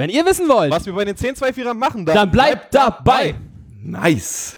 Wenn ihr wissen wollt, was wir bei den 10-2-4ern machen, dann bleibt dabei. Nice.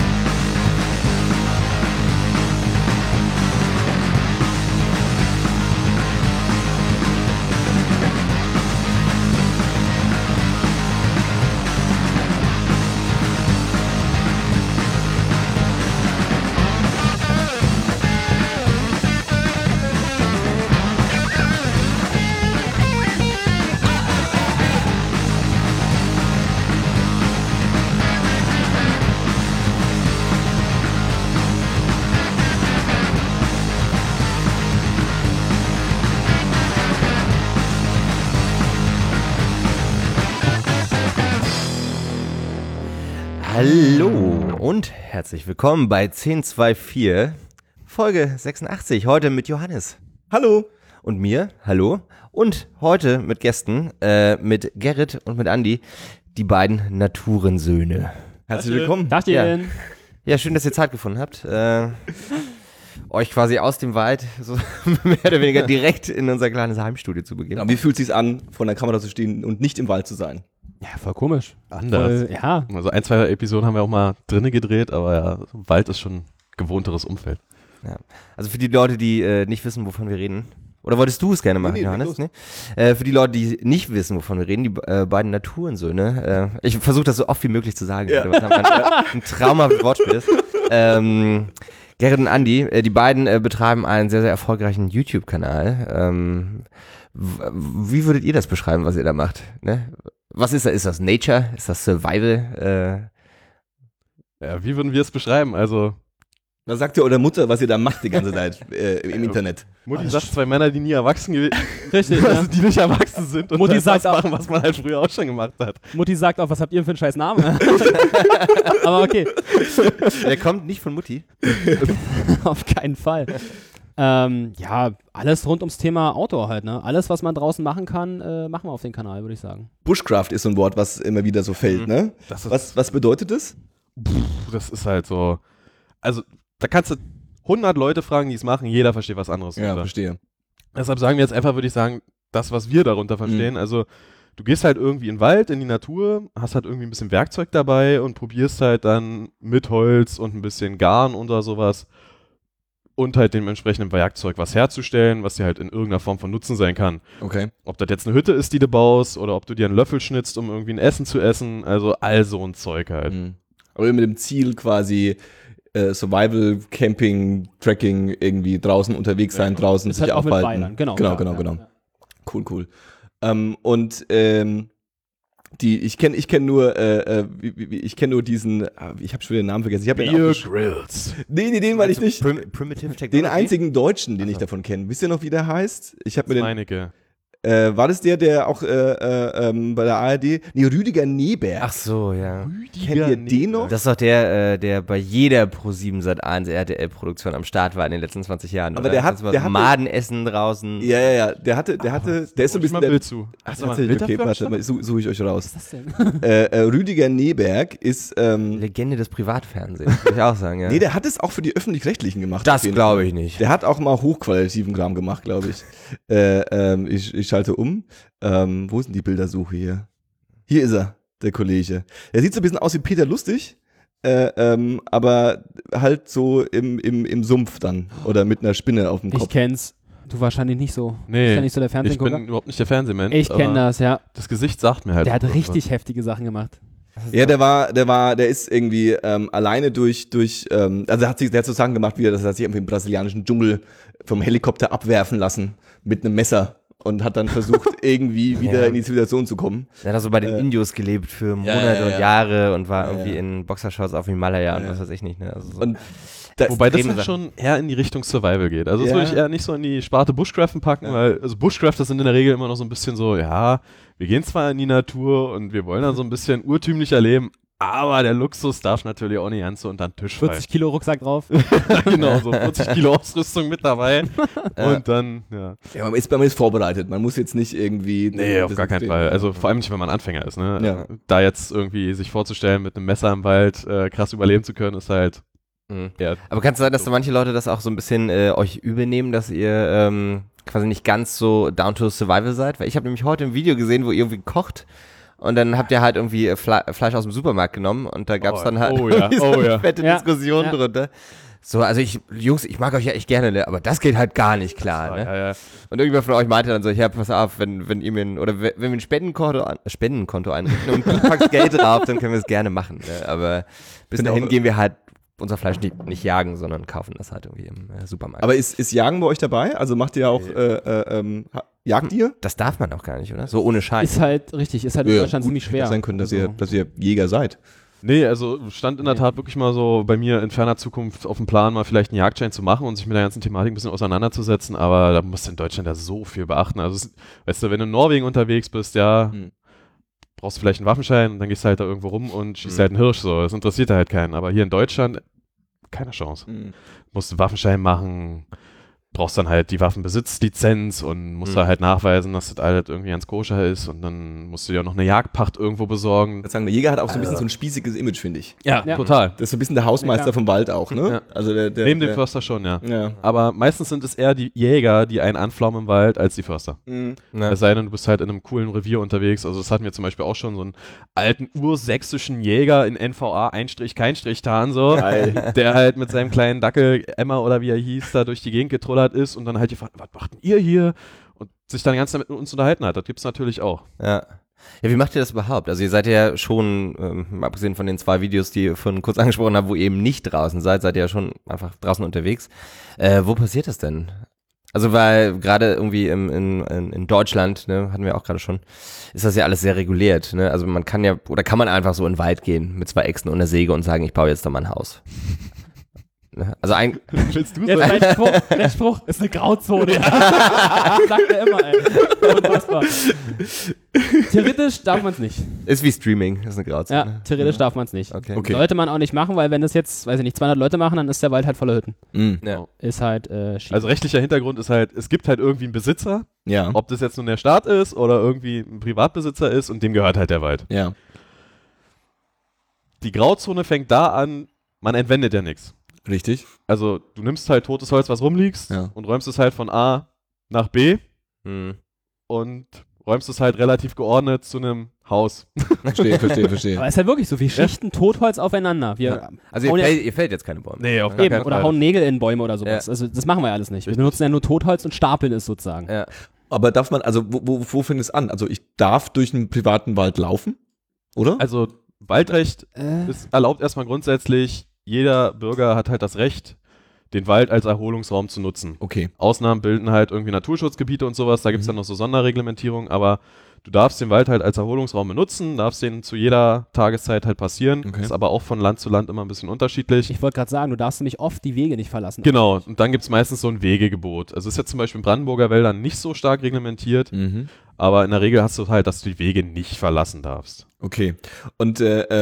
Hallo und herzlich willkommen bei 1024, Folge 86, heute mit Johannes. Hallo. Und mir, hallo. Und heute mit Gästen, mit Gerrit und mit Andi, die beiden Naturensöhne. Herzlich willkommen. Tagchen. Ja, schön, dass ihr Zeit gefunden habt, euch quasi aus dem Wald so mehr oder weniger direkt in unser kleines Heimstudio zu begeben. Ja, wie fühlt es sich an, vor der Kamera zu stehen und nicht im Wald zu sein? Ja, voll komisch. Anders. Ja. Also 1-2 Episoden haben wir auch mal drinnen gedreht, aber ja, Wald ist schon ein gewohnteres Umfeld. Ja. Also für die Leute, die nicht wissen, wovon wir reden. Oder wolltest du es gerne machen, Johannes? Nee? Für die Leute, die nicht wissen, wovon wir reden, die beiden Naturensöhne. Ich versuche das so oft wie möglich zu sagen, was ein traumhaftes Wortspiel ist. Gerrit und Andi, die beiden betreiben einen sehr, sehr erfolgreichen YouTube-Kanal. Wie würdet ihr das beschreiben, was ihr da macht? Ne? Was ist das? Ist das Nature? Ist das Survival? Ja, wie würden wir es beschreiben? Also Was sagt ihr eurer Mutter, was ihr da macht die ganze Zeit im Internet? Mutti sagt 2 Männer, die nie erwachsen gewesen Richtig, also die nicht erwachsen sind und Mutti halt sagt das auch- machen, was man halt früher auch schon gemacht hat. Mutti sagt auch, was habt ihr für einen scheiß Namen? Aber okay, Der kommt nicht von Mutti. auf keinen Fall. Ja, alles rund ums Thema Outdoor halt, ne? Alles, was man draußen machen kann, machen wir auf den Kanal, würde ich sagen. Bushcraft ist so ein Wort, was immer wieder so fällt, ne? Das ist, Was bedeutet das? das ist halt so, also da kannst du 100 Leute fragen, die es machen, jeder versteht was anderes. Ja, drunter. verstehe. Deshalb sagen wir jetzt einfach, würde ich sagen, das, was wir darunter verstehen. Also du gehst halt irgendwie in den Wald, in die Natur, hast halt irgendwie ein bisschen Werkzeug dabei und probierst halt dann mit Holz und ein bisschen Garn oder sowas und halt dem entsprechenden Werkzeug was herzustellen, was dir halt in irgendeiner Form von Nutzen sein kann. Okay. Ob das jetzt eine Hütte ist, die du baust, oder ob du dir einen Löffel schnitzt, um irgendwie ein Essen zu essen, also all so ein Zeug halt. Mhm. Aber mit dem Ziel quasi Survival, Camping, Trekking, irgendwie draußen unterwegs sein, draußen Ist sich halt auch mit aufhalten. Beilern, genau. Genau. Ja. Cool. Ich kenne nur diesen, ich habe schon den Namen vergessen. Ich habe Grills. Nee, den meine ich nicht. Primitive Technology. Den einzigen Deutschen, den ich davon kenne. Wisst ihr noch, wie der heißt? Ich habe mir den. Meinecke. War das der auch bei der ARD? Nee, Rüdiger Neberg. Ach so, ja. Kennt ihr den noch? Das ist doch der bei jeder Pro7 Sat1 RTL-Produktion am Start war in den letzten 20 Jahren. Aber oder? der hat- Das war der so hatte- Madenessen draußen. Ja. Der ist so ein bisschen. Mal ein Bild zu. Ach, Hast du mal ein tatsächlich, Bild okay, dafür? warte, suche ich euch raus. Was ist das denn? Rüdiger Neberg ist. Legende des Privatfernsehens, würde ich auch sagen, ja. Nee, der hat es auch für die Öffentlich-Rechtlichen gemacht. das auf jeden glaube Fall. ich nicht. Der hat auch mal hochqualitativen Kram gemacht, glaube ich. Ich schalte um. Wo ist denn die Bildersuche hier? Hier ist er, der Kollege. Er sieht so ein bisschen aus wie Peter Lustig, aber halt so im Sumpf dann. Oder mit einer Spinne auf dem Ich Kopf. kenn's. Du wahrscheinlich nicht so. Nee, Ist ja nicht so der ich Fernsehgucker. bin überhaupt nicht der Fernsehmensch. Ich kenne aber das, ja. Das Gesicht sagt mir halt. Der hat irgendwas. richtig heftige Sachen gemacht. Ja, der ist irgendwie alleine durch also der hat sozusagen gemacht, wie er das hat sich im brasilianischen Dschungel vom Helikopter abwerfen lassen mit einem Messer und hat dann versucht, irgendwie wieder Ja. in die Zivilisation zu kommen. Er hat also bei den Indios gelebt für Monate ja. und Jahre und war irgendwie ja. in Boxershorts auf Himalaya und Ja. was weiß ich nicht. Ne? Also so Und Wobei das extreme halt Sachen. schon eher in die Richtung Survival geht. Also das Ja. würde ich eher nicht so in die Sparte Bushcraften packen, weil also Bushcrafter sind in der Regel immer noch so ein bisschen so, ja, wir gehen zwar in die Natur und wir wollen dann so ein bisschen urtümlicher leben, aber der Luxus darf natürlich auch nicht ganz so unter den Tisch fallen. 40 Kilo Rucksack drauf. Genau, so 40 Kilo Ausrüstung mit dabei und dann, ja. ja, man ist vorbereitet. Man muss jetzt nicht irgendwie. Nee, auf das gar keinen extrem- Fall. Also vor allem nicht, wenn man Anfänger ist. Ne? Ja. Da jetzt irgendwie sich vorzustellen, mit einem Messer im Wald krass überleben zu können, ist halt Mhm. eher Aber kann es sein, dass da manche Leute das auch so ein bisschen euch übel nehmen, dass ihr quasi nicht ganz so down to survival seid? Weil ich habe nämlich heute ein Video gesehen, wo ihr irgendwie kocht Und dann habt ihr halt irgendwie Fleisch aus dem Supermarkt genommen und da gab es dann halt ja. fette Diskussion drunter. So, also Jungs, ich mag euch ja echt gerne, ne? Aber das geht halt gar nicht klar. Ne? Ja. Und irgendwer von euch meinte dann so, ja, pass auf, wenn ihr mir wenn wir ein Spendenkonto einrichten und du packst Geld drauf, dann können wir es gerne machen. Ne? Aber bis dahin gehen wir halt unser Fleisch nicht jagen, sondern kaufen das halt irgendwie im Supermarkt. Aber ist Jagen bei euch dabei? Also macht ihr auch, jagt ihr? Das darf man auch gar nicht, oder? So ohne Scheiß. Ist halt richtig, in Deutschland ziemlich schwer. Hätte sein können, dass ihr Jäger seid. Nee, also stand in der Tat wirklich mal so bei mir in ferner Zukunft auf dem Plan, mal vielleicht einen Jagdschein zu machen und sich mit der ganzen Thematik ein bisschen auseinanderzusetzen, aber da musst du in Deutschland ja so viel beachten. Also, weißt du, wenn du in Norwegen unterwegs bist, brauchst du vielleicht einen Waffenschein und dann gehst du halt da irgendwo rum und schießt halt einen Hirsch, so. Das interessiert halt keinen. Aber hier in Deutschland, keine Chance. Musst du einen Waffenschein machen, brauchst dann halt die Waffenbesitzlizenz und musst da halt nachweisen, dass das alles irgendwie ganz koscher ist und dann musst du ja noch eine Jagdpacht irgendwo besorgen. Ich würde sagen, der Jäger hat auch so ein bisschen so ein spießiges Image, finde ich. Ja, total. Das ist so ein bisschen der Hausmeister vom Wald auch, ne? Ja. Also Neben dem Förster schon, ja. Aber meistens sind es eher die Jäger, die einen anpflaumen im Wald, als die Förster. Es sei denn, du bist halt in einem coolen Revier unterwegs. Also das hatten wir zum Beispiel auch schon, so einen alten ursächsischen Jäger in NVA Kein-Tarn so, der halt mit seinem kleinen Dackel, Emma oder wie er hieß, da durch die Gegend getrullert ist und dann halt gefragt, was macht denn ihr hier? Und sich dann ganz damit mit uns unterhalten hat. Das gibt's natürlich auch. Ja, wie macht ihr das überhaupt? Also ihr seid ja schon, abgesehen von den 2 Videos, die ihr vorhin kurz angesprochen habt, wo ihr eben nicht draußen seid ihr ja schon einfach draußen unterwegs. Wo passiert das denn? Also weil gerade irgendwie in Deutschland, ne, hatten wir auch gerade schon, ist das ja alles sehr reguliert. Ne? Also man kann ja, oder kann man einfach so in den Wald gehen mit 2 Äxten und einer Säge und sagen, ich baue jetzt da mal ein Haus. Also Willst du Der Spruch ist eine Grauzone. Das sagt er immer, ey. Unfassbar. Theoretisch darf man es nicht. Ist wie Streaming, ist eine Grauzone. Ja, theoretisch darf man es nicht. Okay. Sollte man auch nicht machen, weil wenn das jetzt, 200 Leute machen, dann ist der Wald halt voller Hütten. Ja. Ist halt schief. Also rechtlicher Hintergrund ist halt, es gibt halt irgendwie einen Besitzer, Ja. ob das jetzt nun der Staat ist oder irgendwie ein Privatbesitzer ist und dem gehört halt der Wald. Ja. Die Grauzone fängt da an, man entwendet ja nichts. Richtig. Also du nimmst halt totes Holz, was rumliegst und räumst es halt von A nach B und räumst es halt relativ geordnet zu einem Haus. Verstehe. Aber es ist halt wirklich so, wir schichten Totholz aufeinander. Also ihr fällt jetzt keine Bäume. Nee, auf Eben, oder hauen Nägel in Bäume oder sowas. Ja. Also das machen wir ja alles nicht. Wir benutzen ja nur Totholz und stapeln es sozusagen. Ja. Aber darf man, also wo fängt es an? Also ich darf durch einen privaten Wald laufen, oder? Also Waldrecht ist erlaubt erstmal grundsätzlich, jeder Bürger hat halt das Recht, den Wald als Erholungsraum zu nutzen. Okay. Ausnahmen bilden halt irgendwie Naturschutzgebiete und sowas, da gibt es dann noch so Sonderreglementierungen, aber du darfst den Wald halt als Erholungsraum benutzen, darfst den zu jeder Tageszeit halt passieren, ist aber auch von Land zu Land immer ein bisschen unterschiedlich. Ich wollte gerade sagen, du darfst nämlich oft die Wege nicht verlassen. Genau, und dann gibt es meistens so ein Wegegebot. Also ist jetzt zum Beispiel in Brandenburger Wäldern nicht so stark reglementiert, aber in der Regel hast du halt, dass du die Wege nicht verlassen darfst. Okay. Und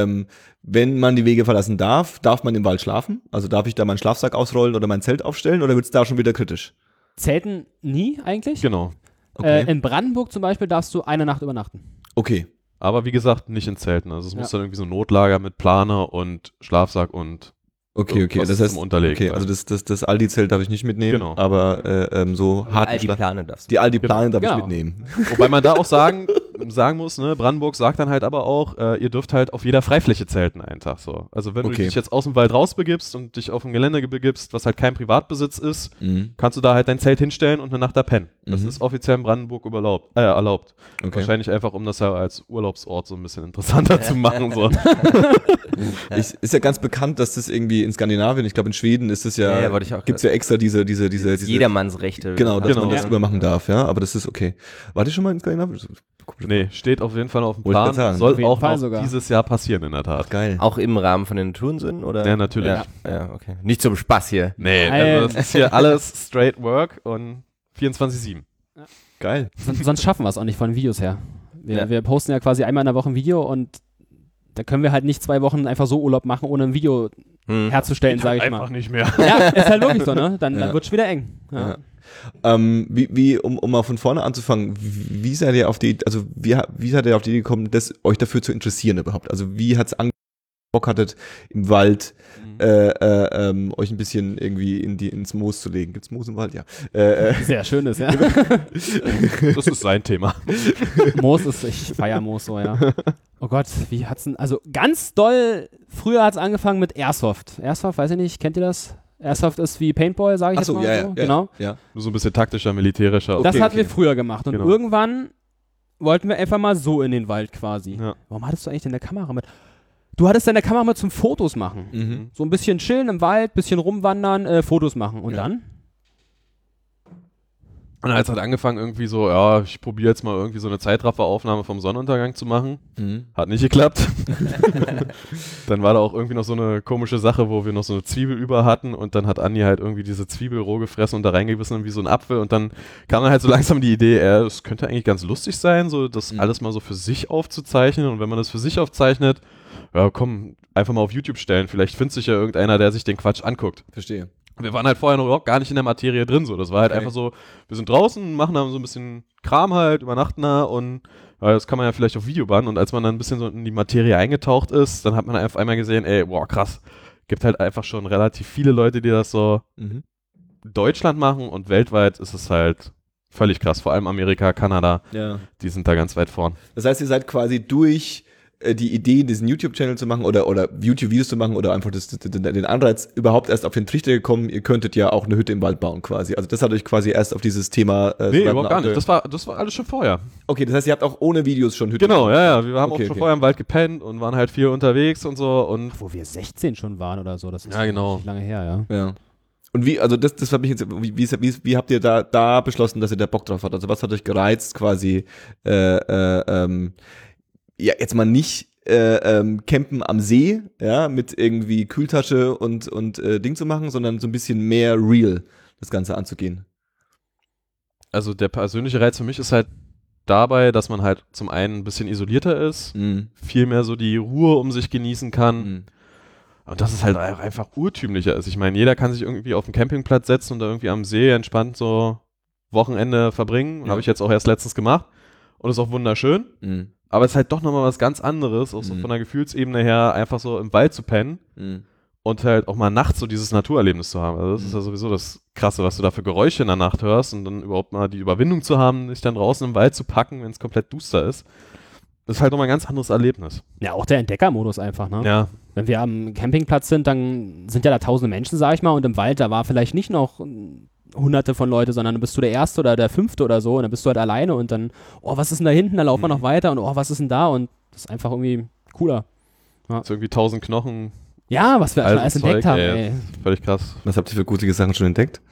wenn man die Wege verlassen darf, darf man im Wald schlafen? Also darf ich da meinen Schlafsack ausrollen oder mein Zelt aufstellen oder wird es da schon wieder kritisch? Zelten nie eigentlich. Genau. Okay. In Brandenburg zum Beispiel darfst du eine Nacht übernachten. Okay. Aber wie gesagt, nicht in Zelten. Also es muss dann irgendwie so ein Notlager mit Planer und Schlafsack und Okay. was Das heißt, zum Unterlegen. okay, also das Aldi-Zelt darf ich nicht mitnehmen, Genau. aber so hart All die Plane darfst du. die Aldi-Plane darf ich Genau. mitnehmen. Wobei man da auch sagen muss, ne, Brandenburg sagt dann halt aber auch, ihr dürft halt auf jeder Freifläche zelten einen Tag so. Also wenn du dich jetzt aus dem Wald rausbegibst und dich auf ein Gelände begibst, was halt kein Privatbesitz ist, kannst du da halt dein Zelt hinstellen und eine Nacht da pennen. Das ist offiziell in Brandenburg erlaubt. Okay. Wahrscheinlich einfach, um das ja als Urlaubsort so ein bisschen interessanter zu machen. So. Ist ja ganz bekannt, dass das irgendwie in Skandinavien, ich glaube in Schweden ist es ja, wollte ich auch gibt's ja extra diese Jedermannsrechte. genau, dass man das Ja. übermachen darf, ja, aber das ist okay. Wart ihr schon mal in Skandinavien? Nee, steht auf jeden Fall auf dem Wollte ich Plan. grad sagen. Soll Auf jeden auch Fall noch sogar. dieses Jahr passieren in der Tat. Geil. Auch im Rahmen von den Tourensinnen, oder? Ja, natürlich. Ja, okay. Nicht zum Spaß hier. Nee, also das ist hier alles straight work und 24/7. Geil. Sonst schaffen wir es auch nicht von den Videos her. Wir posten ja quasi einmal in der Woche ein Video und da können wir halt nicht 2 Wochen einfach so Urlaub machen, ohne ein Video herzustellen, sage ich Einfach mal. nicht mehr. Ja, ist halt wirklich so, ne? Dann wird es wieder eng. Ja. Um mal von vorne anzufangen, wie seid ihr auf die, also wie seid ihr auf die Idee gekommen, euch dafür zu interessieren überhaupt? Also wie hat's angefangen? Bock hattet, im Wald euch ein bisschen irgendwie ins Moos zu legen. Gibt's Moos im Wald? Ja. Sehr schönes, ja. Das ist sein Thema. Moos ich feiere Moos so, ja. Oh Gott, wie hat's denn, also ganz doll, früher hat's angefangen mit Airsoft. Airsoft, weiß ich nicht, kennt ihr das? Airsoft ist wie Paintball, sage ich jetzt mal so. Genau. Ja. Nur so ein bisschen taktischer, militärischer. Okay, das hatten wir früher gemacht und genau. Irgendwann wollten wir einfach mal so in den Wald quasi. Ja. Warum hattest du eigentlich denn eine Kamera mit? Du hattest deine Kamera mit zum Fotos machen. Mhm. So ein bisschen chillen im Wald, bisschen rumwandern, Fotos machen. Und dann? Und dann hat es halt angefangen irgendwie so, ja, ich probiere jetzt mal irgendwie so eine Zeitrafferaufnahme vom Sonnenuntergang zu machen. Mhm. Hat nicht geklappt. Dann war da auch irgendwie noch so eine komische Sache, wo wir noch so eine Zwiebel über hatten und dann hat Andi halt irgendwie diese Zwiebel roh gefressen und da reingebissen wie so ein Apfel und dann kam dann halt so langsam die Idee, es könnte eigentlich ganz lustig sein, so das alles mal so für sich aufzuzeichnen und wenn man das für sich aufzeichnet, ja komm, einfach mal auf YouTube stellen, vielleicht findet sich ja irgendeiner, der sich den Quatsch anguckt. Verstehe. Wir waren halt vorher noch überhaupt gar nicht in der Materie drin, so. Das war halt einfach so, wir sind draußen, machen da so ein bisschen Kram halt, übernachten da und ja, das kann man ja vielleicht auf Video bannen und als man dann ein bisschen so in die Materie eingetaucht ist, dann hat man auf einmal gesehen, boah, krass, gibt halt einfach schon relativ viele Leute, die das so in Deutschland machen und weltweit ist es halt völlig krass, vor allem Amerika, Kanada, die sind da ganz weit vorn. Das heißt, ihr seid quasi durch die Idee, diesen YouTube-Channel zu machen oder YouTube-Videos zu machen oder einfach den Anreiz überhaupt erst auf den Trichter gekommen, ihr könntet ja auch eine Hütte im Wald bauen quasi. Also das hat euch quasi erst auf dieses Thema... nee, überhaupt gar nicht. Das war alles schon vorher. Okay, das heißt, ihr habt auch ohne Videos schon Hütten. Genau, ja. Wir haben auch schon vorher im Wald gepennt und waren halt viel unterwegs und so. Und wo wir 16 schon waren oder so. Das ist genau. Lange her, ja. Und wie, also das hat mich jetzt, wie habt ihr da beschlossen, dass ihr da Bock drauf habt? Also was hat euch gereizt quasi, ja, jetzt mal nicht campen am See, ja, mit irgendwie Kühltasche und Ding zu machen, sondern so ein bisschen mehr real das Ganze anzugehen. Also der persönliche Reiz für mich ist halt dabei, dass man halt zum einen ein bisschen isolierter ist, viel mehr so die Ruhe um sich genießen kann und dass es halt einfach urtümlicher ist. Ich meine, jeder kann sich irgendwie auf den Campingplatz setzen und da irgendwie am See entspannt so Wochenende verbringen. Habe ich jetzt auch erst letztens gemacht und ist auch wunderschön. Aber es ist halt doch nochmal was ganz anderes, auch so von der Gefühlsebene her, einfach so im Wald zu pennen und halt auch mal nachts so dieses Naturerlebnis zu haben. Also das ist ja sowieso das Krasse, was du da für Geräusche in der Nacht hörst und dann überhaupt mal die Überwindung zu haben, sich dann draußen im Wald zu packen, wenn es komplett duster ist. Das ist halt nochmal ein ganz anderes Erlebnis. Ja, auch der Entdeckermodus einfach, ne? Ja. Wenn wir am Campingplatz sind, dann sind ja da tausende Menschen, sag ich mal, und im Wald, da war vielleicht nicht noch Hunderte von Leute, sondern dann bist du der Erste oder der Fünfte oder so und dann bist du halt alleine und dann, was ist denn da hinten, dann laufen wir noch weiter und was ist denn da und das ist einfach irgendwie cooler. Ja. Das ist irgendwie 1000 Knochen. Ja, was wir alles entdeckt haben, ey. Völlig krass. Was habt ihr für gruselige Sachen schon entdeckt?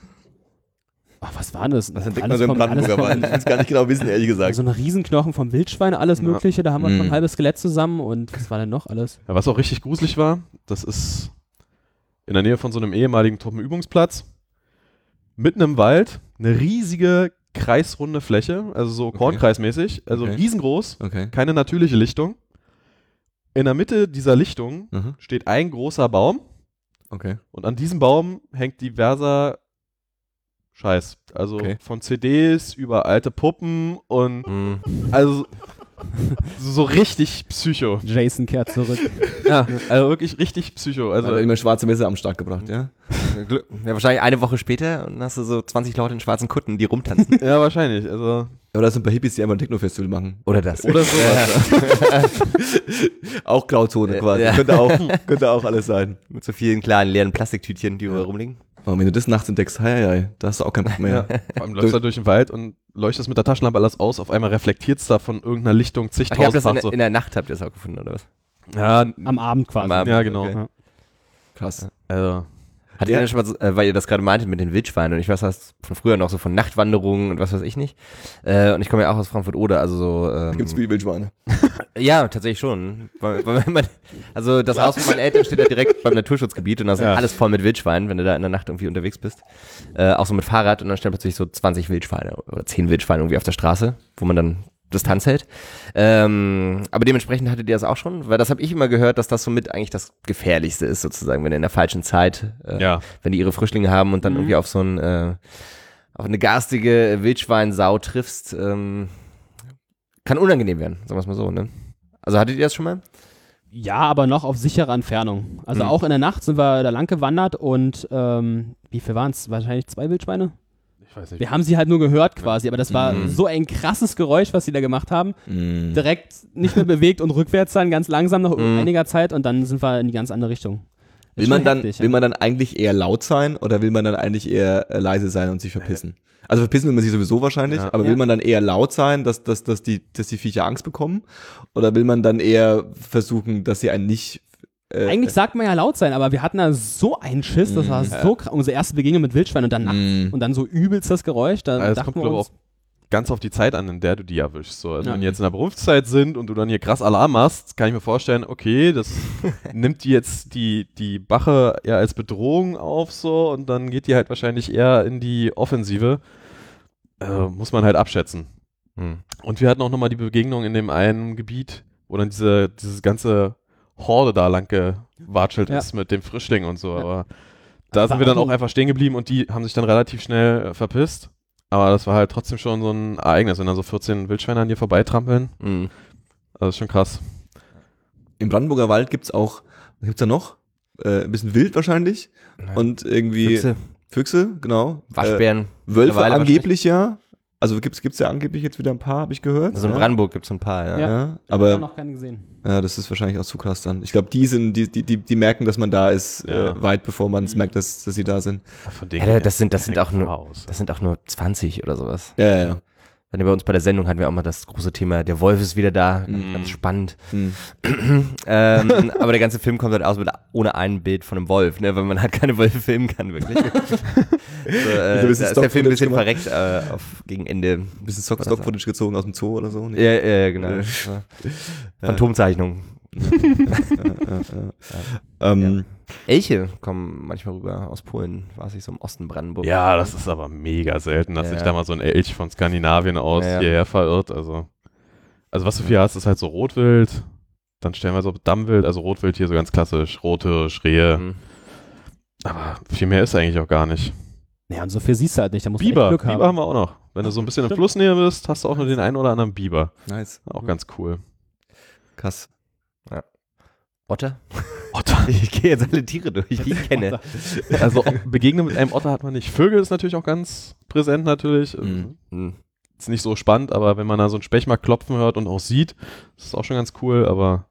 Was war das? Was entdeckt man so im Brandenburger Wald? Ich will es gar nicht genau wissen, ehrlich gesagt. So eine Riesenknochen vom Wildschwein, alles Mögliche, da haben wir schon ein halbes Skelett zusammen und was war denn noch alles? Ja, was auch richtig gruselig war, das ist in der Nähe von so einem ehemaligen Truppenübungsplatz. Mitten im Wald, eine riesige kreisrunde Fläche, also so kornkreismäßig, also riesengroß, keine natürliche Lichtung. In der Mitte dieser Lichtung steht ein großer Baum und an diesem Baum hängt diverser Scheiß. Also von CDs über alte Puppen und also so richtig Psycho. Jason kehrt zurück. Ja, also wirklich richtig Psycho. Also immer schwarze Messer am Start gebracht, ja? Ja, wahrscheinlich eine Woche später und dann hast du so 20 Leute in schwarzen Kutten, die rumtanzen. Ja, wahrscheinlich. Also oder so ein paar Hippies, die einfach ein Techno-Festival machen. Oder das. Oder sowas. Auch Grauzone quasi. Ja. Könnte auch alles sein. Mit so vielen kleinen leeren Plastiktütchen, die rumliegen. Aber wenn du das nachts entdeckst, da hast du auch keinen Bock mehr. Ja. Vor allem läufst du durch den Wald und leuchtest mit der Taschenlampe alles aus, auf einmal reflektiert es da von irgendeiner Lichtung zigtausendfach. In der Nacht habt ihr es auch gefunden, oder was? Ja, am Abend quasi. Am Abend, ja, genau. Okay. Krass. Also. Hattet ihr schon mal, weil ihr das gerade meintet mit den Wildschweinen und ich weiß das von früher noch so von Nachtwanderungen und was weiß ich nicht. Und ich komme ja auch aus Frankfurt-Oder, also so. Gibt's viele Wildschweine? Ja, tatsächlich schon. Also das Haus von meinen Eltern steht ja direkt beim Naturschutzgebiet und da ist alles voll mit Wildschweinen, wenn du da in der Nacht irgendwie unterwegs bist. Auch so mit Fahrrad und dann stehen plötzlich so 20 Wildschweine oder 10 Wildschweine irgendwie auf der Straße, wo man dann Distanz hält. Aber dementsprechend hattet ihr das auch schon, weil das habe ich immer gehört, dass das somit eigentlich das Gefährlichste ist, sozusagen, wenn in der falschen Zeit, wenn die ihre Frischlinge haben und dann irgendwie auf so auf eine garstige Wildschweinsau triffst, kann unangenehm werden, sagen wir es mal so, ne? Also hattet ihr das schon mal? Ja, aber noch auf sichere Entfernung. Also auch in der Nacht sind wir da lang gewandert und wie viel waren es? Wahrscheinlich 2 Wildschweine? Ich weiß nicht. Wir haben sie halt nur gehört quasi, aber das war so ein krasses Geräusch, was sie da gemacht haben. Direkt nicht mehr bewegt und rückwärts dann ganz langsam nach einiger Zeit und dann sind wir in die ganz andere Richtung. Will man dann eigentlich eher laut sein oder will man dann eigentlich eher leise sein und sich verpissen? Also verpissen will man sich sowieso wahrscheinlich, aber will man dann eher laut sein, dass die Viecher Angst bekommen? Oder will man dann eher versuchen, dass sie einen nicht... Eigentlich sagt man ja laut sein, aber wir hatten da so einen Schiss, das war so krass. Unsere erste Begegnung mit Wildschwein und dann nachts und dann so übelst das Geräusch. Da das kommt, glaube ich, auch ganz auf die Zeit an, in der du die erwischst. So. Also wenn die jetzt in der Berufszeit sind und du dann hier krass Alarm machst, kann ich mir vorstellen, okay, das nimmt die jetzt die Bache eher als Bedrohung auf so und dann geht die halt wahrscheinlich eher in die Offensive. Muss man halt abschätzen. Und wir hatten auch nochmal die Begegnung in dem einen Gebiet, wo dann dieses ganze Horde da lang gewatschelt ist mit dem Frischling und so. Aber da sind wir dann auch einfach stehen geblieben und die haben sich dann relativ schnell verpisst. Aber das war halt trotzdem schon so ein Ereignis, wenn da so 14 Wildschweine an dir vorbeitrampeln. Also das ist schon krass. Im Brandenburger Wald gibt's auch, was gibt's da noch? Ein bisschen Wild wahrscheinlich. Und irgendwie Füchse, genau. Waschbären. Wölfe angeblich ja. Also gibt's ja angeblich jetzt wieder ein paar, habe ich gehört. Also in Brandenburg gibt's ein paar, ja. Aber Aber ich noch keinen gesehen. ja, das ist wahrscheinlich auch zu krass dann. Ich glaube, die merken, dass man da ist, weit bevor man es merkt, dass sie da sind. Von denen Ja, das sind auch nur 20 oder sowas. Ja. Dann bei uns bei der Sendung hatten wir auch mal das große Thema, der Wolf ist wieder da, ganz spannend. Aber der ganze Film kommt halt aus ohne ein Bild von einem Wolf, ne, weil man halt keine Wölfe filmen kann, wirklich. Da ist der Film ein bisschen verreckt gegen Ende. Ein bisschen Stock-Footage gezogen aus dem Zoo oder so. Ja, genau. Phantomzeichnung. Elche kommen manchmal rüber aus Polen, war ich so im Osten Brandenburg. Ja, das ist aber mega selten, dass sich da mal so ein Elch von Skandinavien aus hierher verirrt. Also was du hier hast, ist halt so Rotwild, dann stellen wir so Dammwild, also Rotwild hier so ganz klassisch, rote Rehe. Aber viel mehr ist eigentlich auch gar nicht. Ja, und so viel siehst du halt nicht, da musst du echt Biber Glück haben. Biber haben wir auch noch. Wenn du so ein bisschen in Flussnähe bist, hast du auch nur den einen oder anderen Biber. Nice. Auch ganz cool. Krass. Ja. Otter? Otter. Ich gehe jetzt alle Tiere durch, die ich kenne. Also Begegnen mit einem Otter hat man nicht. Vögel ist natürlich auch ganz präsent natürlich. Ist nicht so spannend, aber wenn man da so einen Specht mal klopfen hört und auch sieht, ist es auch schon ganz cool, aber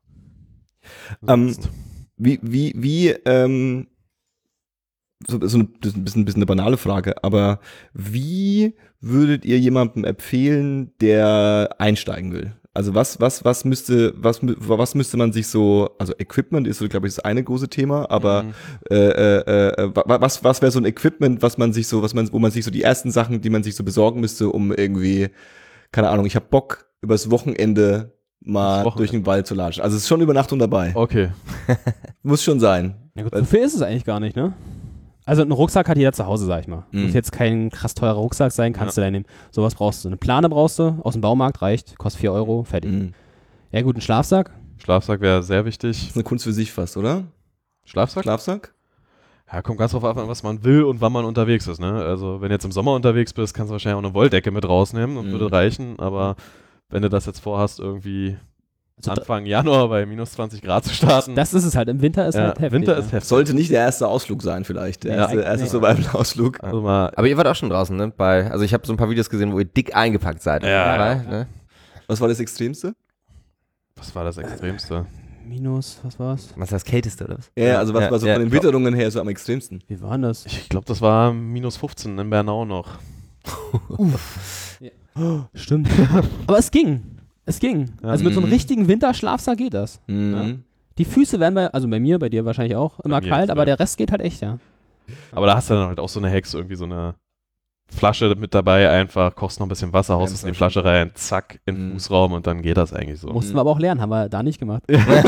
so ein bisschen eine banale Frage, aber wie würdet ihr jemandem empfehlen, der einsteigen will? Also was müsste man sich so, also Equipment ist so, glaube ich, das eine große Thema, aber was wäre so ein Equipment, wo man sich so die ersten Sachen, die man sich so besorgen müsste, um irgendwie, keine Ahnung, ich habe Bock übers Wochenende mal durch den Wald zu latschen. Also es ist schon Übernachtung dabei. okay. Muss schon sein. Ja gut, so viel ist es eigentlich gar nicht, ne? Also einen Rucksack hat jeder zu Hause, sag ich mal. Muss jetzt kein krass teurer Rucksack sein, kannst du da nehmen. Sowas brauchst du. Eine Plane brauchst du, aus dem Baumarkt reicht, kostet 4 €, fertig. Ja gut, ein Schlafsack. Schlafsack wäre sehr wichtig. Das ist eine Kunst für sich fast, oder? Schlafsack? Ja, kommt ganz drauf an, was man will und wann man unterwegs ist, ne? Also wenn du jetzt im Sommer unterwegs bist, kannst du wahrscheinlich auch eine Wolldecke mit rausnehmen und würde reichen, aber wenn du das jetzt vorhast, irgendwie Anfang Januar bei minus 20 Grad zu starten. Das ist es halt, im Winter ist halt heftig. Winter ist heftig. Sollte nicht der erste Ausflug sein vielleicht, der erste Survival-Ausflug. Also mal, Aber ihr wart auch schon draußen, ne? Also ich habe so ein paar Videos gesehen, wo ihr dick eingepackt seid. Ne? Was war das Extremste? was war das Extremste? Minus, was war's? Was ist das Kälteste, oder was? Ja, also was war so von den Witterungen her so am extremsten? Wie war denn das? Ich glaube, das war minus 15 in Bernau noch. Stimmt. Aber es ging. Also mit so einem richtigen Winterschlafsack geht das. Ja. Die Füße werden bei mir, bei dir wahrscheinlich auch, immer kalt, aber der Rest geht halt echt, ja. Aber da hast du dann halt auch so eine Hex, irgendwie so eine Flasche mit dabei, einfach kochst noch ein bisschen Wasser, haust es in die Flasche rein, zack, in den Fußraum und dann geht das eigentlich so. Mussten wir aber auch lernen, haben wir da nicht gemacht.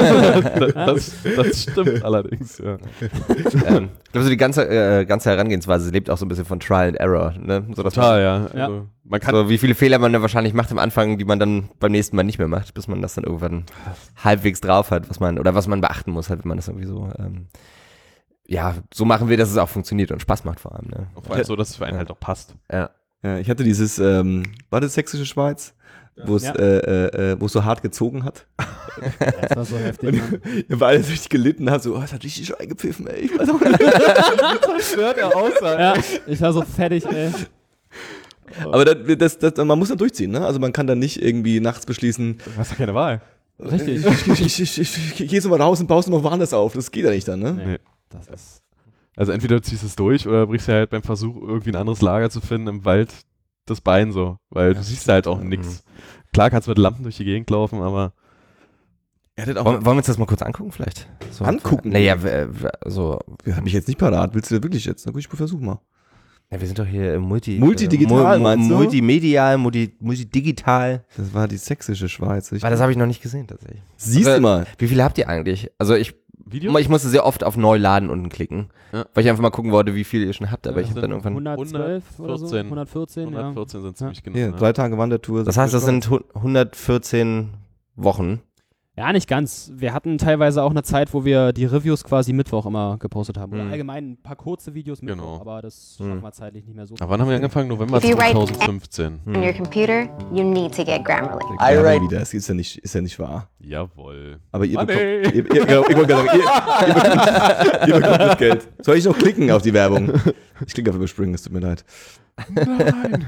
das stimmt allerdings, ja. Ich glaube, so die ganze Herangehensweise lebt auch so ein bisschen von Trial and Error. Ne? So, Total, ja. Also, man kann so wie viele Fehler man da wahrscheinlich macht am Anfang, die man dann beim nächsten Mal nicht mehr macht, bis man das dann irgendwann halbwegs drauf hat, was man beachten muss, halt, wenn man das irgendwie so so machen will, dass es auch funktioniert und Spaß macht vor allem. Ne? vor allem so, dass es für einen halt auch passt. Ja. Ja, ich hatte dieses, war das Sächsische Schweiz? wo es so hart gezogen hat. Das war so heftig. Weil alles richtig gelitten hat, so, es hat richtig eingepfiffen, ey. Ich weiß auch nicht. Das hört ja aus. Ja, ich war so fertig, ey. Aber man muss dann durchziehen, ne? Also man kann dann nicht irgendwie nachts beschließen, Du hast ja keine Wahl. Richtig. ich gehe jetzt mal raus und baust mal woanders auf. Das geht ja nicht dann, ne? Nee. Nee. Das ist. Also entweder du ziehst es durch oder brichst ja halt beim Versuch, irgendwie ein anderes Lager zu finden im Wald das Bein so. Weil du siehst halt auch nichts. Klar kannst du mit Lampen durch die Gegend laufen, aber Wollen wir uns das mal kurz angucken vielleicht? So, Angucken? Naja, so. Das hab ich jetzt nicht parat. Willst du das wirklich jetzt? Na gut, ich versuch mal. Ja, wir sind doch hier im Multidigital, meinst du? Multimedial, multidigital. Das war die sächsische Schweiz. Weil das habe ich noch nicht gesehen tatsächlich. Siehst du mal. Wie viele habt ihr eigentlich? Also ich Video? musste sehr oft auf Neuladen unten klicken, Ja. weil ich einfach mal gucken wollte, wie viele ihr schon habt, aber Ja, ich habe dann irgendwann... 112 oder so? 114, 114 sind ziemlich genau. Hier, Ja. 3 Tage Wandertour. Das heißt, das sind 114 Wochen. Ja, nicht ganz. Wir hatten teilweise auch eine Zeit, wo wir die Reviews quasi Mittwoch immer gepostet haben. Oder Mhm. allgemein ein paar kurze Videos Mittwoch, Genau. aber das schaffen wir zeitlich nicht mehr so. Aber wann haben wir angefangen? November If you write- 2015. on your computer, you need to get Grammarly. Grammarly wieder. Das ist ja nicht wahr. Jawohl. Aber ihr Money. bekommt, ich wollte gerade sagen, ihr bekommt das Geld. Soll ich noch klicken auf die Werbung? Ich klicke auf überspringen, es tut mir leid. Nein.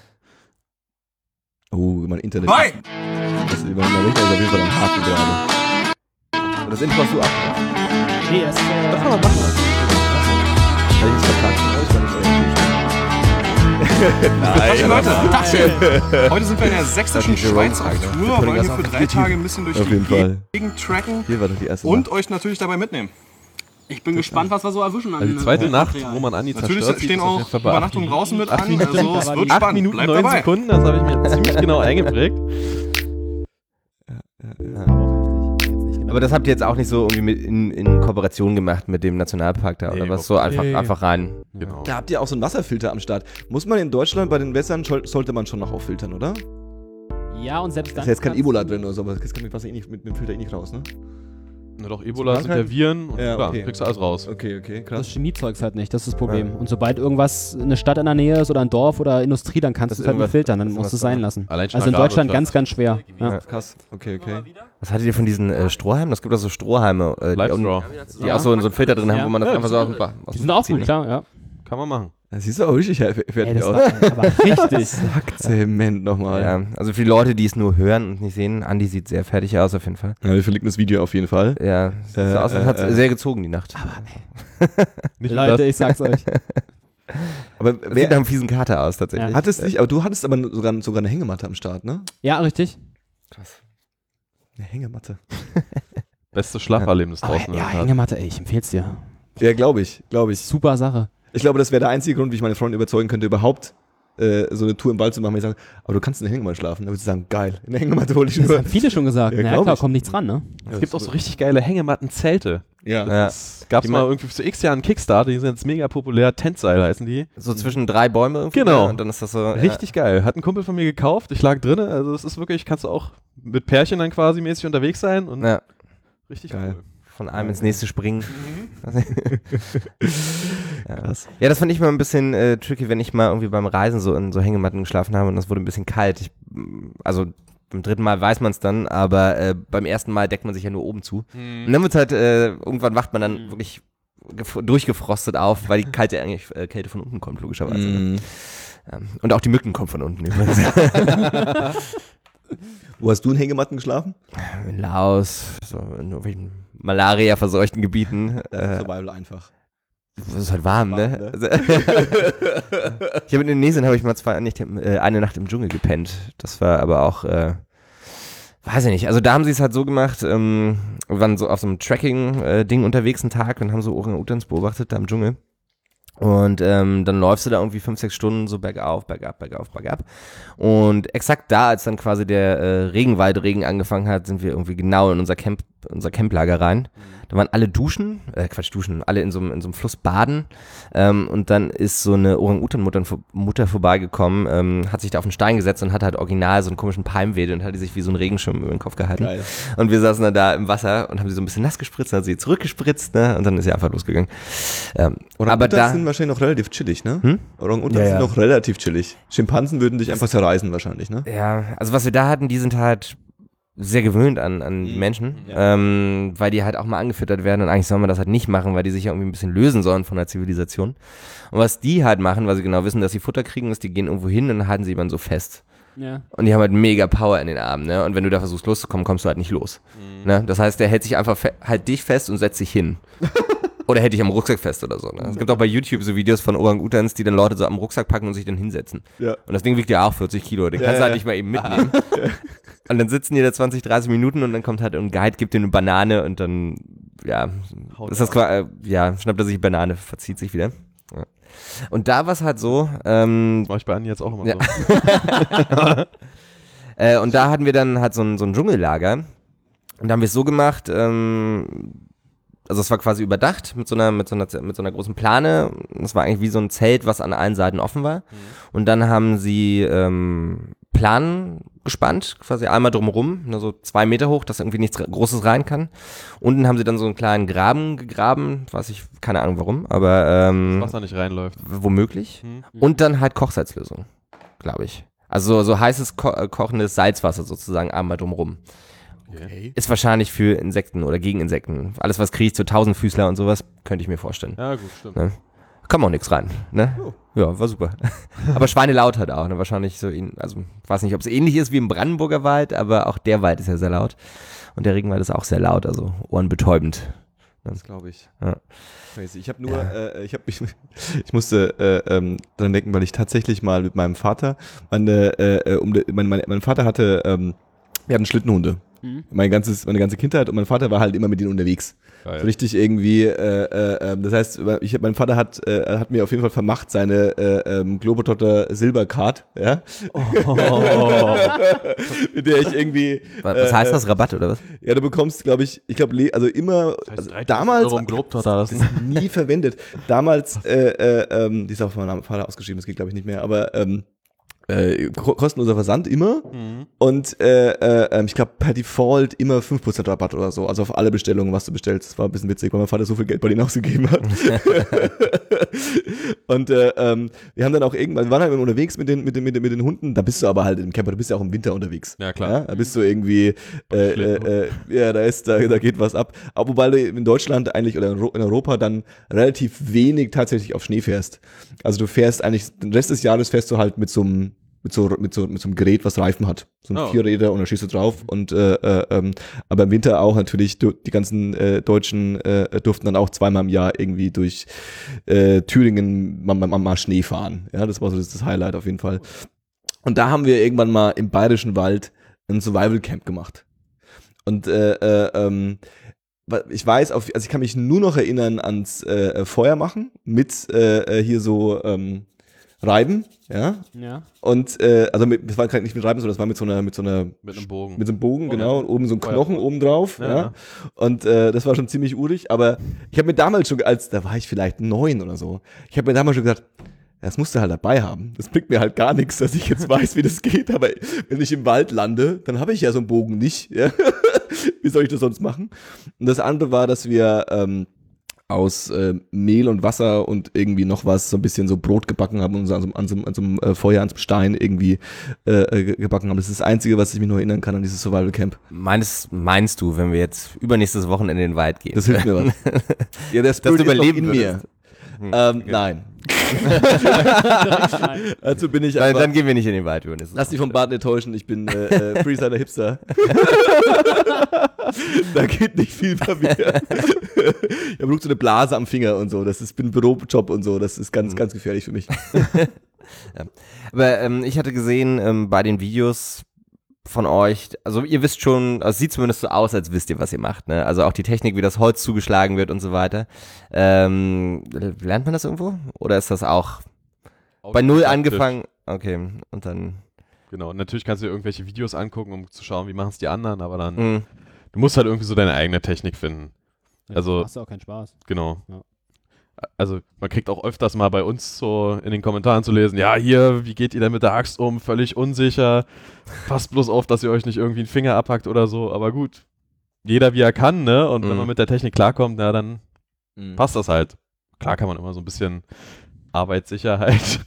Oh, mein Internet. Nein! Das ist über mein Rechner ist auf jeden Fall am Haken gerade. Das Intro hast du ab. Nee, das Das kann man machen. Hab ich jetzt verkackt. Tagchen, Leute. Heute sind wir in der sächsischen Schweiz auf Tour, wollen hier für 3 Tage ein bisschen durch Auf jeden die Fall. Gegend tracken Hier war doch die erste und euch natürlich dabei mitnehmen. Ich bin gespannt, was wir so erwischen. Also die zweite Nacht, wo man Anni Natürlich zerstört, stehen ist auf jeden auch Fall bei 8 Übernachtungen Minuten. draußen mit 8 an, Minuten, also es wird 8 spannend. Minuten, Bleibt 9 dabei. Sekunden, das habe ich mir ziemlich genau eingeprägt. Aber das habt ihr jetzt auch nicht so irgendwie in Kooperation gemacht mit dem Nationalpark da oder Nee, was? So einfach rein. Genau. Da habt ihr auch so einen Wasserfilter am Start. Muss man in Deutschland bei den Wässern, sollte man schon noch auffiltern, oder? Ja, und selbst Da dann. ist jetzt kein kannst Ebola du- drin oder so, aber das kann mit Wasser mit dem Filter nicht raus, ne? Na doch, Ebola sind ja Viren und Ja, klar, okay. kriegst du alles raus. Okay, Das krass. Chemiezeugs halt nicht, das ist das Problem. Und sobald irgendwas, eine Stadt in der Nähe ist oder ein Dorf oder Industrie, dann kannst Das du es halt nicht irgendwas- filtern, dann das musst du es was da- sein lassen. Allein schon Also in Deutschland Agrarwirtschaft. ganz, ganz schwer. Ja. Krass. Okay. Was haltet ihr von diesen Strohhalmen? Es gibt auch so Strohhalme, Live-Straw. die auch so einen Filter drin haben, Ja. wo man das Ja, einfach so aus dem Die sind auch gut, klar, ja. Kann man machen. Das siehst du auch richtig Ey, fertig das aus. war aber richtig. Zement nochmal. Ja, also für die Leute, die es nur hören und nicht sehen, Andi sieht sehr fertig aus auf jeden Fall. Ja, wir verlinken das Video auf jeden Fall. Ja, sieht so aus, als hat sehr gezogen die Nacht. Nicht Leute, ich sag's euch. Aber Sieht nach einem fiesen Kater aus tatsächlich. Ja. hattest nicht, aber du hattest aber sogar eine Hängematte am Start, ne? Ja, richtig. Krass. Eine Hängematte. beste Schlaferlebnis Aber, draußen. ja, in der Tat. Hängematte, ey, ich empfehl's dir. Ja, glaube ich. Super Sache. Ich glaube, das wäre der einzige Grund, wie ich meine Freunde überzeugen könnte, überhaupt so eine Tour im Wald zu machen, wenn ich sage, aber du kannst in der Hängematte schlafen. Dann würde ich sagen, geil, in der Hängematte hole ich Das nur. haben viele schon gesagt. Ja, Na ja, glaub klar, ich. kommt nichts ran, ne? Es gibt auch so richtig geile Hängematten-Zelte. Ja. Ja. Das gab's mal irgendwie für x Jahren Kickstarter, die sind jetzt mega populär. Tentseil heißen die. So zwischen 3 Bäume irgendwie. Genau. Und dann ist das so. Richtig geil. Hat ein Kumpel von mir gekauft, ich lag drinne. Also es ist wirklich, kannst du auch mit Pärchen dann quasi mäßig unterwegs sein und Ja, richtig Geil. cool. von einem ins nächste springen. Ja. Krass. Ja, das fand ich mal ein bisschen tricky, wenn ich mal irgendwie beim Reisen so in so Hängematten geschlafen habe und das wurde ein bisschen kalt. Also beim 3. Mal weiß man es dann, aber beim 1. Mal deckt man sich ja nur oben zu. Und dann wird halt, irgendwann wacht man dann wirklich durchgefrostet auf, weil die Kälte von unten kommt, logischerweise. Ne? Und auch die Mücken kommen von unten übrigens. Wo hast du in Hängematten geschlafen? In Laos, so in irgendwelchen Malaria-verseuchten Gebieten. Survival einfach. Das ist halt warm, ne? Warm, Also, ich habe in Indonesien mal eine Nacht im Dschungel gepennt. Das war aber auch, weiß ich nicht. Also da haben sie es halt so gemacht, wir waren so auf so einem Tracking-Ding unterwegs einen Tag und haben so Orang-Utans beobachtet da im Dschungel. Und dann läufst du da irgendwie 5-6 Stunden so bergauf, bergab. Und exakt da, als dann quasi der Regenwaldregen angefangen hat, sind wir irgendwie genau in unser Camp unser Camplager rein. Da waren alle duschen, alle in so einem Fluss baden. Und dann ist so eine Orang-Utan-Mutter vorbeigekommen, hat sich da auf den Stein gesetzt und hat halt original so einen komischen Palmwedel und hat die sich wie so einen Regenschirm über den Kopf gehalten. Geil. Und wir saßen dann da im Wasser und haben sie so ein bisschen nass gespritzt, dann hat sie zurückgespritzt, ne? Und dann ist sie einfach losgegangen. Orang-Utans sind wahrscheinlich noch relativ chillig, ne? Orang-Utans sind noch relativ chillig. Schimpansen würden dich einfach zerreißen wahrscheinlich, ne? Ja, also was wir da hatten, die sind halt sehr gewöhnt an Menschen, weil die halt auch mal angefüttert werden und eigentlich soll man das halt nicht machen, weil die sich ja irgendwie ein bisschen lösen sollen von der Zivilisation. Und was die halt machen, weil sie genau wissen, dass sie Futter kriegen, ist, die gehen irgendwo hin und dann halten sie jemanden so fest. Ja. Und die haben halt mega Power in den Armen, ne? Und wenn du da versuchst loszukommen, kommst du halt nicht los. Ne? Das heißt, der hält sich einfach halt dich fest und setzt sich hin. Oder hält dich am Rucksack fest oder so. Ne? Es gibt auch bei YouTube so Videos von Orang-Utans, die dann Leute so am Rucksack packen und sich dann hinsetzen. Ja. Und das Ding wiegt ja auch 40 Kilo, den kannst du halt nicht mal eben mitnehmen. Und dann sitzen die da 20, 30 Minuten und dann kommt halt ein Guide, gibt dir eine Banane und dann, ist das quasi, schnappt er sich die Banane, verzieht sich wieder. Ja. Und da war es halt so, das mach ich bei Anni jetzt auch immer so. Und da hatten wir dann halt so ein Dschungellager. Und da haben wir es so gemacht, also es war quasi überdacht mit so einer großen Plane. Das war eigentlich wie so ein Zelt, was an allen Seiten offen war. Und dann haben sie Planen gespannt, quasi einmal drumherum, nur so 2 Meter hoch, dass irgendwie nichts Großes rein kann. Unten haben sie dann so einen kleinen Graben gegraben, keine Ahnung warum, aber das Wasser nicht reinläuft. Womöglich. Und dann halt Kochsalzlösung, glaube ich. Also so heißes kochendes Salzwasser sozusagen einmal drumherum. Okay. Ist wahrscheinlich für Insekten oder gegen Insekten. Alles, was kriecht, so Tausendfüßler und sowas, könnte ich mir vorstellen. Ja, gut, stimmt. Ne? Kam auch nichts rein, ne? Oh. Ja, war super. Aber Schweine laut halt auch, ne? Wahrscheinlich so, also weiß nicht, ob es ähnlich ist wie im Brandenburger Wald, aber auch der Wald ist ja sehr laut. Und der Regenwald ist auch sehr laut, also ohrenbetäubend. Das glaube ich. Ja. Crazy. Ich habe nur, ich musste dran denken, weil ich tatsächlich mal mit meinem Vater, mein Vater hatte, wir hatten Schlittenhunde. Meine ganze Kindheit und mein Vater war halt immer mit denen unterwegs. So richtig irgendwie, das heißt, mein Vater hat mir auf jeden Fall vermacht seine Globetrotter Silbercard, ja. Mit der ich irgendwie. Was heißt das, Rabatt oder was? Ja, du bekommst, glaube ich, also immer, das heißt damals, Globetrotter, das ist nie verwendet. Damals, die ist auch von meinem Vater ausgeschrieben, das geht glaube ich nicht mehr, aber kostenloser Versand immer und ich glaube per Default immer 5% Rabatt oder so, also auf alle Bestellungen, was du bestellst. Das war ein bisschen witzig, weil mein Vater so viel Geld bei denen ausgegeben hat. Und wir haben dann auch irgendwann, wir waren halt unterwegs mit den Hunden, da bist du aber halt im Camper, du bist ja auch im Winter unterwegs. Ja, klar. Ja, da bist du irgendwie, da geht was ab. Aber wobei du in Deutschland eigentlich oder in Europa dann relativ wenig tatsächlich auf Schnee fährst. Also du fährst eigentlich, den Rest des Jahres fährst du halt mit so einem Gerät, was Reifen hat. So ein 4-Räder und da schießt du drauf. Und aber im Winter auch natürlich, die ganzen Deutschen durften dann auch 2-mal im Jahr irgendwie durch Thüringen mal Schnee fahren. Ja, das war so das Highlight auf jeden Fall. Und da haben wir irgendwann mal im Bayerischen Wald ein Survival Camp gemacht. Und ich weiß, also ich kann mich nur noch erinnern ans Feuer machen mit hier so Reiben, ja. Und also das war nicht mit Reiben, sondern das war mit so einem Bogen. Mit so einem Bogen, genau, und oben so ein Knochen oben drauf, ja. Und das war schon ziemlich urig, aber ich habe mir damals schon, da war ich vielleicht 9 oder so, ich habe mir damals schon gesagt, das musst du halt dabei haben. Das bringt mir halt gar nichts, dass ich jetzt weiß, wie das geht, aber wenn ich im Wald lande, dann habe ich ja so einen Bogen nicht, ja. Wie soll ich das sonst machen? Und das andere war, dass wir aus Mehl und Wasser und irgendwie noch was, so ein bisschen so Brot gebacken haben und so an so einem Feuer, an so einem Stein irgendwie gebacken haben. Das ist das Einzige, was ich mich noch erinnern kann an dieses Survival Camp. Meinst du, wenn wir jetzt übernächstes Wochenende in den Wald gehen? Das hilft mir was. Ja, der Spirit ist noch in mir. Nein. Also bin ich aber, dann gehen wir nicht in den Wald. Lass dich vom Bart nicht täuschen, ich bin Freesider Hipster. Da geht nicht viel bei mir. Ich habe so eine Blase am Finger und so, ich bin Bürojob und so, das ist ganz, ganz gefährlich für mich. Ja. Aber ich hatte gesehen bei den Videos von euch, also ihr wisst schon, es sieht zumindest so aus, als wisst ihr, was ihr macht, ne? Also auch die Technik, wie das Holz zugeschlagen wird und so weiter. Lernt man das irgendwo? Oder ist das auch bei Null angefangen? Okay, und dann... Genau, natürlich kannst du dir irgendwelche Videos angucken, um zu schauen, wie machen es die anderen, aber dann du musst halt irgendwie so deine eigene Technik finden. Also, hast du auch keinen Spaß. Genau. Ja. Also man kriegt auch öfters mal bei uns so in den Kommentaren zu lesen, ja hier, wie geht ihr denn mit der Axt um? Völlig unsicher. Passt bloß auf, dass ihr euch nicht irgendwie einen Finger abhackt oder so. Aber gut, jeder wie er kann, ne? Und wenn man mit der Technik klarkommt, na dann passt das halt. Klar kann man immer so ein bisschen Arbeitssicherheit.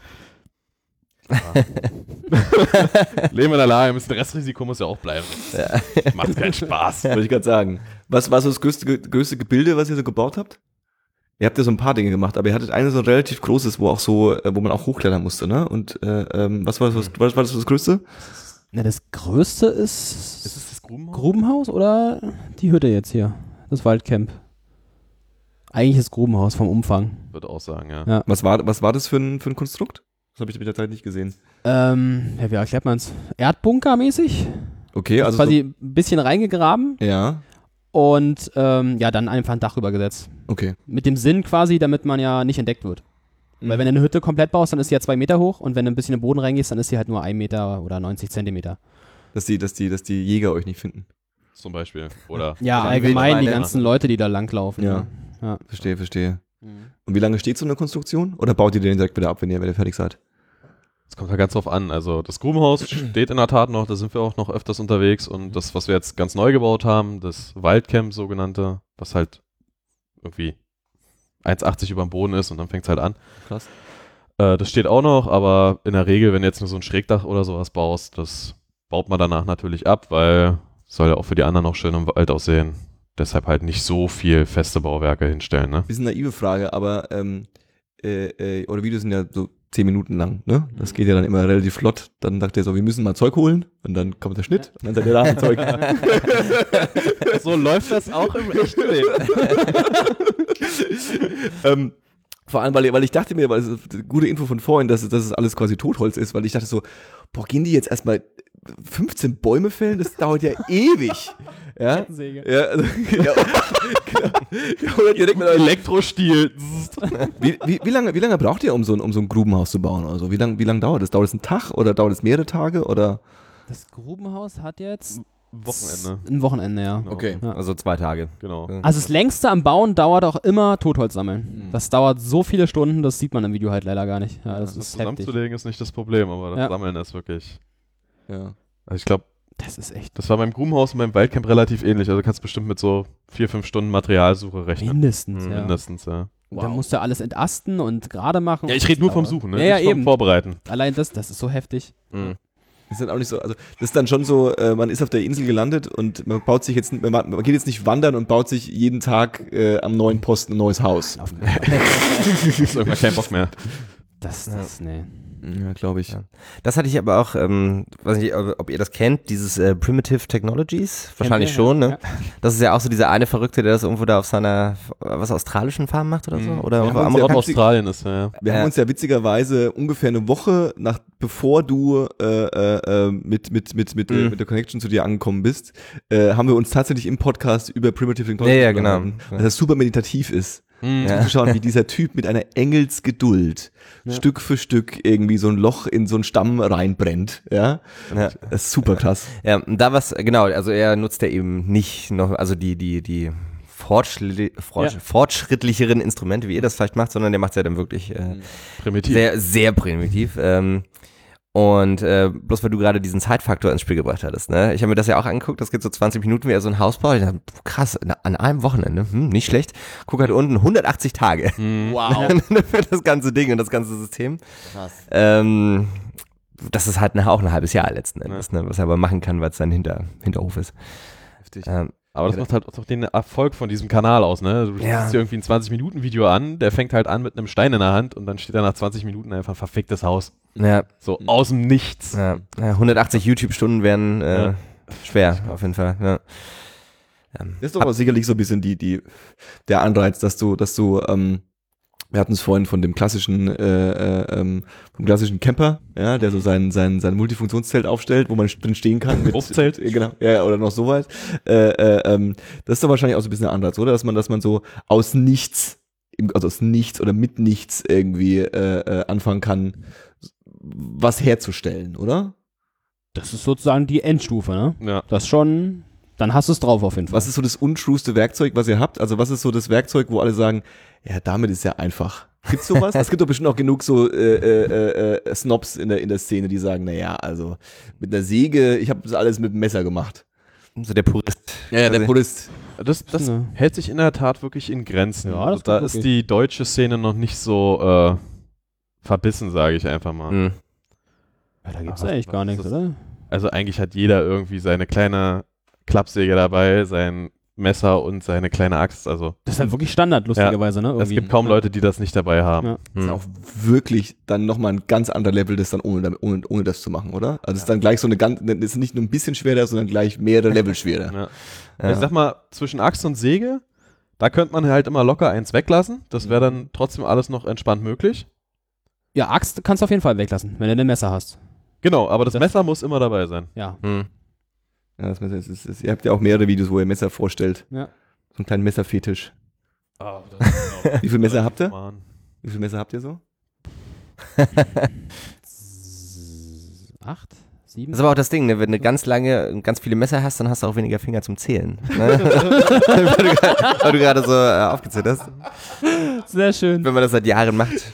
Leben in der Lage, ein bisschen Restrisiko muss ja auch bleiben. Ja. Macht keinen Spaß. Wollte ich gerade sagen. Was war so das größte Gebilde, was ihr so gebaut habt? Ihr habt ja so ein paar Dinge gemacht, aber ihr hattet eines so relativ großes, wo man auch hochklettern musste, ne? Und was war das Größte? Na, das Größte ist Ist es das Grubenhaus? Grubenhaus oder die Hütte jetzt hier? Das Waldcamp. Eigentlich das Grubenhaus vom Umfang. Würde auch sagen, ja. Ja. Was war das für ein Konstrukt? Das habe ich mit der Zeit nicht gesehen. Ja, wie erklärt man es? Erdbunker-mäßig. Okay, also quasi ein bisschen reingegraben ja, und dann einfach ein Dach rübergesetzt. okay. Mit dem Sinn quasi, damit man ja nicht entdeckt wird. Weil wenn du eine Hütte komplett baust, dann ist sie ja 2 Meter hoch und wenn du ein bisschen in den Boden reingehst, dann ist sie halt nur 1 Meter oder 90 Zentimeter. Dass die Jäger euch nicht finden. Zum Beispiel. Oder Ja, Oder allgemein die Wildschweine. ganzen Leute, die da langlaufen. Ja. Ja. Verstehe. Und wie lange steht so eine Konstruktion? Oder baut ihr den direkt wieder ab, wenn ihr fertig seid? es kommt halt ganz drauf an. Also das Grubenhaus steht in der Tat noch, da sind wir auch noch öfters unterwegs und das, was wir jetzt ganz neu gebaut haben, das Waldcamp sogenannte, was halt irgendwie 1,80 über dem Boden ist und dann fängt es halt an. Krass. Das steht auch noch, aber in der Regel, wenn du jetzt nur so ein Schrägdach oder sowas baust, das baut man danach natürlich ab, weil es soll ja auch für die anderen noch schön im Wald aussehen. Deshalb halt nicht so viel feste Bauwerke hinstellen, ne? Bisschen naive Frage, aber eure Videos sind ja so 10 Minuten lang, ne? Das geht ja dann immer relativ flott. Dann sagt er so, wir müssen mal Zeug holen und dann kommt der Schnitt und dann seid ihr da mit Zeug. So läuft das auch im echten Leben. Vor allem, weil ich dachte mir, weil es ist eine gute Info von vorhin, dass es alles quasi Totholz ist, weil ich dachte so, boah, gehen die jetzt erstmal 15 Bäume fällen? Das dauert ja ewig. Ja, ja, also, ja, genau. Oder direkt mit Elektrostiel. wie lange braucht ihr, um so ein Grubenhaus zu bauen? Also wie lang dauert das? Dauert es einen Tag oder dauert es mehrere Tage? Oder? Das Grubenhaus hat jetzt Wochenende. ein Wochenende, ja. Genau. Okay. Ja. Also 2 Tage. Genau. Also das längste am Bauen dauert auch immer Totholz sammeln. Das dauert so viele Stunden, das sieht man im Video halt leider gar nicht. Ja, das Das ist heftig. zusammenzulegen ist nicht das Problem, aber das Ja. Sammeln ist wirklich. Ja. Also ich glaube, Das ist echt das war beim Grubenhaus und beim Waldcamp relativ ähnlich. Also du kannst bestimmt mit so 4-5 Stunden Materialsuche rechnen. mindestens, ja. Mindestens, ja. Und dann musst du alles entasten und gerade machen. Ja, ich rede nur vom Aber- Suchen, ne? Ja, Nicht vom eben. Vorbereiten. Allein das ist so heftig. Mhm. Das ist dann auch nicht so, also das ist dann schon so, man ist auf der Insel gelandet und man baut sich jetzt, man geht jetzt nicht wandern und baut sich jeden Tag am neuen Posten ein neues Haus. Auf keinen Fall. Ist irgendwann kein Bock mehr. nee. Ja, glaube ich. Ja. Das hatte ich aber auch, weiß nicht, ob ihr das kennt, dieses Primitive Technologies, wahrscheinlich wir, schon, ja. ne? Das ist ja auch so dieser eine Verrückte, der das irgendwo da auf seiner, australischen Farm macht oder so? Oder Ja, wo am ja, Rock- Australien ist, ja. Wir haben uns ja witzigerweise ungefähr eine Woche bevor du mit der Connection zu dir angekommen bist, haben wir uns tatsächlich im Podcast über Primitive Technology Ja, genau. unterhalten, weil das super meditativ ist. Ja. Zu schauen, wie dieser Typ mit einer Engelsgeduld Stück für Stück irgendwie so ein Loch in so einen Stamm reinbrennt. Ja, Ja. das ist super krass. Ja, und da was, genau, also er nutzt ja eben nicht noch, also die fortschrittlicheren Instrumente, wie ihr das vielleicht macht, sondern der macht es ja dann wirklich Primitiv. sehr, sehr primitiv. Und bloß weil du gerade diesen Zeitfaktor ins Spiel gebracht hattest, ne? Ich habe mir das ja auch angeguckt, das geht so 20 Minuten, wie er so ein Haus baut. Ich dachte, krass, an einem Wochenende, nicht schlecht. Guck halt unten, 180 Tage. Wow. Für das ganze Ding und das ganze System. Krass. Das ist halt auch ein halbes Jahr letzten Endes, ne? Was er aber machen kann, weil es sein Hinterhof ist. Heftig. Aber das macht halt auch den Erfolg von diesem Kanal aus, ne? Du Ja. siehst dir irgendwie ein 20-Minuten-Video an, der fängt halt an mit einem Stein in der Hand und dann steht da nach 20 Minuten einfach ein verficktes Haus. Ja, So aus dem Nichts. ja. 180 YouTube-Stunden wären Ja. schwer, auf jeden Fall. Ja. Das ist doch aber sicherlich so ein bisschen der Anreiz, dass du, wir hatten es vorhin von dem klassischen Camper, ja, der so sein Multifunktionszelt aufstellt, wo man drin stehen kann. Wurfzelt. Genau, ja, oder noch so weit. Das ist doch wahrscheinlich auch so ein bisschen ein Anreiz, oder? Dass man so aus nichts oder mit nichts irgendwie anfangen kann, was herzustellen, oder? Das ist sozusagen die Endstufe, ne? Ja. Das ist schon Dann hast du es drauf auf jeden Fall. Was ist so das untrueste Werkzeug, was ihr habt? Also was ist so das Werkzeug, wo alle sagen, ja, damit ist ja einfach. Gibt's sowas? Es gibt doch bestimmt auch genug so Snobs in der Szene, die sagen, naja, also mit einer Säge, ich habe das alles mit dem Messer gemacht. So der Purist. Ja, der Purist. Das hält sich in der Tat wirklich in Grenzen. Ja, Also das da geht ist wirklich. die deutsche Szene noch nicht so verbissen, sage ich einfach mal. Mhm. Ja, da gibt's Aber eigentlich gar was nichts, ist das? oder? Also eigentlich hat jeder irgendwie seine kleine Klappsäge dabei, sein Messer und seine kleine Axt. Also Das ist halt wirklich Standard, lustigerweise, ne? es Irgendwie. gibt kaum Leute, die das nicht dabei haben. Ja. Das ist auch wirklich dann nochmal ein ganz anderer Level, das dann ohne das zu machen, oder? Also es ist dann gleich so das ist nicht nur ein bisschen schwerer, sondern gleich mehrere Level schwerer. Ja. Also ich sag mal, zwischen Axt und Säge, da könnte man halt immer locker eins weglassen. Das wäre dann trotzdem alles noch entspannt möglich. Ja, Axt kannst du auf jeden Fall weglassen, wenn du ein Messer hast. Genau, aber das Das- Messer muss immer dabei sein. Ja. Mhm. Ja, das Messer ihr habt ja auch mehrere Videos, wo ihr Messer vorstellt. Ja. So einen kleinen Messerfetisch. Ah, das ist genau. Wie viele Messer habt ihr? Mann. Wie viele Messer habt ihr so? 8? 7? Das ist aber auch das Ding, ne? Wenn du ganz viele Messer hast, dann hast du auch weniger Finger zum Zählen. Ne? Weil du gerade so aufgezählt hast. Sehr schön. Wenn man das seit Jahren macht.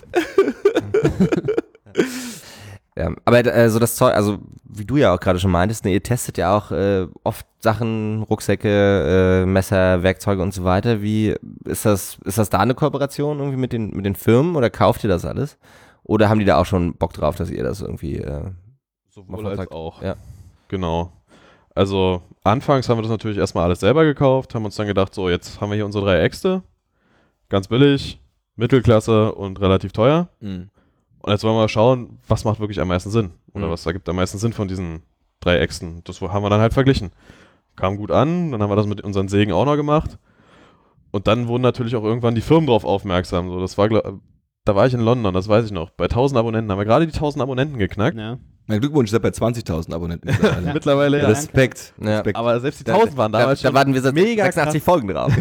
Ja, aber so das Zeug, also wie du ja auch gerade schon meintest, ne, ihr testet ja auch oft Sachen, Rucksäcke, Messer, Werkzeuge und so weiter. Wie ist das da eine Kooperation irgendwie mit den Firmen oder kauft ihr das alles? Oder haben die da auch schon Bock drauf, dass ihr das irgendwie Sowohl Mal als sagt, auch. ja. Genau. Also anfangs haben wir das natürlich erstmal alles selber gekauft, haben uns dann gedacht, so jetzt haben wir hier unsere 3 Äxte, ganz billig, Mittelklasse und relativ teuer. Mhm. Und jetzt wollen wir mal schauen, was macht wirklich am meisten Sinn. Oder Mhm. was ergibt am meisten Sinn von diesen 3 Äxten. Das haben wir dann halt verglichen. Kam gut an, dann haben wir das mit unseren Sägen auch noch gemacht. Und dann wurden natürlich auch irgendwann die Firmen drauf aufmerksam. So, das war, da war ich in London, das weiß ich noch. Bei 1000 Abonnenten haben wir gerade die 1000 Abonnenten geknackt. Ja. Mein Glückwunsch, ihr seid bei 20.000 Abonnenten mittlerweile. Mittlerweile ja. Respekt. Ja. Respekt. Aber selbst die 1000 waren damals da schon warten wir seit mega 86 Folgen drauf.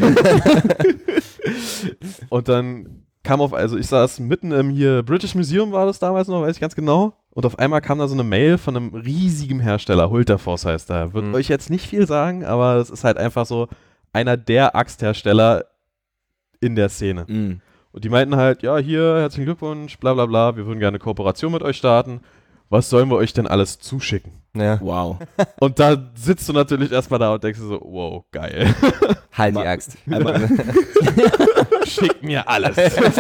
Und dann kam also ich saß mitten im hier British Museum war das damals noch, weiß ich ganz genau. Und auf einmal kam da so eine Mail von einem riesigen Hersteller, Hulterfoss heißt der. Wird euch jetzt nicht viel sagen, aber das ist halt einfach so einer der Axthersteller in der Szene. Mhm. Und die meinten halt, ja, hier, herzlichen Glückwunsch, bla bla bla, wir würden gerne eine Kooperation mit euch starten. Was sollen wir euch denn alles zuschicken? Ja. Wow. Und da sitzt du natürlich erstmal da und denkst dir so, wow, geil. Halt die Axt. Einmal, Schick mir alles.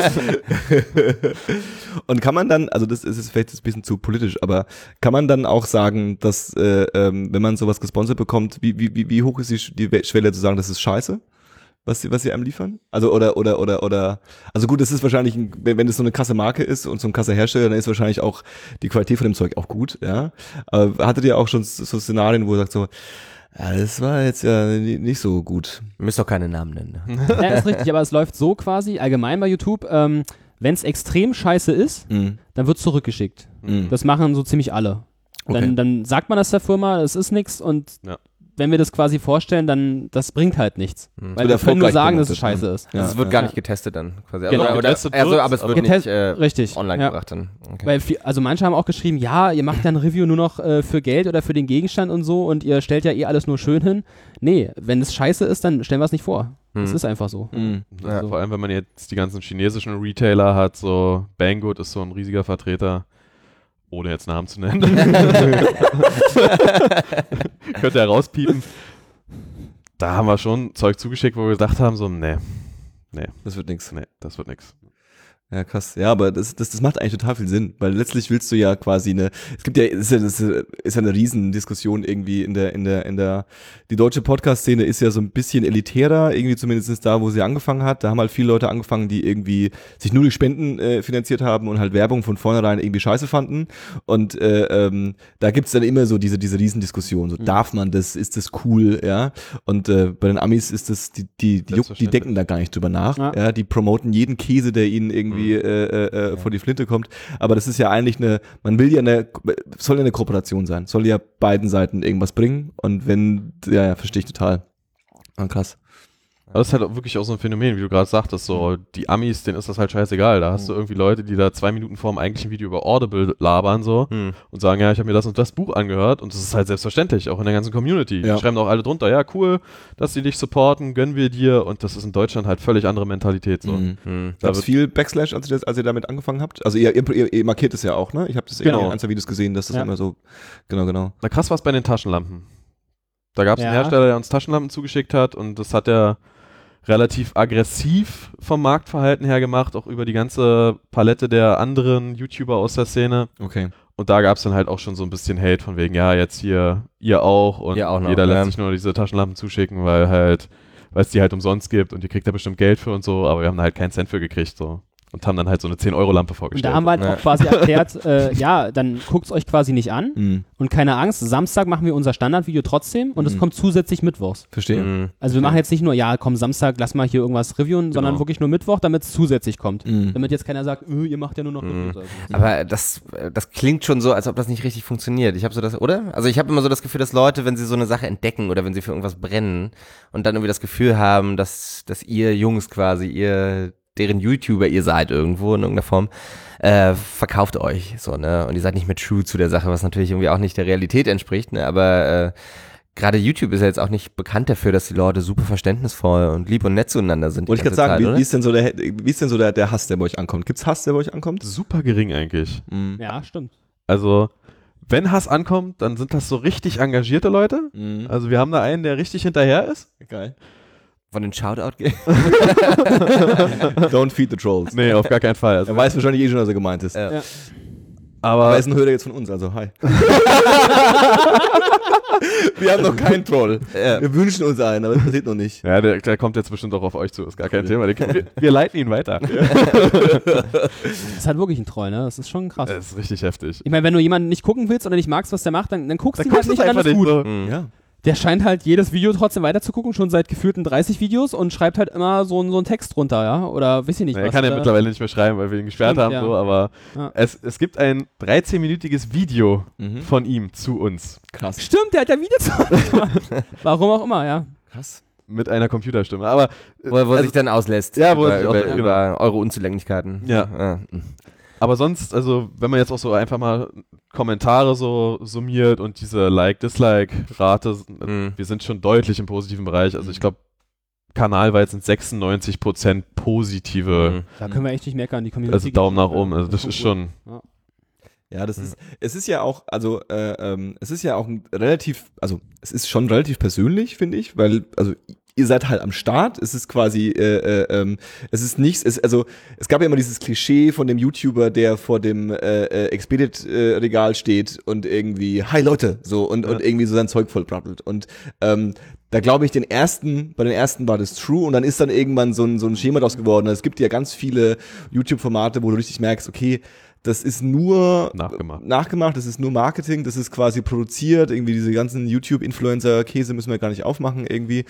und kann man dann, also das ist jetzt vielleicht ein bisschen zu politisch, aber kann man dann auch sagen, dass wenn man sowas gesponsert bekommt, wie hoch ist die Schwelle zu sagen, das ist scheiße? Was sie einem liefern? Also oder also gut, das ist wahrscheinlich, wenn es so eine krasse Marke ist und so ein krasser Hersteller, dann ist wahrscheinlich auch die Qualität von dem Zeug auch gut, ja. Aber hattet ihr auch schon so Szenarien, wo ihr sagt so, ja, das war jetzt ja nicht so gut. Ihr müsst doch keine Namen nennen. Ne? Ja, ist richtig, aber es läuft so quasi allgemein bei YouTube, wenn es extrem scheiße ist, Mhm. dann wird zurückgeschickt. Mhm. Das machen so ziemlich alle. Okay. Dann sagt man das der Firma, es ist nichts und Ja. wenn wir das quasi vorstellen, dann das bringt halt nichts. Mhm. Weil Wird wir können nur erfolgreich sagen, dass es promotet, scheiße ist. Ja. Also es wird gar nicht getestet dann quasi. Genau, oder, getestet also, wird's, aber es wird aber- nicht Richtig. online ja. gebracht dann. Okay. Weil also manche haben auch geschrieben, ja, ihr macht ja ein Review nur noch für Geld oder für den Gegenstand und so und ihr stellt ja eh alles nur schön hin. Nee, wenn es scheiße ist, dann stellen wir es nicht vor. Das ist einfach so. Mhm. Ja, vor allem, wenn man jetzt die ganzen chinesischen Retailer hat, so Banggood ist so ein riesiger Vertreter, ohne jetzt Namen zu nennen. Könnt ihr rauspiepen. Da haben wir schon Zeug zugeschickt, wo wir gedacht haben, so, nee, Das wird nix. das wird nix. Ja, krass. Ja, aber das macht eigentlich total viel Sinn, weil letztlich willst du ja quasi das ist ja eine Riesendiskussion irgendwie die deutsche Podcast-Szene ist ja so ein bisschen elitärer, irgendwie zumindest da, wo sie angefangen hat. Da haben halt viele Leute angefangen, die irgendwie sich nur durch Spenden finanziert haben und halt Werbung von vornherein irgendwie scheiße fanden. Und da gibt's dann immer so diese Riesendiskussion. So, darf man das? Ist das cool? Ja. Und bei den Amis ist das, die denken da gar nicht drüber nach. Ja, die promoten jeden Käse, der ihnen irgendwie vor die Flinte kommt. Aber das ist ja eigentlich soll ja eine Kooperation sein. Soll ja beiden Seiten irgendwas bringen. Und wenn, ja, verstehe ich total. Ah, krass. Aber das ist halt auch wirklich auch so ein Phänomen, wie du gerade sagtest, so die Amis, denen ist das halt scheißegal. Da hast du irgendwie Leute, die da 2 Minuten vor dem eigentlichen Video über Audible labern so und sagen, ja, ich habe mir das und das Buch angehört und das ist halt selbstverständlich, auch in der ganzen Community. Die schreiben auch alle drunter, ja, cool, dass sie dich supporten, gönnen wir dir und das ist in Deutschland halt völlig andere Mentalität. So. Gab es viel Backslash, als ihr damit angefangen habt? Also ihr markiert es ja auch, ne? Ich habe das in ein, zwei Videos gesehen, dass das immer so, genau. Na krass war es bei den Taschenlampen. Da gab es einen Hersteller, der uns Taschenlampen zugeschickt hat und das hat er relativ aggressiv vom Marktverhalten her gemacht, auch über die ganze Palette der anderen YouTuber aus der Szene. Okay. Und da gab es dann halt auch schon so ein bisschen Hate von wegen, ja, jetzt hier, ihr auch und auch noch, jeder lässt sich nur diese Taschenlampen zuschicken, weil es die halt umsonst gibt und ihr kriegt da bestimmt Geld für und so, aber wir haben da halt keinen Cent für gekriegt, so. Und haben dann halt so eine 10-Euro-Lampe vorgestellt. Und da haben wir halt auch quasi erklärt, dann guckt es euch quasi nicht an und keine Angst, Samstag machen wir unser Standardvideo trotzdem und es kommt zusätzlich mittwochs. Verstehe. Also wir machen jetzt nicht nur, Samstag, lass mal hier irgendwas reviewen, sondern wirklich nur Mittwoch, damit es zusätzlich kommt. Damit jetzt keiner sagt, ihr macht ja nur noch Reviews. Also. Aber das klingt schon so, als ob das nicht richtig funktioniert. Ich habe so das, oder? Also ich habe immer so das Gefühl, dass Leute, wenn sie so eine Sache entdecken oder wenn sie für irgendwas brennen und dann irgendwie das Gefühl haben, dass ihr Jungs quasi, deren YouTuber ihr seid irgendwo in irgendeiner Form, verkauft euch so, ne? Und ihr seid nicht mehr true zu der Sache, was natürlich irgendwie auch nicht der Realität entspricht, ne? Aber gerade YouTube ist ja jetzt auch nicht bekannt dafür, dass die Leute super verständnisvoll und lieb und nett zueinander sind. Wollte ich gerade sagen, wie ist denn so der Hass, der bei euch ankommt? Gibt's Hass, der bei euch ankommt? Super gering eigentlich. Ja, stimmt. Also, wenn Hass ankommt, dann sind das so richtig engagierte Leute. Also wir haben da einen, der richtig hinterher ist. Geil. Von den Shoutout gehen. Don't feed the trolls. Nee, auf gar keinen Fall. Also, er weiß wahrscheinlich schon, was er gemeint ist. Ja. Aber er ist ein Hörer jetzt von uns, also hi. Wir haben noch keinen Troll. Wir wünschen uns einen, aber das passiert noch nicht. Ja, der kommt jetzt bestimmt auch auf euch zu, ist gar kein Thema. Wir leiten ihn weiter. Das ist halt wirklich ein Troll, ne? Das ist schon krass. Das ist richtig heftig. Ich meine, wenn du jemanden nicht gucken willst oder nicht magst, was der macht, dann guckst du ihn halt nicht, einfach dann ist gut. So. Ja. Der scheint halt jedes Video trotzdem weiter zu gucken, schon seit gefühlten 30 Videos und schreibt halt immer so einen Text drunter, ja? Oder weiß ich nicht was. Er kann ja mittlerweile nicht mehr schreiben, weil wir ihn gesperrt haben, ja. so, aber es gibt ein 13-minütiges Video von ihm zu uns. Krass. Stimmt, der hat ja Video zu uns gemacht. Warum auch immer, ja. Krass. Mit einer Computerstimme, aber Wo sich dann auslässt. Ja, wo er sich über eure Unzulänglichkeiten. Ja. Aber sonst, also wenn man jetzt auch so einfach mal Kommentare so summiert und diese Like-Dislike-Rate, wir sind schon deutlich im positiven Bereich. Also ich glaube, kanalweit sind 96% positive. Da können wir echt nicht meckern. Die Community Also Daumen nach oben. Also das ist schon. Ja, das ist, es ist ja auch, also es ist ja auch ein relativ, also es ist schon relativ persönlich, finde ich, weil, also ihr seid halt am Start, es ist quasi, es ist nichts, es gab ja immer dieses Klischee von dem YouTuber, der vor dem Expedit-Regal steht und irgendwie, hi Leute, so, und irgendwie so sein Zeug voll brabbelt. Und da glaube ich, bei den ersten war das true und dann ist dann irgendwann so ein Schema draus geworden. Es gibt ja ganz viele YouTube-Formate, wo du richtig merkst, okay, das ist nur nachgemacht, das ist nur Marketing, das ist quasi produziert, irgendwie diese ganzen YouTube-Influencer-Käse müssen wir gar nicht aufmachen irgendwie.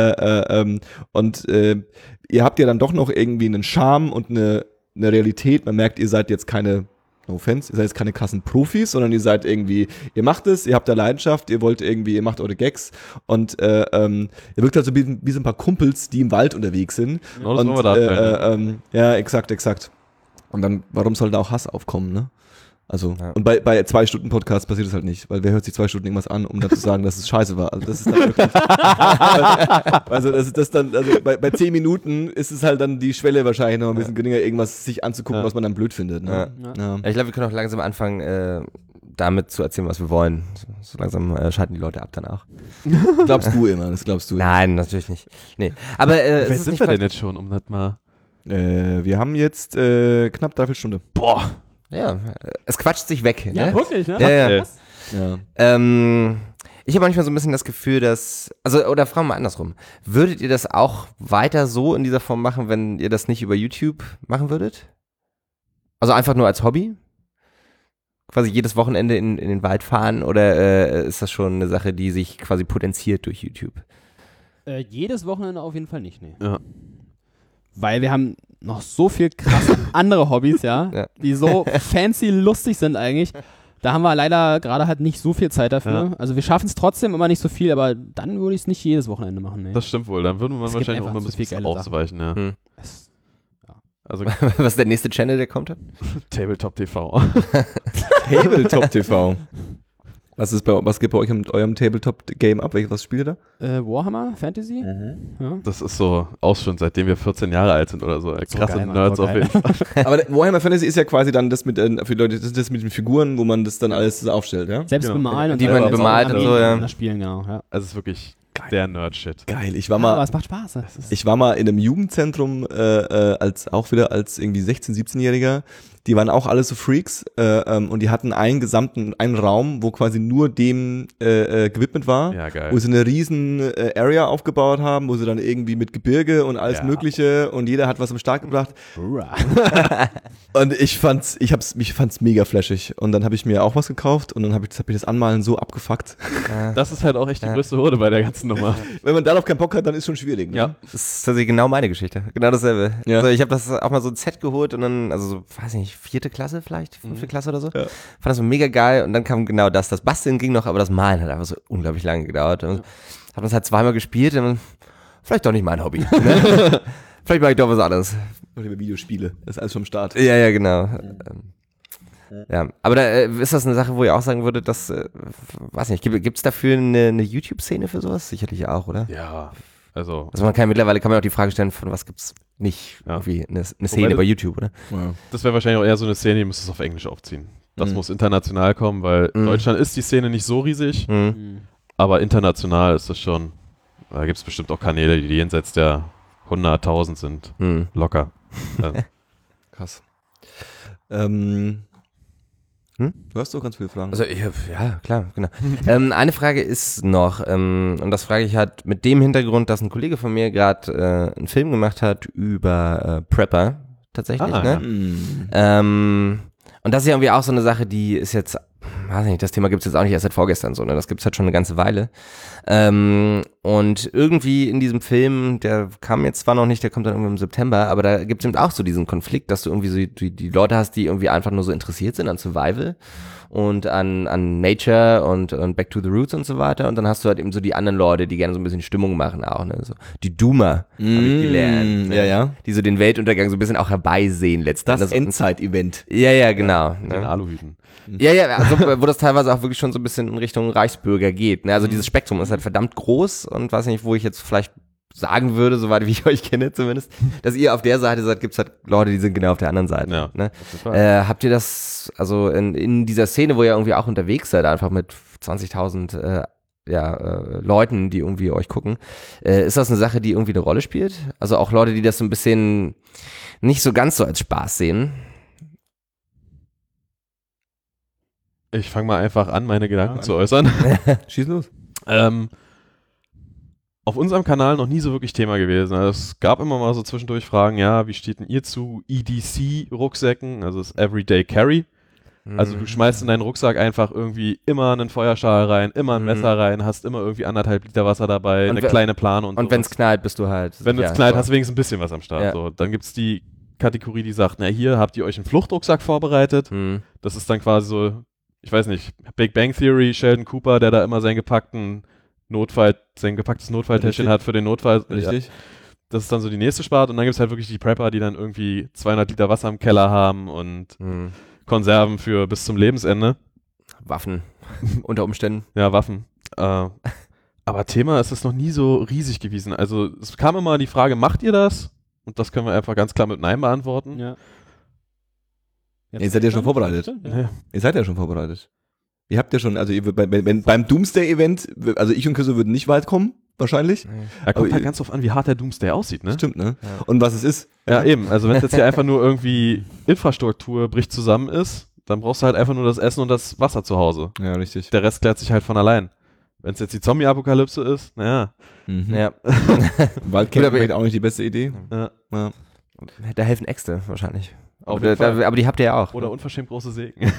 Ihr habt ja dann doch noch irgendwie einen Charme und eine Realität. Man merkt, ihr seid jetzt keine, no offense, ihr seid jetzt keine krassen Profis, sondern ihr seid irgendwie, ihr macht es, ihr habt da Leidenschaft, ihr macht eure Gags und ihr wirkt halt so wie so ein paar Kumpels, die im Wald unterwegs sind. Genau, das wollen wir darstellen. Ja, exakt. Und dann, warum soll da auch Hass aufkommen, ne? Also, und bei 2-Stunden-Podcasts passiert das halt nicht, weil wer hört sich 2 Stunden irgendwas an, um dann zu sagen, dass es scheiße war. Also das ist dann wirklich, also bei 10 Minuten ist es halt dann die Schwelle wahrscheinlich noch ein bisschen geringer, irgendwas sich anzugucken, was man dann blöd findet. Ne? Ja. Ich glaube, wir können auch langsam anfangen, damit zu erzählen, was wir wollen. So langsam schalten die Leute ab danach. Glaubst du immer, das glaubst du. Nein, natürlich nicht. Nee. Aber wer sind wir denn jetzt schon, um das mal... wir haben jetzt knapp 3/4 Stunde. Boah. Ja, es quatscht sich weg. Ja, ne? wirklich, ne? Ja. Ja. Ich habe manchmal so ein bisschen das Gefühl, dass, oder fragen wir mal andersrum. Würdet ihr das auch weiter so in dieser Form machen, wenn ihr das nicht über YouTube machen würdet? Also einfach nur als Hobby? Quasi jedes Wochenende in den Wald fahren oder ist das schon eine Sache, die sich quasi potenziert durch YouTube? Jedes Wochenende auf jeden Fall nicht, ne. Ja. Weil wir haben noch so viel krasse andere Hobbys, ja, die so fancy lustig sind eigentlich. Da haben wir leider gerade halt nicht so viel Zeit dafür. Ja. Also wir schaffen es trotzdem immer nicht so viel, aber dann würde ich es nicht jedes Wochenende machen. Nee. Das stimmt wohl. Dann würden wir Es gibt wahrscheinlich auch einfach mal ein zu viel bisschen geile ausweichen. Ja. Es- Also Was ist der nächste Channel, der kommt dann? Tabletop TV. Tabletop TV. Was geht bei euch in eurem Tabletop-Game ab? Was spielt ihr da? Warhammer Fantasy? Ja. Das ist so auch schon seitdem wir 14 Jahre alt sind oder so. Krasse geil, Mann, Nerds so auf geil. jeden Fall. Aber Warhammer Fantasy ist ja quasi dann das mit, für die Leute, das mit den Figuren, wo man das dann alles aufstellt, ja? Selbst Genau. bemalen und Die man bemalt und so, ja. Das Spielen, genau. Ja. Also es ist wirklich der Nerd-Shit. Geil, ich war Aber mal, es macht Spaß. Das ist ich war mal in einem Jugendzentrum, als irgendwie 16-, 17-Jähriger. Die waren auch alle so Freaks und die hatten einen Raum, wo quasi nur dem gewidmet war, Ja, geil. wo sie eine riesen Area aufgebaut haben, wo sie dann irgendwie mit Gebirge und alles Ja. Mögliche und jeder hat was am Start gebracht. Hurra. Und ich fand's mega flashig. Und dann habe ich mir auch was gekauft und dann hab ich das Anmalen so abgefuckt. Das ist halt auch echt die größte Hürde bei der ganzen Nummer. Wenn man darauf keinen Bock hat, dann ist schon schwierig. Ne? Ja. Das ist tatsächlich genau meine Geschichte. Genau dasselbe. Ja. Also ich habe das auch mal so ein Set geholt und dann, also so, weiß ich nicht, 4. Klasse vielleicht, 5. Klasse oder so. Ja. Fand das so mega geil und dann kam genau das. Das Basteln ging noch, aber das Malen hat einfach so unglaublich lange gedauert. Und hab das halt zweimal gespielt und dann, vielleicht doch nicht mein Hobby. Ne? Vielleicht mache ich doch was anderes. Oder über Videospiele. Das ist alles vom Start. Ja, genau. Ja, aber da ist das eine Sache, wo ihr auch sagen würdet, dass, weiß nicht, gibt's dafür eine YouTube-Szene für sowas? Sicherlich auch, oder? Ja, also Also mittlerweile kann man auch die Frage stellen, von was gibt's nicht Ja. irgendwie eine Szene bei YouTube, oder? Ja. das wäre wahrscheinlich auch eher so eine Szene, die müsste es auf Englisch aufziehen. Das muss international kommen, weil in Deutschland ist die Szene nicht so riesig, aber international ist das schon, da gibt es bestimmt auch Kanäle, die jenseits der 100.000 sind. Locker. Krass. Hm? Du hast doch ganz viele Fragen. Also ja, klar, genau. Eine Frage ist noch, und das frage ich halt mit dem Hintergrund, dass ein Kollege von mir gerade einen Film gemacht hat über Prepper, tatsächlich, Ah, ne? ja. Und das ist ja irgendwie auch so eine Sache, die ist jetzt, weiß nicht, das Thema gibt es jetzt auch nicht erst seit vorgestern so, ne? Das gibt es halt schon eine ganze Weile. Und irgendwie in diesem Film, der kam jetzt zwar noch nicht, der kommt dann irgendwie im September, aber da gibt es eben auch so diesen Konflikt, dass du irgendwie so die Leute hast, die irgendwie einfach nur so interessiert sind an Survival und an Nature und Back to the Roots und so weiter. Und dann hast du halt eben so die anderen Leute, die gerne so ein bisschen Stimmung machen auch, ne? So die Doomer, habe ich gelernt. Ne? Ja, ja. Die so den Weltuntergang so ein bisschen auch herbeisehen letztendlich. Das Endzeit-Event. Ja, genau. In den Ne? Aluhüten. Ja, also wo das teilweise auch wirklich schon so ein bisschen in Richtung Reichsbürger geht. Ne? Also dieses Spektrum ist halt verdammt groß und weiß nicht, wo ich jetzt vielleicht sagen würde, soweit wie ich euch kenne zumindest, dass ihr auf der Seite seid, gibt's halt Leute, die sind genau auf der anderen Seite. Ja, Ne? auf jeden Fall. Habt ihr das, also in dieser Szene, wo ihr irgendwie auch unterwegs seid, einfach mit 20.000 Leuten, die irgendwie euch gucken, ist das eine Sache, die irgendwie eine Rolle spielt? Also auch Leute, die das so ein bisschen nicht so ganz so als Spaß sehen? Ich fange mal einfach an, meine Gedanken zu äußern. Schieß los. Auf unserem Kanal noch nie so wirklich Thema gewesen. Also es gab immer mal so zwischendurch Fragen, ja, wie steht denn ihr zu EDC-Rucksäcken, also das Everyday Carry? Also du schmeißt in deinen Rucksack einfach irgendwie immer einen Feuerschal rein, immer ein Messer rein, hast immer irgendwie 1,5 Liter Wasser dabei, Und eine kleine Plane und Und wenn es knallt, bist du halt. Wenn es ja, knallt, so. hast du wenigstens ein bisschen was am Start. Ja. So. Dann gibt es die Kategorie, die sagt, na hier habt ihr euch einen Fluchtrucksack vorbereitet. Das ist dann quasi so, ich weiß nicht, Big Bang Theory, Sheldon Cooper, der da immer sein gepacktes Notfalltäschchen Richtig. hat für den Notfall. Richtig. Ja, das ist dann so die nächste Sparte. Und dann gibt es halt wirklich die Prepper, die dann irgendwie 200 Liter Wasser im Keller haben und Konserven für bis zum Lebensende. Waffen unter Umständen. Ja, Waffen. Aber Thema ist es noch nie so riesig gewesen. Also es kam immer die Frage, macht ihr das? Und das können wir einfach ganz klar mit Nein beantworten. Ja. Ihr seid ja schon vorbereitet. Ja. Ihr seid ja schon vorbereitet. Ihr habt ja schon, also beim Doomsday-Event, also ich und Küsse würden nicht weit kommen, wahrscheinlich. Da kommt Aber halt ganz drauf an, wie hart der Doomsday aussieht, ne? Stimmt, ne? Und was es ist. Ja, eben. Also wenn es jetzt hier einfach nur irgendwie Infrastruktur bricht zusammen ist, dann brauchst du halt einfach nur das Essen und das Wasser zu Hause. Ja, richtig. Der Rest klärt sich halt von allein. Wenn es jetzt die Zombie-Apokalypse ist, naja. Ja. Waldcamp wäre auch nicht die beste Idee. Ja. Ja. Da helfen Äxte wahrscheinlich. Auf jeden Fall. Aber die habt ihr ja auch. Oder unverschämt große Sägen.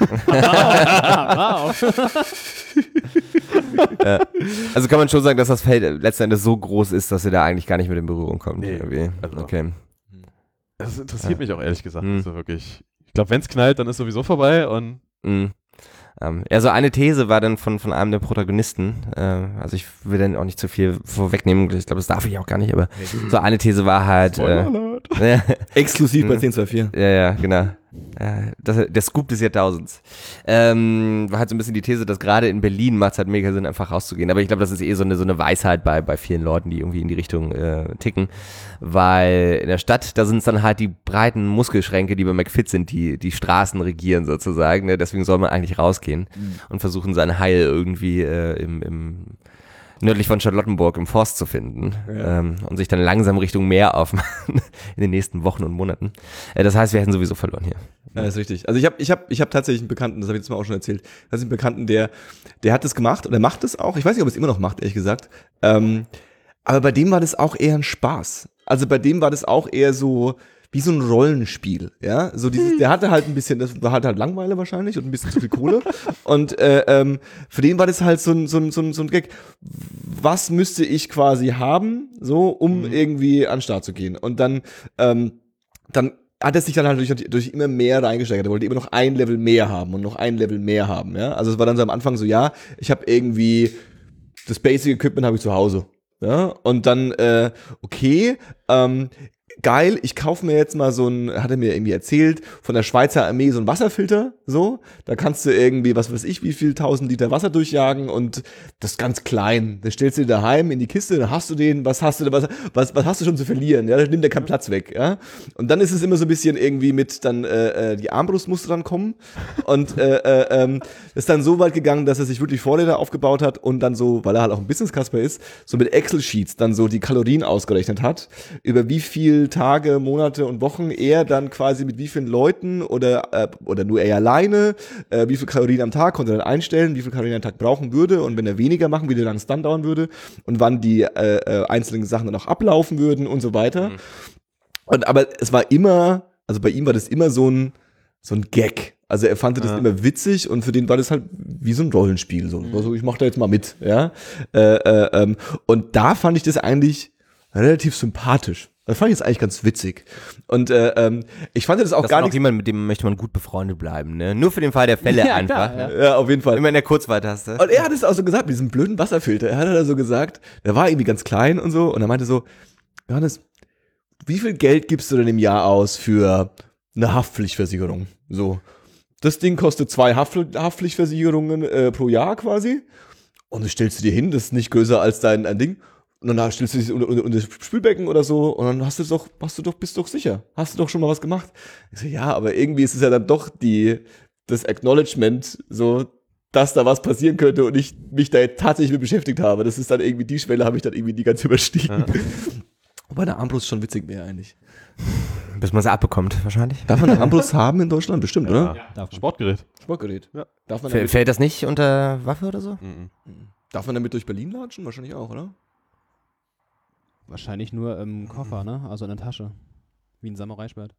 Also kann man schon sagen, dass das Feld letzten Endes so groß ist, dass ihr da eigentlich gar nicht mit in Berührung kommt. Nee, irgendwie. also- Okay. Das interessiert mich auch ehrlich gesagt nicht so wirklich. Ich glaube, wenn es knallt, dann ist sowieso vorbei und Mhm. So eine These war dann von einem der Protagonisten, also ich will dann auch nicht zu viel vorwegnehmen, ich glaube, das darf ich auch gar nicht, aber so eine These war halt exklusiv bei 1024. Ja, genau. Der Scoop des Jahrtausends. War halt so ein bisschen die These, dass gerade in Berlin macht es halt mega Sinn, einfach rauszugehen. Aber ich glaube, das ist so eine Weisheit bei vielen Leuten, die irgendwie in die Richtung ticken. Weil in der Stadt, da sind es dann halt die breiten Muskelschränke, die bei McFit sind, die Straßen regieren sozusagen. Ne? Deswegen soll man eigentlich rausgehen und versuchen, sein Heil irgendwie im nördlich von Charlottenburg im Forst zu finden und sich dann langsam Richtung Meer aufmachen in den nächsten Wochen und Monaten. Das heißt, wir hätten sowieso verloren hier. Ja, das ist richtig. Also ich hab tatsächlich einen Bekannten, das habe ich jetzt mal auch schon erzählt, das ist ein Bekannten, der hat das gemacht und er macht es auch. Ich weiß nicht, ob er es immer noch macht, ehrlich gesagt. Aber bei dem war das auch eher ein Spaß. Also bei dem war das auch eher so wie so ein Rollenspiel, ja, so dieses, der hatte halt ein bisschen, das war halt Langeweile wahrscheinlich und ein bisschen zu viel Kohle und für den war das halt so ein Gag, was müsste ich quasi haben, so, um irgendwie an den Start zu gehen und dann hat er sich dann halt durch immer mehr reingesteigert, er wollte immer noch ein Level mehr haben und noch ein Level mehr haben, ja, also es war dann so am Anfang so, ja, ich habe irgendwie das Basic Equipment habe ich zu Hause, ja, und dann, geil, ich kaufe mir jetzt mal hat er mir irgendwie erzählt, von der Schweizer Armee so einen Wasserfilter, so, da kannst du irgendwie, was weiß ich, wie viel 1000 Liter Wasser durchjagen und das ist ganz klein, das stellst du dir daheim in die Kiste, dann hast du den, was hast du schon zu verlieren, ja, dann nimmt der keinen Platz weg, ja, und dann ist es immer so ein bisschen irgendwie mit, dann, die Armbrust musste dann kommen und, ist dann so weit gegangen, dass er sich wirklich Vorräte aufgebaut hat und dann so, weil er halt auch ein Business-Kasper ist, so mit Excel-Sheets dann so die Kalorien ausgerechnet hat, über wie viel Tage, Monate und Wochen er dann quasi mit wie vielen Leuten oder nur er alleine, wie viel Kalorien am Tag konnte er dann einstellen, wie viel Kalorien am Tag brauchen würde und wenn er weniger machen, wie lange es dann dauern würde und wann die einzelnen Sachen dann auch ablaufen würden und so weiter. Aber es war immer, also bei ihm war das immer so ein Gag. Also er fand das immer witzig und für den war das halt wie so ein Rollenspiel. So. Also ich mach da jetzt mal mit, ja. Und da fand ich das eigentlich relativ sympathisch. Das fand ich jetzt eigentlich ganz witzig. Und ich fand das auch das gar ist nicht. Jemand, mit dem möchte man gut befreundet bleiben, ne? Nur für den Fall der Fälle Ja, einfach. klar, Ne? Ja, auf jeden Fall. Immer in der Kurzweiltaste. Und er hat es auch so gesagt, mit diesem blöden Wasserfilter. Er hat da so gesagt, der war irgendwie ganz klein und so. Und er meinte so, Johannes, wie viel Geld gibst du denn im Jahr aus für eine Haftpflichtversicherung? So. Das Ding kostet 2 Haftpflichtversicherungen pro Jahr quasi. Und das stellst du dir hin, das ist nicht größer als dein Ding. Und dann stellst du dich unter das Spülbecken oder so und dann bist du doch sicher. Hast du doch schon mal was gemacht? Ich so, ja, aber irgendwie ist es ja dann doch das Acknowledgement, so, dass da was passieren könnte und ich mich da jetzt tatsächlich mit beschäftigt habe. Das ist dann irgendwie, die Schwelle habe ich dann irgendwie nie ganz überstiegen. Ja. Wobei eine Armbrust schon witzig wäre eigentlich. Bis man sie abbekommt, wahrscheinlich. Darf man eine Armbrust haben in Deutschland? Bestimmt, oder? Ja. Sportgerät. Sportgerät. Ja. Darf man Fällt das nicht unter Waffe oder so? Darf man damit durch Berlin latschen? Wahrscheinlich auch, oder? Wahrscheinlich nur im Koffer, ne? Also in der Tasche. Wie ein Samurai-Schwert.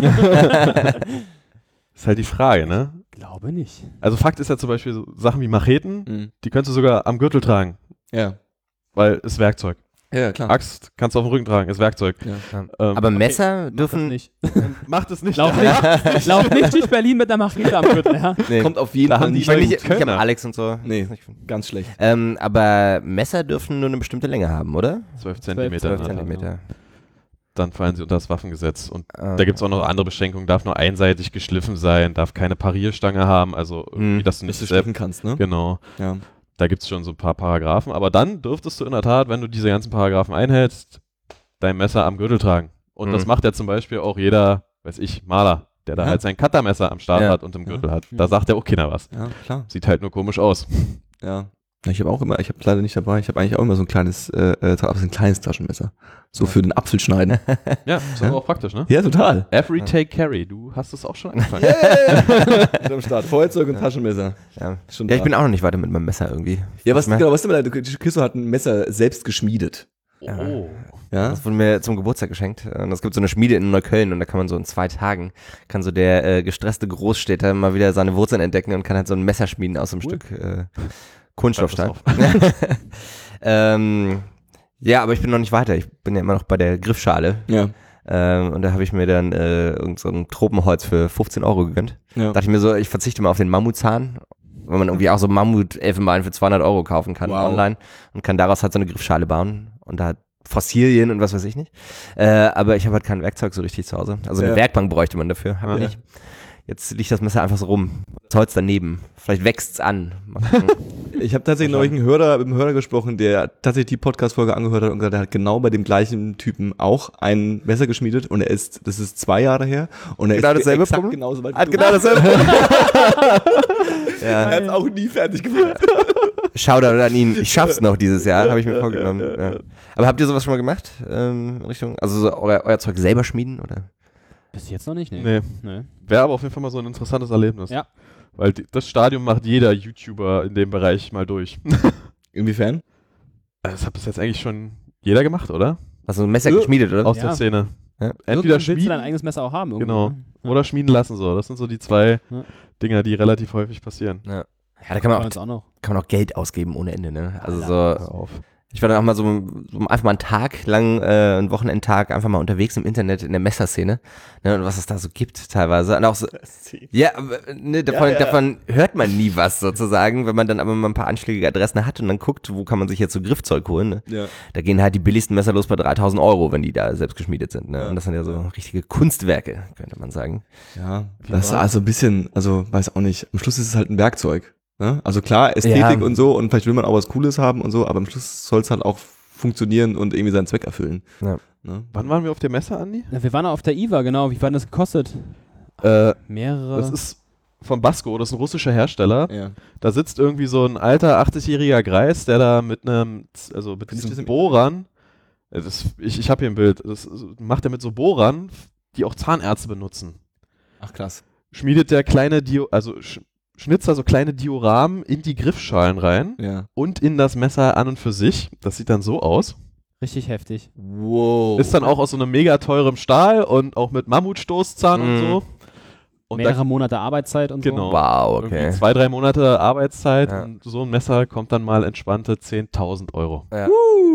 Ist halt die Frage, ne? Glaube nicht. Also Fakt ist ja zum Beispiel so Sachen wie Macheten, die könntest du sogar am Gürtel tragen. Ja. Weil ist Werkzeug. Ja, klar. Axt kannst du auf dem Rücken tragen, ist Werkzeug. Ja. Aber Messer dürfen nicht. Macht es nicht. Lauf nicht durch Berlin mit der Machete am Gürtel, ja? Nee. Kommt auf jeden Fall nicht. Ich habe Alex und so. Nee, ganz schlecht. Aber Messer dürfen nur eine bestimmte Länge haben, oder? 12 Zentimeter. 12 Zentimeter. Dann fallen sie unter das Waffengesetz. Und da gibt es auch noch andere Beschränkungen. Darf nur einseitig geschliffen sein, darf keine Parierstange haben, also irgendwie, dass du nicht schliffen kannst, ne? Genau. Ja. Da gibt es schon so ein paar Paragraphen. Aber dann dürftest du in der Tat, wenn du diese ganzen Paragraphen einhältst, dein Messer am Gürtel tragen. Und das macht ja zum Beispiel auch jeder, weiß ich, Maler, der da halt sein Cuttermesser am Start hat und im Gürtel hat. Da sagt der auch keiner was. Ja, klar. Sieht halt nur komisch aus. Ja. Ich habe leider nicht dabei, ich habe eigentlich auch immer so ein kleines Taschenmesser. So für den Apfel schneiden. Ja, ist aber auch praktisch, ne? Ja, total. Every take carry. Du hast es auch schon angefangen. Am Start. Feuerzeug und Taschenmesser. Ja, ich bin auch noch nicht weiter mit meinem Messer irgendwie. Ja, was Christo hat ein Messer selbst geschmiedet. Oh. Ja? Das wurde mir zum Geburtstag geschenkt. Und es gibt so eine Schmiede in Neukölln und da kann man so in 2 Tagen, kann so der gestresste Großstädter mal wieder seine Wurzeln entdecken und kann halt so ein Messer schmieden aus so einem Stück Kunststoffstahl. Ja, aber ich bin noch nicht weiter. Ich bin ja immer noch bei der Griffschale. Ja. Und da habe ich mir dann irgend so ein Tropenholz für 15 € gegönnt. Ja. Dachte ich mir so, ich verzichte mal auf den Mammutzahn weil man irgendwie auch so Mammut-Elfenbein für 200 € kaufen kann online und kann daraus halt so eine Griffschale bauen und da Fossilien und was weiß ich nicht. Aber ich habe halt kein Werkzeug so richtig zu Hause. Also eine Werkbank bräuchte man dafür, hab ich nicht. Jetzt liegt das Messer einfach so rum. Das Holz daneben. Vielleicht wächst's an. Ich habe tatsächlich neulich mit einem Hörer gesprochen, der tatsächlich die Podcast-Folge angehört hat und gesagt, er hat genau bei dem gleichen Typen auch ein Messer geschmiedet und das ist 2 Jahre her und er genau ist dasselbe exakt Problem? genauso weit Hat gekommen. genau dasselbe. Er hat es auch nie fertig gemacht. Shoutout an ihn. Ich schaff's noch dieses Jahr, habe ich mir vorgenommen. Ja. Aber habt ihr sowas schon mal gemacht? Richtung, also so euer Zeug selber schmieden, oder? Bis jetzt noch nicht, Nee. Wäre aber auf jeden Fall mal so ein interessantes Erlebnis. Ja. Weil das Stadium macht jeder YouTuber in dem Bereich mal durch. Inwiefern? Das hat bis jetzt eigentlich schon jeder gemacht, oder? Hast du ein Messer geschmiedet, oder? Aus der Szene. Ja. Entweder willst du schmieden, dein eigenes Messer auch haben? Irgendwo, genau, ne? oder schmieden lassen so. Das sind so die 2 Ja. Dinger, die relativ häufig passieren. Ja, da kann Bei man uns auch noch. auch Geld ausgeben ohne Ende, ne? Also Hör so, auf. ich war dann auch mal so einfach mal einen Tag lang, einen Wochenendtag einfach mal unterwegs im Internet in der Messerszene, ne, und was es da so gibt teilweise. Und auch so, ja, aber, ne, davon hört man nie was sozusagen, wenn man dann aber mal ein paar anschlägige Adressen hat und dann guckt, wo kann man sich jetzt so Griffzeug holen, ne? Ja. Da gehen halt die billigsten Messer los bei 3.000 €, wenn die da selbst geschmiedet sind, ne? Und das sind ja so richtige Kunstwerke, könnte man sagen. Ja, das ist also ein bisschen, also weiß auch nicht, am Schluss ist es halt ein Werkzeug. Ne? Also klar, Ästhetik und so und vielleicht will man auch was Cooles haben und so, aber am Schluss soll es halt auch funktionieren und irgendwie seinen Zweck erfüllen. Ja. Ne? Wann waren wir auf der Messe, Andi? Ja, wir waren auf der IWA, genau. Wie viel hat das gekostet? Mehrere. Das ist von Basco, das ist ein russischer Hersteller. Ja. Da sitzt irgendwie so ein alter 80-jähriger Greis, der da mit diesen Bohrern, ich habe hier ein Bild, das macht er mit so Bohrern, die auch Zahnärzte benutzen. Ach krass. Schmiedet der schnitzt da so kleine Dioramen in die Griffschalen rein Ja. und in das Messer an und für sich. Das sieht dann so aus. Richtig heftig. Wow. Ist dann auch aus so einem mega teurem Stahl und auch mit Mammutstoßzahn und so. Und Mehrere Monate Arbeitszeit und Genau. so. Wow, okay. irgendwie 2-3 Monate Arbeitszeit Ja. und so ein Messer kommt dann mal entspannte 10.000 €. Ja.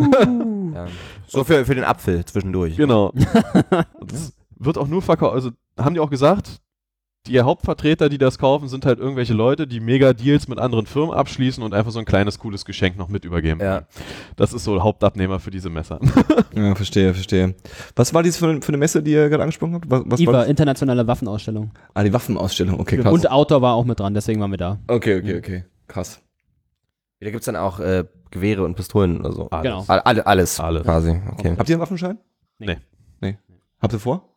Ja. So für den Apfel zwischendurch. Genau. Und das wird auch nur verkauft, also haben die auch gesagt, die Hauptvertreter, die das kaufen, sind halt irgendwelche Leute, die mega Deals mit anderen Firmen abschließen und einfach so ein kleines, cooles Geschenk noch mit übergeben. Ja. Das ist so Hauptabnehmer für diese Messer. Ja, verstehe. Was war dies für eine Messe, die ihr gerade angesprochen habt? Was IWA, war das? internationale Waffenausstellung. Ah, die Waffenausstellung, okay, krass. Und Outdoor war auch mit dran, deswegen waren wir da. Okay, krass. Da gibt's dann auch Gewehre und Pistolen oder so. Genau. Alles quasi. Okay. Habt ihr einen Waffenschein? Nee. Habt ihr vor?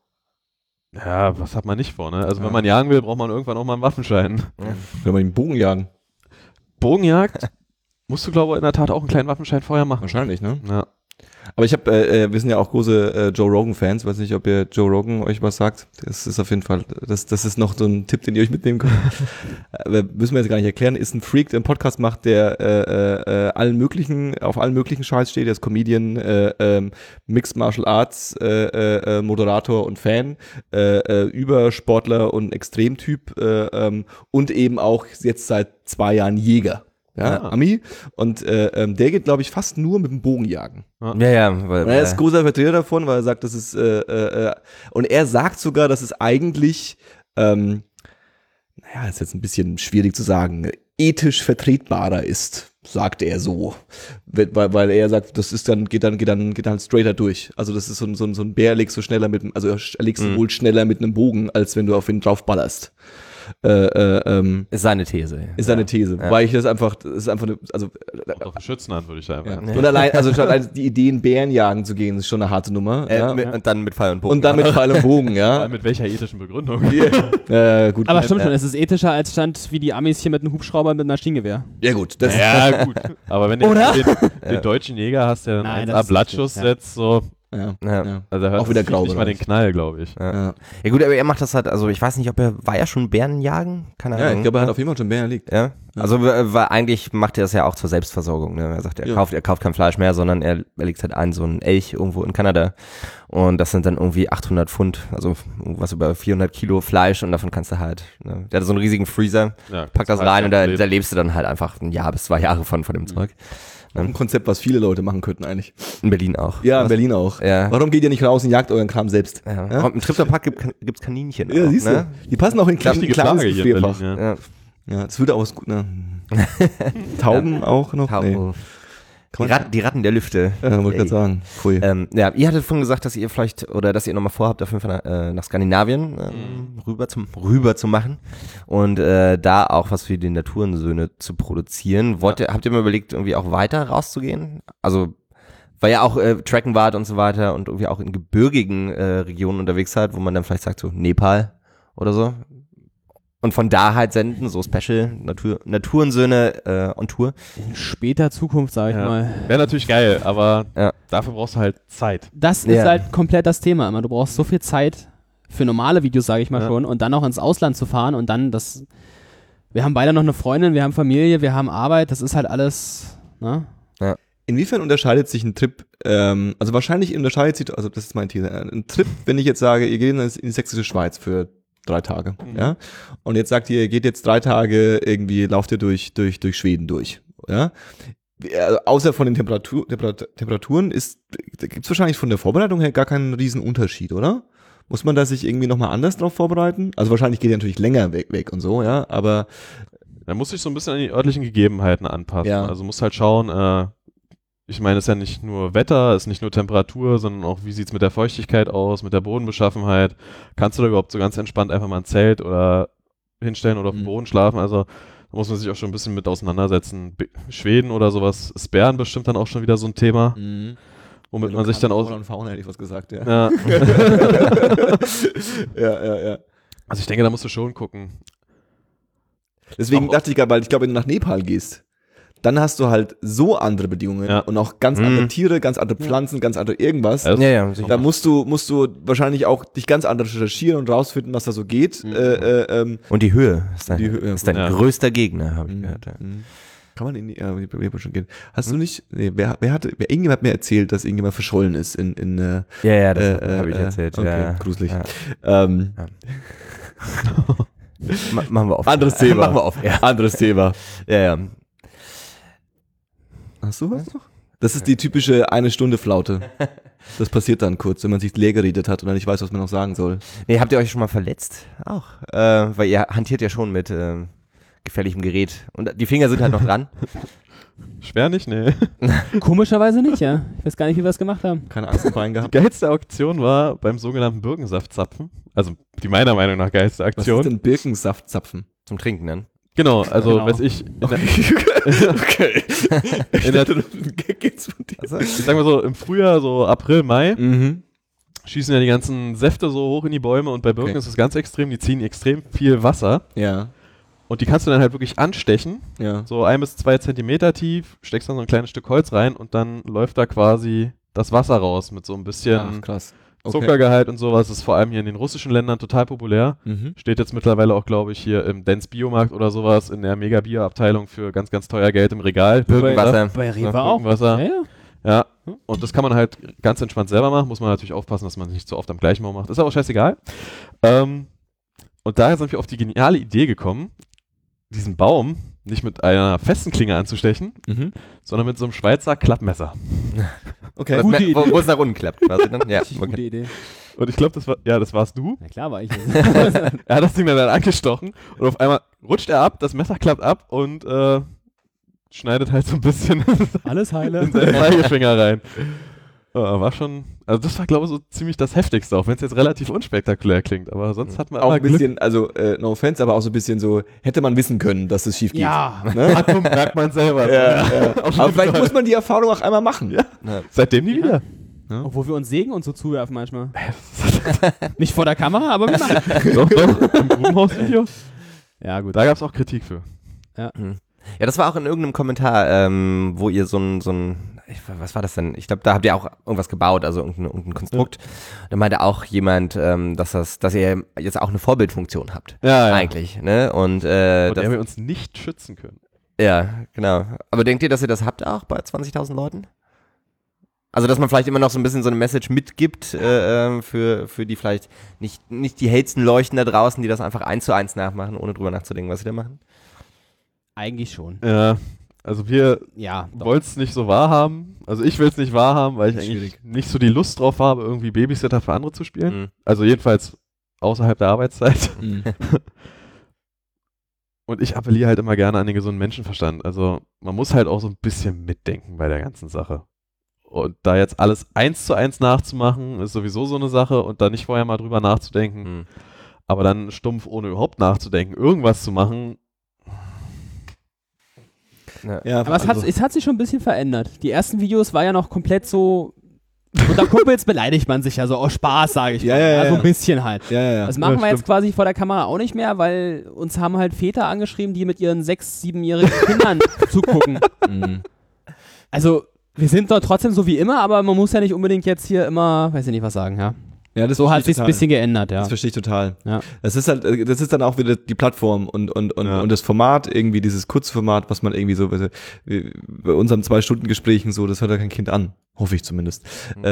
Ja, was hat man nicht vor, ne? Also wenn man jagen will, braucht man irgendwann auch mal einen Waffenschein. Will man den Bogen jagen? Bogenjagd musst du, glaube ich, in der Tat auch einen kleinen Waffenschein vorher machen. Wahrscheinlich, ne? Ja. Aber ich habe, wir sind ja auch große Joe Rogan-Fans. Weiß nicht, ob ihr Joe Rogan euch was sagt. Das ist auf jeden Fall, das ist noch so ein Tipp, den ihr euch mitnehmen könnt. Müssen wir jetzt gar nicht erklären. Ist ein Freak, der einen Podcast macht, der auf allen möglichen Scheiß steht. Der ist Comedian, Mixed Martial Arts, Moderator und Fan, Übersportler und Extremtyp und eben auch jetzt seit 2 Jahren Jäger. Ja, Ami. Und der geht, glaube ich, fast nur mit dem Bogen jagen. Ja, weil, Und er ist großer Vertreter davon, weil er sagt, das ist und er sagt sogar, dass es eigentlich naja, ist jetzt ein bisschen schwierig zu sagen, ethisch vertretbarer ist, sagt er so. Weil er sagt, das ist geht dann straighter durch. Also das ist so ein Bär legst du schneller legst du wohl schneller mit einem Bogen, als wenn du auf ihn drauf ballerst. ist seine These. Ist seine These. Ja. Weil ich das einfach eine, also Kommt auf den Schützen an, würde ich sagen. ja. Und allein, also schon die Ideen, Bären jagen zu gehen, ist schon eine harte Nummer. Ja. Und dann mit Pfeil und Bogen. Und dann mit Pfeil und Bogen, ja. Mit welcher ethischen Begründung? Gut. Aber stimmt schon, es ist ethischer als stand wie die Amis hier mit einem Hubschrauber mit einem Maschinengewehr. Ja gut, das Ja, gut. Aber wenn du den deutschen Jäger hast, der dann Nein, 1A das ist Blattschuss richtig, ja. setzt, so, ja. Ja. also da hört Auch wieder das Viech grau nicht mal den Knall, glaube ich. Ja gut, aber er macht das halt, also ich weiß nicht, war er schon Bären jagen? Keine Ahnung. Ja, ich glaube, er hat auf jeden Fall schon Bären liegt. Ja. Also weil eigentlich macht er das ja auch zur Selbstversorgung. Ne? Er sagt, er kauft kein Fleisch mehr, sondern er legt halt ein, so einen Elch irgendwo in Kanada. Und das sind dann irgendwie 800 Pfund, also irgendwas über 400 Kilo Fleisch und davon kannst du halt, ne? Der hat so einen riesigen Freezer, Ja, packt das halt rein und da leben. lebst du dann halt einfach 1 Jahr bis 2 Jahre von dem Zeug. Ein Konzept, was viele Leute machen könnten eigentlich. In Berlin auch. Ja, in Berlin auch. Ja. Warum geht ihr nicht raus und jagt euren Kram selbst? Ja. Im Tripterpark gibt's Kaninchen. Ja, auch, siehst ne? du. Die passen auch in ein Wichtige kleines Frage hier in Gefrierfach. Berlin, Ja. Ja, das würde auch was gut, ne? Tauben auch noch? Tauben. Nee. Die Ratten der Lüfte. Ja, wollte gerade sagen. Pfui. Ja, ihr hattet vorhin gesagt, dass ihr vielleicht, oder dass ihr nochmal vorhabt, auf jeden Fall nach Skandinavien rüber zu machen und da auch was für die Naturensöhne zu produzieren. Habt ihr mal überlegt, irgendwie auch weiter rauszugehen? Also, weil ja auch Tracken wart und so weiter und irgendwie auch in gebirgigen Regionen unterwegs seid, wo man dann vielleicht sagt, so Nepal oder so. Und von da halt senden, so Special Naturensöhne on Tour. In später Zukunft, sag ich mal. Wäre natürlich geil, aber dafür brauchst du halt Zeit. Das ist halt komplett das Thema immer. Du brauchst so viel Zeit für normale Videos, sage ich mal schon, und dann auch ins Ausland zu fahren und dann das. Wir haben beide noch eine Freundin, wir haben Familie, wir haben Arbeit, das ist halt alles, ne? Ja. Inwiefern unterscheidet sich ein Trip, also wahrscheinlich unterscheidet sich, also das ist mein These, ein Trip, wenn ich jetzt sage, ihr geht in die sächsische Schweiz für 3 Tage, ja, und jetzt sagt ihr geht jetzt 3 Tage irgendwie, lauft ihr durch Schweden durch, ja, außer von den Temperaturen gibt's wahrscheinlich von der Vorbereitung her gar keinen riesen Unterschied, oder? Muss man da sich irgendwie nochmal anders drauf vorbereiten? Also wahrscheinlich geht ihr natürlich länger weg und so, ja, aber Da muss sich so ein bisschen an die örtlichen Gegebenheiten anpassen. Ja. Also muss halt schauen, ich meine, es ist ja nicht nur Wetter, es ist nicht nur Temperatur, sondern auch, wie sieht's mit der Feuchtigkeit aus, mit der Bodenbeschaffenheit. Kannst du da überhaupt so ganz entspannt einfach mal ein Zelt oder hinstellen oder auf dem Boden schlafen? Also da muss man sich auch schon ein bisschen mit auseinandersetzen. Schweden oder sowas ist Bären bestimmt dann auch schon wieder so ein Thema, womit man sich dann aus... Flora und Fauna hätte ich was gesagt, ja. Ja. Ja. Also ich denke, da musst du schon gucken. Deswegen dachte ich gerade, weil ich glaube, wenn du nach Nepal gehst, dann hast du halt so andere Bedingungen und auch ganz andere Tiere, ganz andere Pflanzen, ganz andere irgendwas. Ja, sicher. Da musst du wahrscheinlich auch dich ganz anders recherchieren und rausfinden, was da so geht. Und die Höhe ist dein größter Gegner, habe ich gehört. Ja. Kann man in die schon gehen. Hast du nicht, irgendjemand hat mir erzählt, dass irgendjemand verschollen ist in Ja, das habe ich erzählt. Okay, ja. gruselig. Ja. Machen wir auf. Anderes Thema. Machen wir auf, ja. Anderes Thema. Ja. Hast du was noch? Das ist die typische 1-Stunde-Flaute. Das passiert dann kurz, wenn man sich leer geredet hat und dann nicht weiß, was man noch sagen soll. Nee, habt ihr euch schon mal verletzt? Auch. Weil ihr hantiert ja schon mit gefährlichem Gerät. Und die Finger sind halt noch dran. Schwer nicht, nee. Komischerweise nicht, ja. Ich weiß gar nicht, wie wir das gemacht haben. Keine Angst im Bein Die gehabt. geilste Auktion war beim sogenannten Birkensaftzapfen. Also die meiner Meinung nach geilste Was ist Aktion. denn Birkensaftzapfen? Zum Trinken dann. Genau, also Genau. weiß ich. Okay. In der, Geht's von dir? ich sag mal so, im Frühjahr, so April, Mai, Mhm. schießen ja die ganzen Säfte so hoch in die Bäume und bei Birken ist es ganz extrem, die ziehen extrem viel Wasser Ja. und die kannst du dann halt wirklich anstechen, Ja. so 1 bis 2 Zentimeter tief, steckst dann so ein kleines Stück Holz rein und dann läuft da quasi das Wasser raus mit so ein bisschen Ach, krass. Okay. Zuckergehalt und sowas. Das ist vor allem hier in den russischen Ländern total populär. Mhm. Steht jetzt mittlerweile auch, glaube ich, hier im Dens Biomarkt oder sowas in der Mega-Bier-Abteilung für ganz, ganz teuer Geld im Regal. Birkenwasser. Bei Rewe Ja, auch. Birkenwasser. Ja, ja. Ja, und das kann man halt ganz entspannt selber machen. Muss man natürlich aufpassen, dass man nicht so oft am gleichen Morgen macht. Ist aber scheißegal. Und daher sind wir auf die geniale Idee gekommen, diesen Baum nicht mit einer festen Klinge anzustechen, Mhm. sondern mit so einem Schweizer Klappmesser. Okay. Gute Idee. Wo es nach unten klappt, quasi dann. Ja, Gute okay. Idee. Und ich glaube, das warst du. Na klar war ich. Er hat das Ding dann angestochen und auf einmal rutscht er ab, das Messer klappt ab und schneidet halt so ein bisschen Alles heile. in seinen Zeigefinger rein. War schon, also das war glaube ich so ziemlich das Heftigste, auch wenn es jetzt relativ unspektakulär klingt, aber sonst hat man Auch immer ein bisschen, also no offense, aber auch so ein bisschen so, hätte man wissen können, dass es schief geht. Ja. Ne? Glück. Merkt man selber. Ja. Aber vielleicht muss man die Erfahrung auch einmal machen. Ja. Seitdem nie wieder. Obwohl wir uns Segen und so zuwerfen manchmal. Nicht vor der Kamera, aber wir machen. Doch, im Grubenhaus-Video. Ja, gut. Da gab es auch Kritik für. Ja, das war auch in irgendeinem Kommentar, wo ihr so ein was war das denn? Ich glaube, da habt ihr auch irgendwas gebaut, also irgendein Konstrukt. Da meinte auch jemand, dass ihr jetzt auch eine Vorbildfunktion habt. Ja. Eigentlich, ne? Und Vor der das, wir uns nicht schützen können. ja, genau. Aber denkt ihr, dass ihr das habt auch bei 20.000 Leuten? Also, dass man vielleicht immer noch so ein bisschen so eine Message mitgibt für die vielleicht nicht die hellsten Leuchten da draußen, die das einfach 1:1 nachmachen, ohne drüber nachzudenken, was sie da machen? Eigentlich schon. Ja, also wir Ja, doch. wollen es nicht so wahrhaben. Also ich will es nicht wahrhaben, weil ich eigentlich Schwierig. nicht so die Lust drauf habe, irgendwie Babysitter für andere zu spielen. Mhm. Also jedenfalls außerhalb der Arbeitszeit. Mhm. Und ich appelliere halt immer gerne an den gesunden Menschenverstand. Also man muss halt auch so ein bisschen mitdenken bei der ganzen Sache. Und da jetzt alles 1:1 nachzumachen, ist sowieso so eine Sache und da nicht vorher mal drüber nachzudenken. Aber dann stumpf, ohne überhaupt nachzudenken, irgendwas zu machen. Ja, Aber es hat sich schon ein bisschen verändert. Die ersten Videos war ja noch komplett so. Unter Kumpels beleidigt man sich ja so aus Spaß, sage ich mal. Ja. So ein bisschen halt. Ja. Das machen wir jetzt quasi vor der Kamera auch nicht mehr, weil uns haben halt Väter angeschrieben, die mit ihren 6-, 7-jährigen Kindern zugucken. Also, wir sind dort trotzdem so wie immer, aber man muss ja nicht unbedingt jetzt hier immer, weiß ich nicht was sagen, ja. Ja, das So hat verstehe ich sich ein bisschen geändert, ja. Das versteche ich total. Ja. Das ist halt, das ist dann auch wieder die Plattform und das Format, irgendwie dieses Kurzformat, was man irgendwie so, bei unseren 2-Stunden-Gesprächen so, das hört ja kein Kind an. Hoffe ich zumindest. Und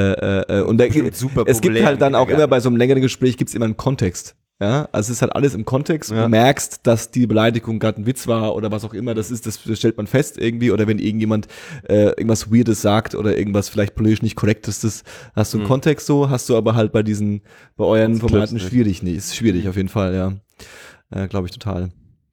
es gibt halt dann auch immer bei so einem längeren Gespräch gibt's immer einen Kontext. Ja, also es ist halt alles im Kontext. Du merkst, dass die Beleidigung gerade ein Witz war oder was auch immer das ist, das stellt man fest irgendwie. Oder wenn irgendjemand irgendwas Weirdes sagt oder irgendwas vielleicht politisch nicht Korrektes, das hast du einen Kontext so, hast du aber halt bei euren Formaten schwierig. Nee, ist schwierig auf jeden Fall, ja. Glaube ich total.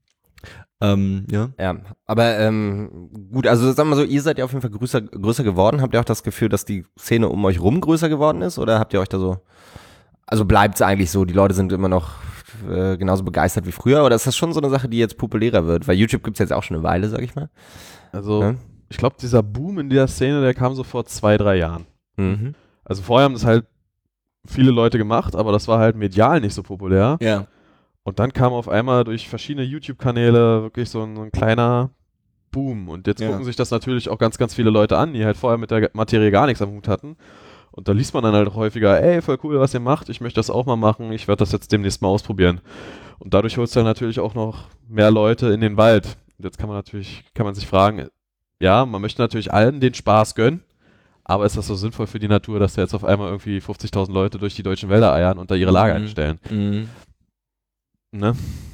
Ja, aber gut, also sagen wir so, ihr seid ja auf jeden Fall größer geworden. Habt ihr auch das Gefühl, dass die Szene um euch rum größer geworden ist? Oder habt ihr euch da so... Also bleibt es eigentlich so, die Leute sind immer noch genauso begeistert wie früher, oder ist das schon so eine Sache, die jetzt populärer wird? Weil YouTube gibt es jetzt auch schon eine Weile, sag ich mal. Also ich glaube, dieser Boom in dieser Szene, der kam so vor 2-3 Jahren. Also vorher haben das halt viele Leute gemacht, aber das war halt medial nicht so populär. Ja. Und dann kam auf einmal durch verschiedene YouTube-Kanäle wirklich so ein kleiner Boom. Und jetzt gucken sich das natürlich auch ganz, ganz viele Leute an, die halt vorher mit der Materie gar nichts am Hut hatten. Und da liest man dann halt häufiger, ey, voll cool, was ihr macht, ich möchte das auch mal machen, ich werde das jetzt demnächst mal ausprobieren. Und dadurch holst du dann natürlich auch noch mehr Leute in den Wald. Und jetzt kann man sich fragen, ja, man möchte natürlich allen den Spaß gönnen, aber ist das so sinnvoll für die Natur, dass da jetzt auf einmal irgendwie 50.000 Leute durch die deutschen Wälder eiern und da ihre Lager einstellen? Ne?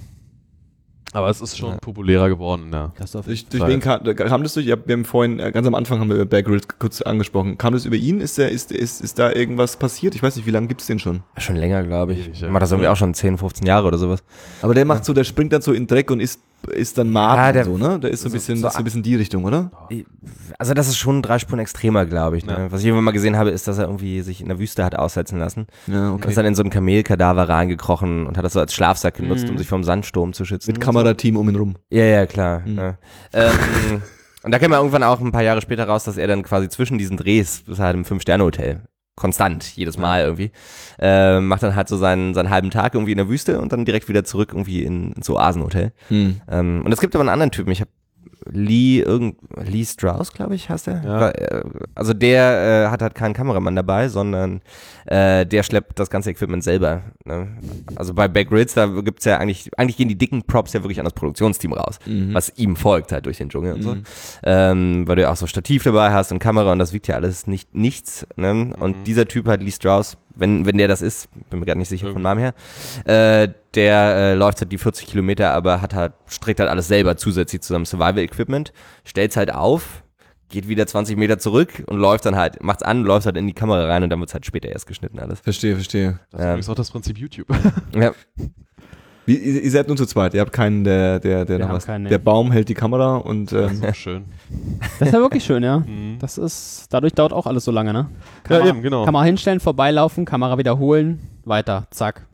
Aber es ist schon populärer geworden, ja. Durch wen kam das durch? Wir haben vorhin, ganz am Anfang haben wir über Bear Grylls kurz angesprochen. Kam das über ihn? Ist da irgendwas passiert? Ich weiß nicht, wie lange gibt's den schon? Schon länger, glaube ich. Ich mache das irgendwie auch schon 10, 15 Jahre oder sowas. Aber der macht so, der springt dann so in den Dreck und ist dann Martin so, ne? Der ist so ein bisschen die Richtung, oder? Also das ist schon 3 Spuren extremer, glaube ich. Ne? Ja. Was ich irgendwann mal gesehen habe, ist, dass er irgendwie sich in der Wüste hat aussetzen lassen. Ja, Und ist dann in so einen Kamelkadaver reingekrochen und hat das so als Schlafsack genutzt, um sich vom Sandsturm zu schützen. Mit Kamerateam um ihn rum. Ja, klar. Ja. Und da kam ja irgendwann auch ein paar Jahre später raus, dass er dann quasi zwischen diesen Drehs, das ist halt im 5-Sterne-Hotel, konstant, jedes Mal irgendwie, macht dann halt so seinen halben Tag irgendwie in der Wüste und dann direkt wieder zurück irgendwie ins Oasenhotel. Und es gibt aber einen anderen Typen, ich habe Lee Strauss, glaube ich, heißt der. Ja. Also der hat halt keinen Kameramann dabei, sondern der schleppt das ganze Equipment selber. Ne? Also bei Bear Grylls, da gibt's ja eigentlich gehen die dicken Props ja wirklich an das Produktionsteam raus, was ihm folgt halt durch den Dschungel und so. Weil du ja auch so Stativ dabei hast und Kamera und das wiegt ja alles nichts. Ne? Und dieser Typ halt, Lee Strauss, wenn der das ist, bin mir gerade nicht sicher vom Namen her, der läuft halt die 40 Kilometer, aber strickt halt alles selber zusätzlich zu seinem Survival-Equipment, stellt's halt auf, geht wieder 20 Meter zurück und läuft dann halt, macht's an, läuft halt in die Kamera rein und dann wird's halt später erst geschnitten alles. Verstehe. Das ist übrigens auch das Prinzip YouTube. Ja. Ihr seid nur zu zweit, ihr habt keinen, der noch was. Der Baum hält die Kamera und Das ist schön. Das ist ja wirklich schön, ja. Dadurch dauert auch alles so lange, ne? Ja, eben, genau. Kamera hinstellen, vorbeilaufen, Kamera wiederholen, weiter, zack.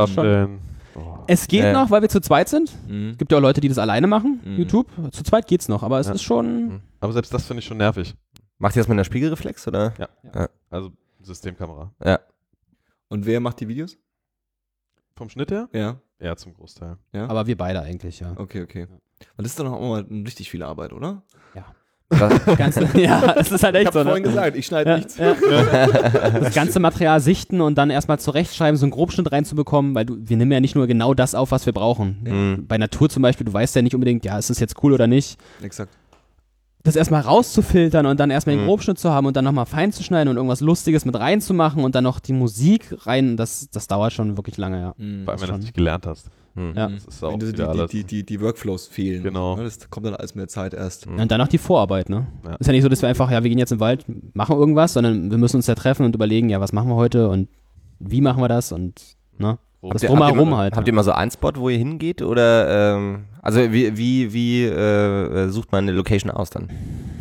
Es geht noch, weil wir zu zweit sind. Es gibt ja auch Leute, die das alleine machen, YouTube. Zu zweit geht's noch, aber es ist schon... Aber selbst das finde ich schon nervig. Macht ihr das mit einer Spiegelreflex, oder? Ja. Also Systemkamera. Ja. Und wer macht die Videos? Vom Schnitt her? Ja. Ja, zum Großteil. Ja. Aber wir beide eigentlich, ja. Okay. Und das ist dann auch mal richtig viel Arbeit, oder? Ja. Das ist halt echt so. Ich habe vorhin gesagt, ich schneide nichts. Ja. Das ganze Material sichten und dann erstmal zurechtschreiben, so einen Grobschnitt reinzubekommen, weil wir nehmen ja nicht nur genau das auf, was wir brauchen. Bei Natur zum Beispiel, du weißt ja nicht unbedingt, ja, ist das jetzt cool oder nicht. Exakt. Das erstmal rauszufiltern und dann erstmal den Grobschnitt zu haben und dann nochmal fein zu schneiden und irgendwas Lustiges mit reinzumachen und dann noch die Musik rein, das dauert schon wirklich lange, ja. Vor allem, wenn du das nicht gelernt hast. Ja. Das ist auch Wenn wieder alles. die Workflows fehlen. Genau. Das kommt dann alles mit der Zeit erst. Und dann noch die Vorarbeit, ne? Ja. Ist ja nicht so, dass wir einfach, wir gehen jetzt im Wald, machen irgendwas, sondern wir müssen uns ja treffen und überlegen, ja, was machen wir heute und wie machen wir das und, ne? Das Drumherum halt. Habt ihr mal so einen Spot, wo ihr hingeht? Oder, also wie sucht man eine Location aus dann?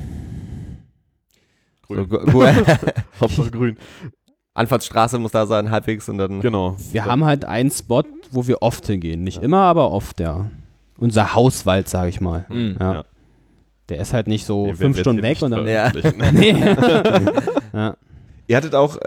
Grün. So, Hauptsache grün. Anfahrtsstraße muss da sein, halbwegs und dann. Genau. Wir haben halt einen Spot, wo wir oft hingehen. Nicht immer, aber oft, ja. Unser Hauswald, sag ich mal. Ja. Ja. Der ist halt nicht so Den 5 werden wir Stunden jetzt weg und dann. veröffentlichen. Nee. Ja. Ihr hattet auch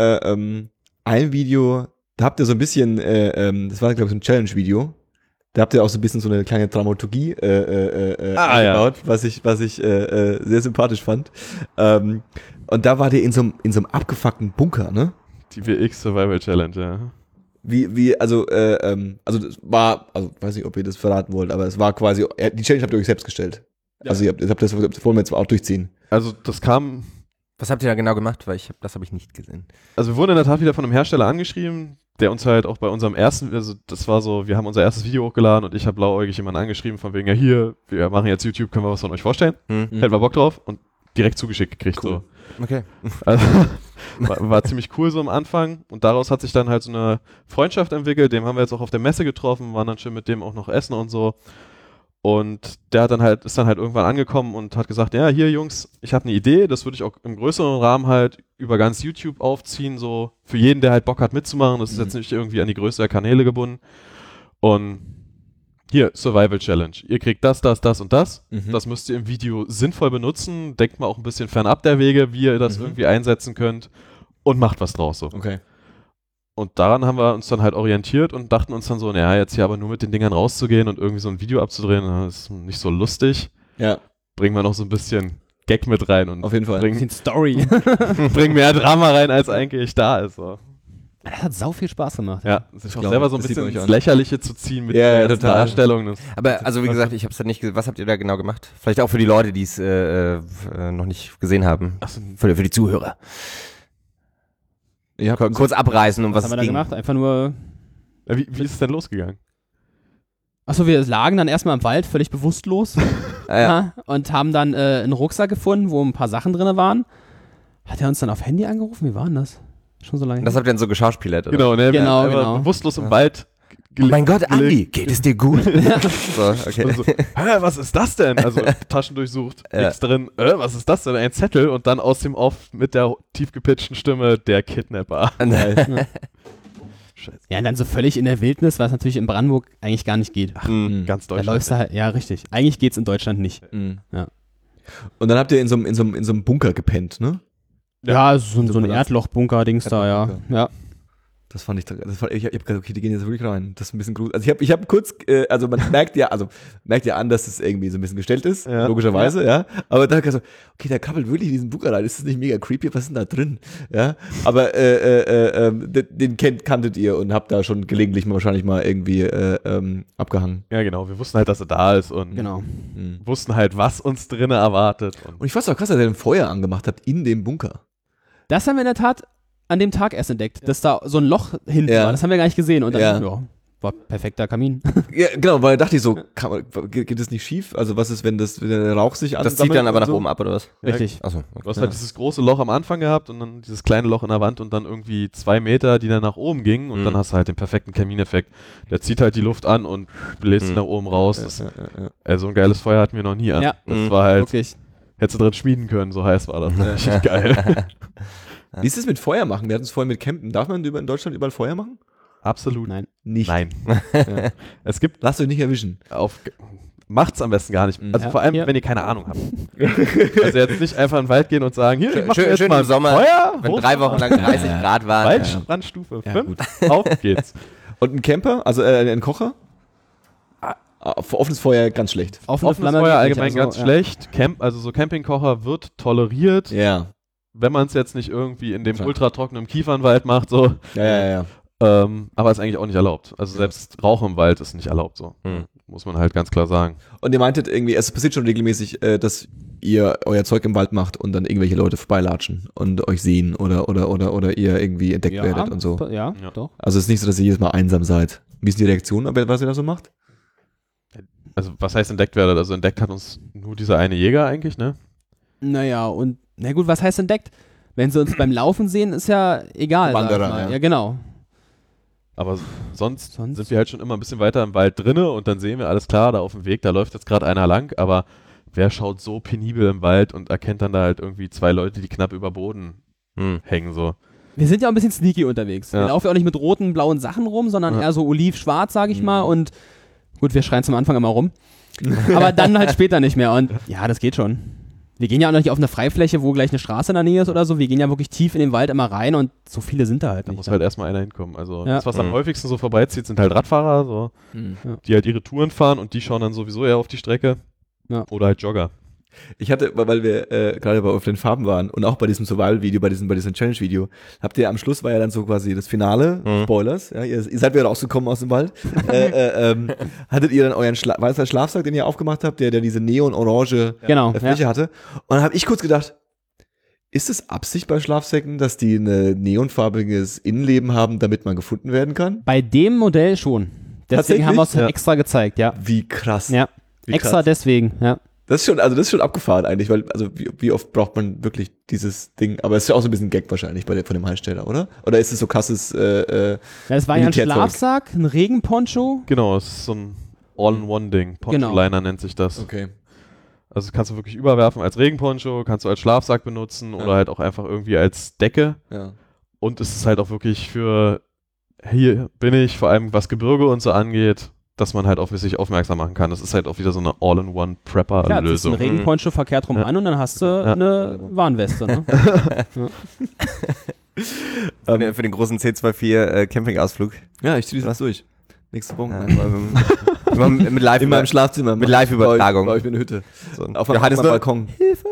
ein Video, da habt ihr so ein bisschen, das war glaube ich so ein Challenge-Video, da habt ihr auch so ein bisschen so eine kleine Dramaturgie eingebaut, was ich sehr sympathisch fand. Und da wart ihr in so einem abgefuckten Bunker, ne? Die WX Survival Challenge, ja. Also das war, also weiß nicht, ob ihr das verraten wollt, aber es war quasi, die Challenge habt ihr euch selbst gestellt. Ja. Also ihr habt das wollen wir jetzt auch durchziehen. Also das kam. Was habt ihr da genau gemacht? Weil das habe ich nicht gesehen. Also wir wurden in der Tat wieder von einem Hersteller angeschrieben, der uns halt auch bei unserem ersten, also das war so, wir haben unser erstes Video hochgeladen und ich habe blauäugig jemanden angeschrieben von wegen, ja hier, wir machen jetzt YouTube, können wir was von euch vorstellen? Hätten wir Bock drauf und direkt zugeschickt gekriegt. Cool. So. Okay. Also, war ziemlich cool so am Anfang und daraus hat sich dann halt so eine Freundschaft entwickelt, dem haben wir jetzt auch auf der Messe getroffen, waren dann schön mit dem auch noch essen und so. Und der hat dann halt, ist dann halt irgendwann angekommen und hat gesagt, ja, hier Jungs, ich habe eine Idee, das würde ich auch im größeren Rahmen halt über ganz YouTube aufziehen, so für jeden, der halt Bock hat mitzumachen, das ist jetzt nicht irgendwie an die Größe der Kanäle gebunden. Und hier, Survival Challenge, ihr kriegt das und das, das müsst ihr im Video sinnvoll benutzen, denkt mal auch ein bisschen fernab der Wege, wie ihr das irgendwie einsetzen könnt und macht was draus so. Okay. Und daran haben wir uns dann halt orientiert und dachten uns dann so, naja, jetzt hier aber nur mit den Dingern rauszugehen und irgendwie so ein Video abzudrehen, das ist nicht so lustig. Ja. Bringen wir noch so ein bisschen Gag mit rein und Auf jeden Fall. Bisschen Story. bringen mehr Drama rein, als eigentlich da ist. So. Das hat sau viel Spaß gemacht. Ja, sich auch glaube selber ich, so ein das sieht bisschen man euch ins an. Lächerliche zu ziehen mit Ja, der ja, ganzen total. Darstellung. Das, Aber also wie gesagt, ich habe es halt nicht gesehen. Was habt ihr da genau gemacht? Vielleicht auch für die Leute, die es noch nicht gesehen haben. Achso, Für die Zuhörer. Ja, Kurz abreißen, um Was was haben wir es da ging. gemacht? Einfach nur. wie ist es denn losgegangen? Achso, wir lagen dann erstmal im Wald, völlig bewusstlos. Ja. Und haben dann einen Rucksack gefunden, wo ein paar Sachen drin waren. Hat er uns dann auf Handy angerufen? Wie war denn das? Schon so lange. Das habt ihr dann so geschauspielert, oder? Genau, ne? Genau, einfach genau. bewusstlos im Wald. Oh mein Gott, Andi, geht es dir gut? So, okay. Und so, was ist das denn? Also Taschen durchsucht, Ja. nichts drin. Was ist das denn? Ein Zettel und dann aus dem Off mit der tief gepitchten Stimme der Kidnapper. Scheiße. Ja, und dann so völlig in der Wildnis, was natürlich in Brandenburg eigentlich gar nicht geht. Ganz Da Deutschland. läufst du halt, ja, richtig. Eigentlich geht's in Deutschland nicht. Ja. Und dann habt ihr in so einem Bunker gepennt, ne? Ja, so ein Erdloch-Bunker-Dings da, ja. Erdlochbunker. Ja. Ich hab gesagt, okay, die gehen jetzt wirklich rein. Das ist ein bisschen gruselig. Also ich hab kurz, also man merkt ja an, dass es irgendwie so ein bisschen gestellt ist, Ja. logischerweise, ja. Aber dann so, okay, der krabbelt wirklich in diesen Bunker rein. Ist das nicht mega creepy? Was ist denn da drin? Ja. Aber den kanntet ihr und habt da schon gelegentlich wahrscheinlich mal irgendwie abgehangen. Ja, genau. Wir wussten halt, dass er da ist und Genau. wussten halt, was uns drinnen erwartet. Und Und ich fand's auch krass, dass ihr ein Feuer angemacht habt in dem Bunker. Das haben wir in der Tat an dem Tag erst entdeckt, dass da so ein Loch hinten Ja. war. Das haben wir gar nicht gesehen. Und dann, Ja. ja, war perfekter Kamin. Ja, genau, weil da dachte ich so, geht das nicht schief? Also was ist, wenn der Rauch sich ansammelt? Das zieht dann aber und nach so? oben ab, oder was? Richtig. Achso. du hast halt dieses große Loch am Anfang gehabt und dann dieses kleine Loch in der Wand und dann irgendwie 2 Meter, die dann nach oben gingen und dann hast du halt den perfekten Kamineffekt. Der zieht halt die Luft an und bläst sie nach oben raus. Das, so ein geiles Feuer hatten wir noch nie an. Ja. Das war halt, Wirklich. hättest du drin schmieden können, so heiß war das. Richtig geil. Wie ist es mit Feuer machen? Wir hatten es vorhin mit Campen. Darf man in Deutschland überall Feuer machen? Absolut Nein. Nicht. nein. Es gibt Lasst euch nicht erwischen. macht's am besten gar nicht. Also Ja. vor allem, Hier. wenn ihr keine Ahnung habt. Also jetzt nicht einfach in den Wald gehen und sagen, hier, ich mach Schön, jetzt schön mal im Sommer, Feuer, wenn hoch, 3 Wochen lang 30 Grad waren. Waldbrandstufe Ja, 5, gut. auf geht's. Und ein Camper, also ein Kocher? Für offenes Feuer ganz schlecht. Offenes Offenes Feuer allgemein ganz schlecht. Also so Campingkocher wird toleriert, Ja. wenn man es jetzt nicht irgendwie in dem Klar. ultratrockenen Kiefernwald macht, so. Ja. Aber ist eigentlich auch nicht erlaubt. Also selbst Rauch im Wald ist nicht erlaubt, so. Muss man halt ganz klar sagen. Und ihr meintet irgendwie, es passiert schon regelmäßig, dass ihr euer Zeug im Wald macht und dann irgendwelche Leute vorbeilatschen und euch sehen oder ihr irgendwie entdeckt werdet und so. Ja, Ja. doch. Also es ist nicht so, dass ihr jedes Mal einsam seid. Wie ist die Reaktion, was ihr da so macht? Also was heißt entdeckt werdet? Also entdeckt hat uns nur dieser eine Jäger eigentlich, ne? Naja, und na gut, was heißt entdeckt? Wenn sie uns beim Laufen sehen, ist ja egal. sag ich Wanderer, mal. ja. Ja, genau. Aber sonst sind wir halt schon immer ein bisschen weiter im Wald drinne und dann sehen wir, alles klar, da auf dem Weg, da läuft jetzt gerade einer lang, aber wer schaut so penibel im Wald und erkennt dann da halt irgendwie 2 Leute, die knapp über Boden hängen so. Wir sind ja auch ein bisschen sneaky unterwegs. Ja. Wir laufen ja auch nicht mit roten, blauen Sachen rum, sondern eher so oliv-schwarz, sag ich mal. Und gut, wir schreien zum Anfang immer rum. Aber dann halt später nicht mehr. Und ja, das geht schon. Wir gehen ja auch noch nicht auf eine Freifläche, wo gleich eine Straße in der Nähe ist oder so. Wir gehen ja wirklich tief in den Wald immer rein und so viele sind da halt Da nicht. muss halt erstmal einer hinkommen. Also Ja. das, was am häufigsten so vorbeizieht, sind halt Radfahrer, so, die halt ihre Touren fahren und die schauen dann sowieso eher auf die Strecke. Ja. Oder halt Jogger. Ich hatte, weil wir gerade auf den Farben waren und auch bei diesem Survival-Video, bei diesem Challenge-Video, habt ihr am Schluss war ja dann so quasi das Finale, Spoilers, ja, ihr seid wieder rausgekommen aus dem Wald. Hattet ihr dann euren war das der Schlafsack, den ihr aufgemacht habt, der diese neon-orange Fläche hatte? Und dann habe ich kurz gedacht, ist es Absicht bei Schlafsäcken, dass die ein neonfarbiges Innenleben haben, damit man gefunden werden kann? Bei dem Modell schon. Deswegen haben wir es extra gezeigt, ja. Wie krass. Ja, Wie extra krass. deswegen, ja. Das ist schon abgefahren eigentlich, weil, also wie oft braucht man wirklich dieses Ding? Aber es ist ja auch so ein bisschen Gag wahrscheinlich von dem Hersteller, oder? Oder ist es so krasses Ja, es war ja ein Militärzeug? Schlafsack, ein Regenponcho. Genau, es ist so ein All-in-One-Ding. Poncho-Liner nennt sich das. Okay. Also das kannst du wirklich überwerfen als Regenponcho, kannst du als Schlafsack benutzen oder halt auch einfach irgendwie als Decke. Ja. Und es ist halt auch wirklich für, hier bin ich, vor allem was Gebirge und so angeht, dass man halt auf sich aufmerksam machen kann. Das ist halt auch wieder so eine All-in-One-Prepper-Lösung. Ja, das ist ein Regenponcho verkehrt rum an und dann hast du eine Warnweste. Ne? Für den großen C24 Campingausflug. Ja, ich ziehe das durch. Nächste Woche. Mit Live In meinem Schlafzimmer. Mit Live-Übertragung. Bei euch in der Hütte. So. Auf meinem Balkon. Hilfe!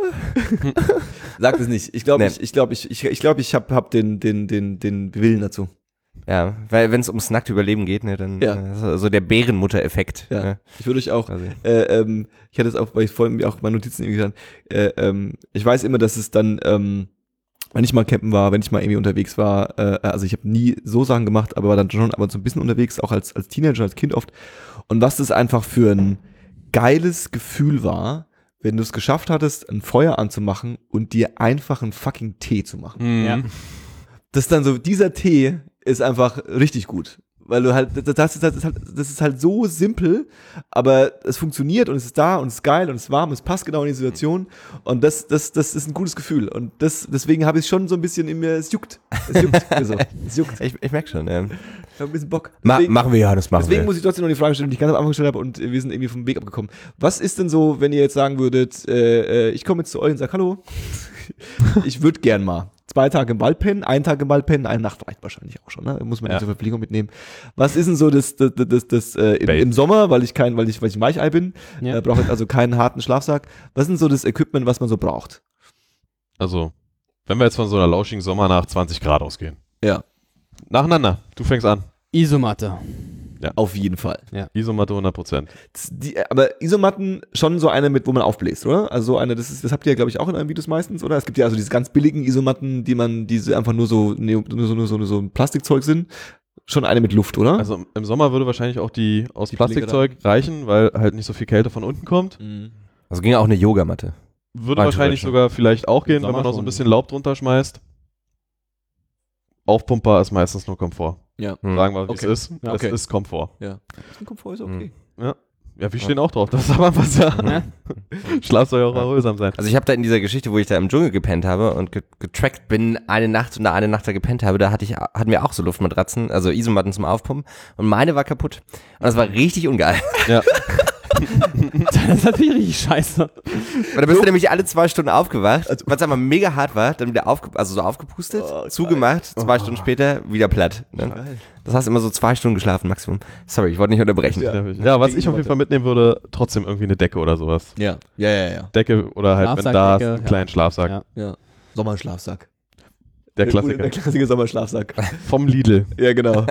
Sag es nicht. Ich glaube, ich hab den Willen dazu. Ja, weil wenn es ums nackte Überleben geht, ne, dann so der Bärenmutter-Effekt. Ja. Ne? Ich würde euch auch, Quasi. ich hatte es auch, weil ich vorhin mir auch meine Notizen irgendwie getan, ich weiß immer, dass es dann, wenn ich mal campen war, wenn ich mal irgendwie unterwegs war, also ich habe nie so Sachen gemacht, aber war dann schon aber so ein bisschen unterwegs, auch als Teenager, als Kind oft. Und was das einfach für ein geiles Gefühl war, wenn du es geschafft hattest, ein Feuer anzumachen und dir einfach einen fucking Tee zu machen. Ja. Das ist dann so, dieser Tee ist einfach richtig gut. Weil du halt, das ist halt so simpel, aber es funktioniert und es ist da und es ist geil und es ist warm, es passt genau in die Situation und das ist ein gutes Gefühl und deswegen habe ich schon so ein bisschen in mir, es juckt. Es juckt. Ich merke schon, ja. Ich habe ein bisschen Bock. Machen wir ja, das machen Deswegen wir. muss ich trotzdem noch die Frage stellen, die ich ganz am Anfang gestellt habe und wir sind irgendwie vom Weg abgekommen. Was ist denn so, wenn ihr jetzt sagen würdet, ich komme jetzt zu euch und sage, hallo, ich würde gern mal 2 Tage im Wald pennen, 1 Tag im Wald pennen, 1 Nacht reicht wahrscheinlich auch schon, ne? Muss man diese Verpflegung mitnehmen. Was ist denn so das im Sommer, weil ich ein Weichei bin, brauche ich also keinen harten Schlafsack. Was ist denn so das Equipment, was man so braucht? Also, wenn wir jetzt von so einer lauschigen Sommernacht 20 Grad ausgehen. Ja. Nacheinander, du fängst an. Isomatte. Auf jeden Fall. Isomatte 100%. Aber Isomatten schon so eine mit, wo man aufbläst, oder? Also so eine, das habt ihr ja, glaube ich, auch in euren Videos meistens, oder? Es gibt ja also diese ganz billigen Isomatten, die einfach nur so ein Plastikzeug sind. Schon eine mit Luft, oder? Also im Sommer würde wahrscheinlich auch die aus Plastikzeug reichen, weil halt nicht so viel Kälte von unten kommt. Also ging auch eine Yogamatte. Würde Rein wahrscheinlich theoretisch. sogar vielleicht auch gehen, wenn Sommer man noch so schon. ein bisschen Laub drunter schmeißt. Aufpumper ist meistens nur Komfort. Ja. Sagen wir, wie Okay. es ist. Ja, es okay. ist Komfort. Ja. Komfort ist okay. Ja, wir stehen auch drauf. Das ist aber was, ja. Schlaf soll ja auch erholsam sein. Also ich habe da in dieser Geschichte, wo ich da im Dschungel gepennt habe und getrackt bin, eine Nacht und eine Nacht da gepennt habe, da hatten wir auch so Luftmatratzen, also Isomatten zum Aufpumpen und meine war kaputt. Und das war richtig ungeil. Ja. Das ist natürlich richtig scheiße. Weil da bist du nämlich alle 2 Stunden aufgewacht, weil es einfach mega hart war, dann wieder aufgepustet, zugemacht, 2 Stunden später wieder platt. Ne? Das heißt immer so 2 Stunden geschlafen Maximum. Sorry, ich wollte nicht unterbrechen. Ja, was ich auf jeden Fall mitnehmen würde, trotzdem irgendwie eine Decke oder sowas. Ja. Decke oder halt, wenn Schlafsack, da ist, Decke, einen kleinen Schlafsack. Ja. Ja. Sommerschlafsack. Der Klassiker. Der klassische Sommerschlafsack. Vom Lidl. Ja, genau.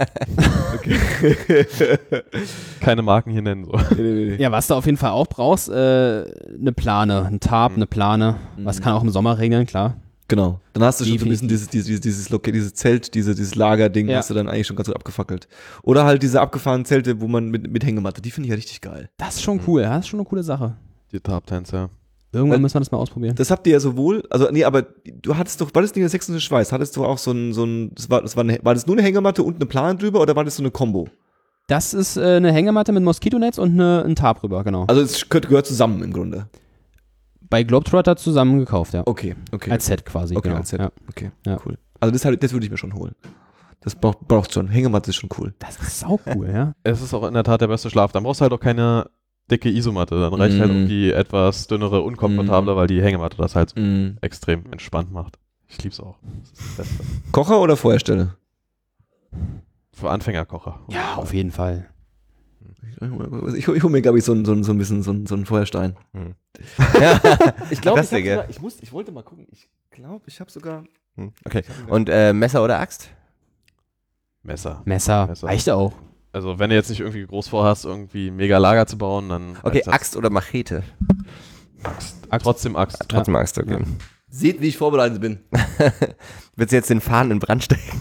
Keine Marken hier nennen. So. Nee. Ja, was du auf jeden Fall auch brauchst, eine Plane, ein Tarp, eine Plane. Was kann auch im Sommer regnen, klar. Genau. Dann hast du schon so ein bisschen Definitiv. dieses Zelt, dieses Lagerding, Ja. hast du dann eigentlich schon ganz gut abgefackelt. Oder halt diese abgefahrenen Zelte, wo man mit Hängematte, die finde ich ja richtig geil. Das ist schon cool, das ist schon eine coole Sache. Die Tarptents, ja. Irgendwann müssen wir das mal ausprobieren. Das habt ihr ja sowohl, also nee, aber du hattest doch, war das nicht in der Sächsischen Schweiz, hattest du auch so ein war das nur eine Hängematte und eine Plane drüber oder war das so eine Kombo? Das ist eine Hängematte mit Moskitonetz und ein Tarp rüber, genau. Also es gehört zusammen im Grunde. Bei Globetrotter zusammen gekauft, ja. Okay. Als Set quasi, Okay, genau. als Set. Ja. Okay, Ja. cool. Also das würde ich mir schon holen. Das braucht schon. Hängematte ist schon cool. Das ist saucool, ja. Es ist auch in der Tat der beste Schlaf. Dann brauchst du halt auch keine dicke Isomatte. Dann reicht halt irgendwie etwas dünnere, unkomfortable, weil die Hängematte das halt extrem entspannt macht. Ich lieb's auch. Das ist das Beste. Kocher oder Feuerstelle? Für Anfängerkocher. Ja, auf jeden Fall. Ich hole mir, glaube ich, so ein bisschen so einen Feuerstein. Ich glaube, ich wollte mal gucken. Ich glaube, ich habe sogar... Okay. Und Messer oder Axt? Messer. Reicht auch. Also wenn du jetzt nicht irgendwie groß vorhast, irgendwie mega Lager zu bauen, dann... Okay, Axt oder Machete? Trotzdem Axt. Trotzdem Axt, okay. Ja. Seht, wie ich vorbereitet bin. Willst du jetzt den Faden in Brand stecken?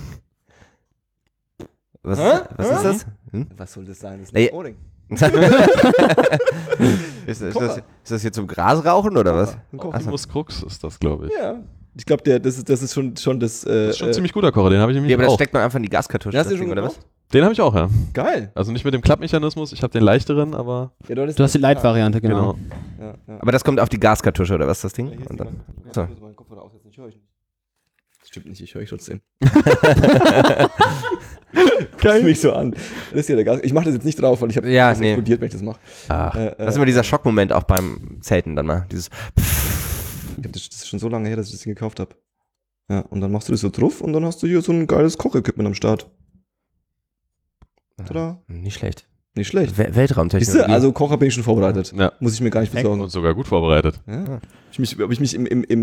Was ist das? Was soll das sein? Das ist Nee. ein Ohrring. Ist das hier zum Grasrauchen oder was? Optimus Crux ist das, glaube ich. Ja. Ich glaube, das ist schon das... Das ist schon ein ziemlich guter Kocher, den habe ich nämlich Ja, aber das auch. steckt man einfach in die Gaskartusche. Hast du das schon Ding, oder was? gekauft? Den habe ich auch, ja. Geil. Also nicht mit dem Klappmechanismus, ich habe den leichteren, aber Ja, Du hast die Light-Variante, genau. genau. Aber das kommt auf die Gaskartusche, oder was ist das Ding? Und dann, so. Das stimmt nicht, ich höre euch trotzdem. Geil. Mich so an. Das ist ja der Gas. Ich mache das jetzt nicht drauf, weil ich habe Ja, das nee. explodiert, wenn ich das mache. Das ist immer dieser Schockmoment auch beim Zelten dann mal. Dieses Das ist schon so lange her, dass ich das Ding gekauft habe. Ja, und dann machst du das so drauf und dann hast du hier so ein geiles Kochequipment am Start. Tada. Nicht schlecht. Nicht schlecht. Siehst Weltraumtechnologie. du, also Kocher bin ich schon vorbereitet. Ja. Muss ich mir gar nicht besorgen. Und sogar gut vorbereitet. Ja. Hab ich mich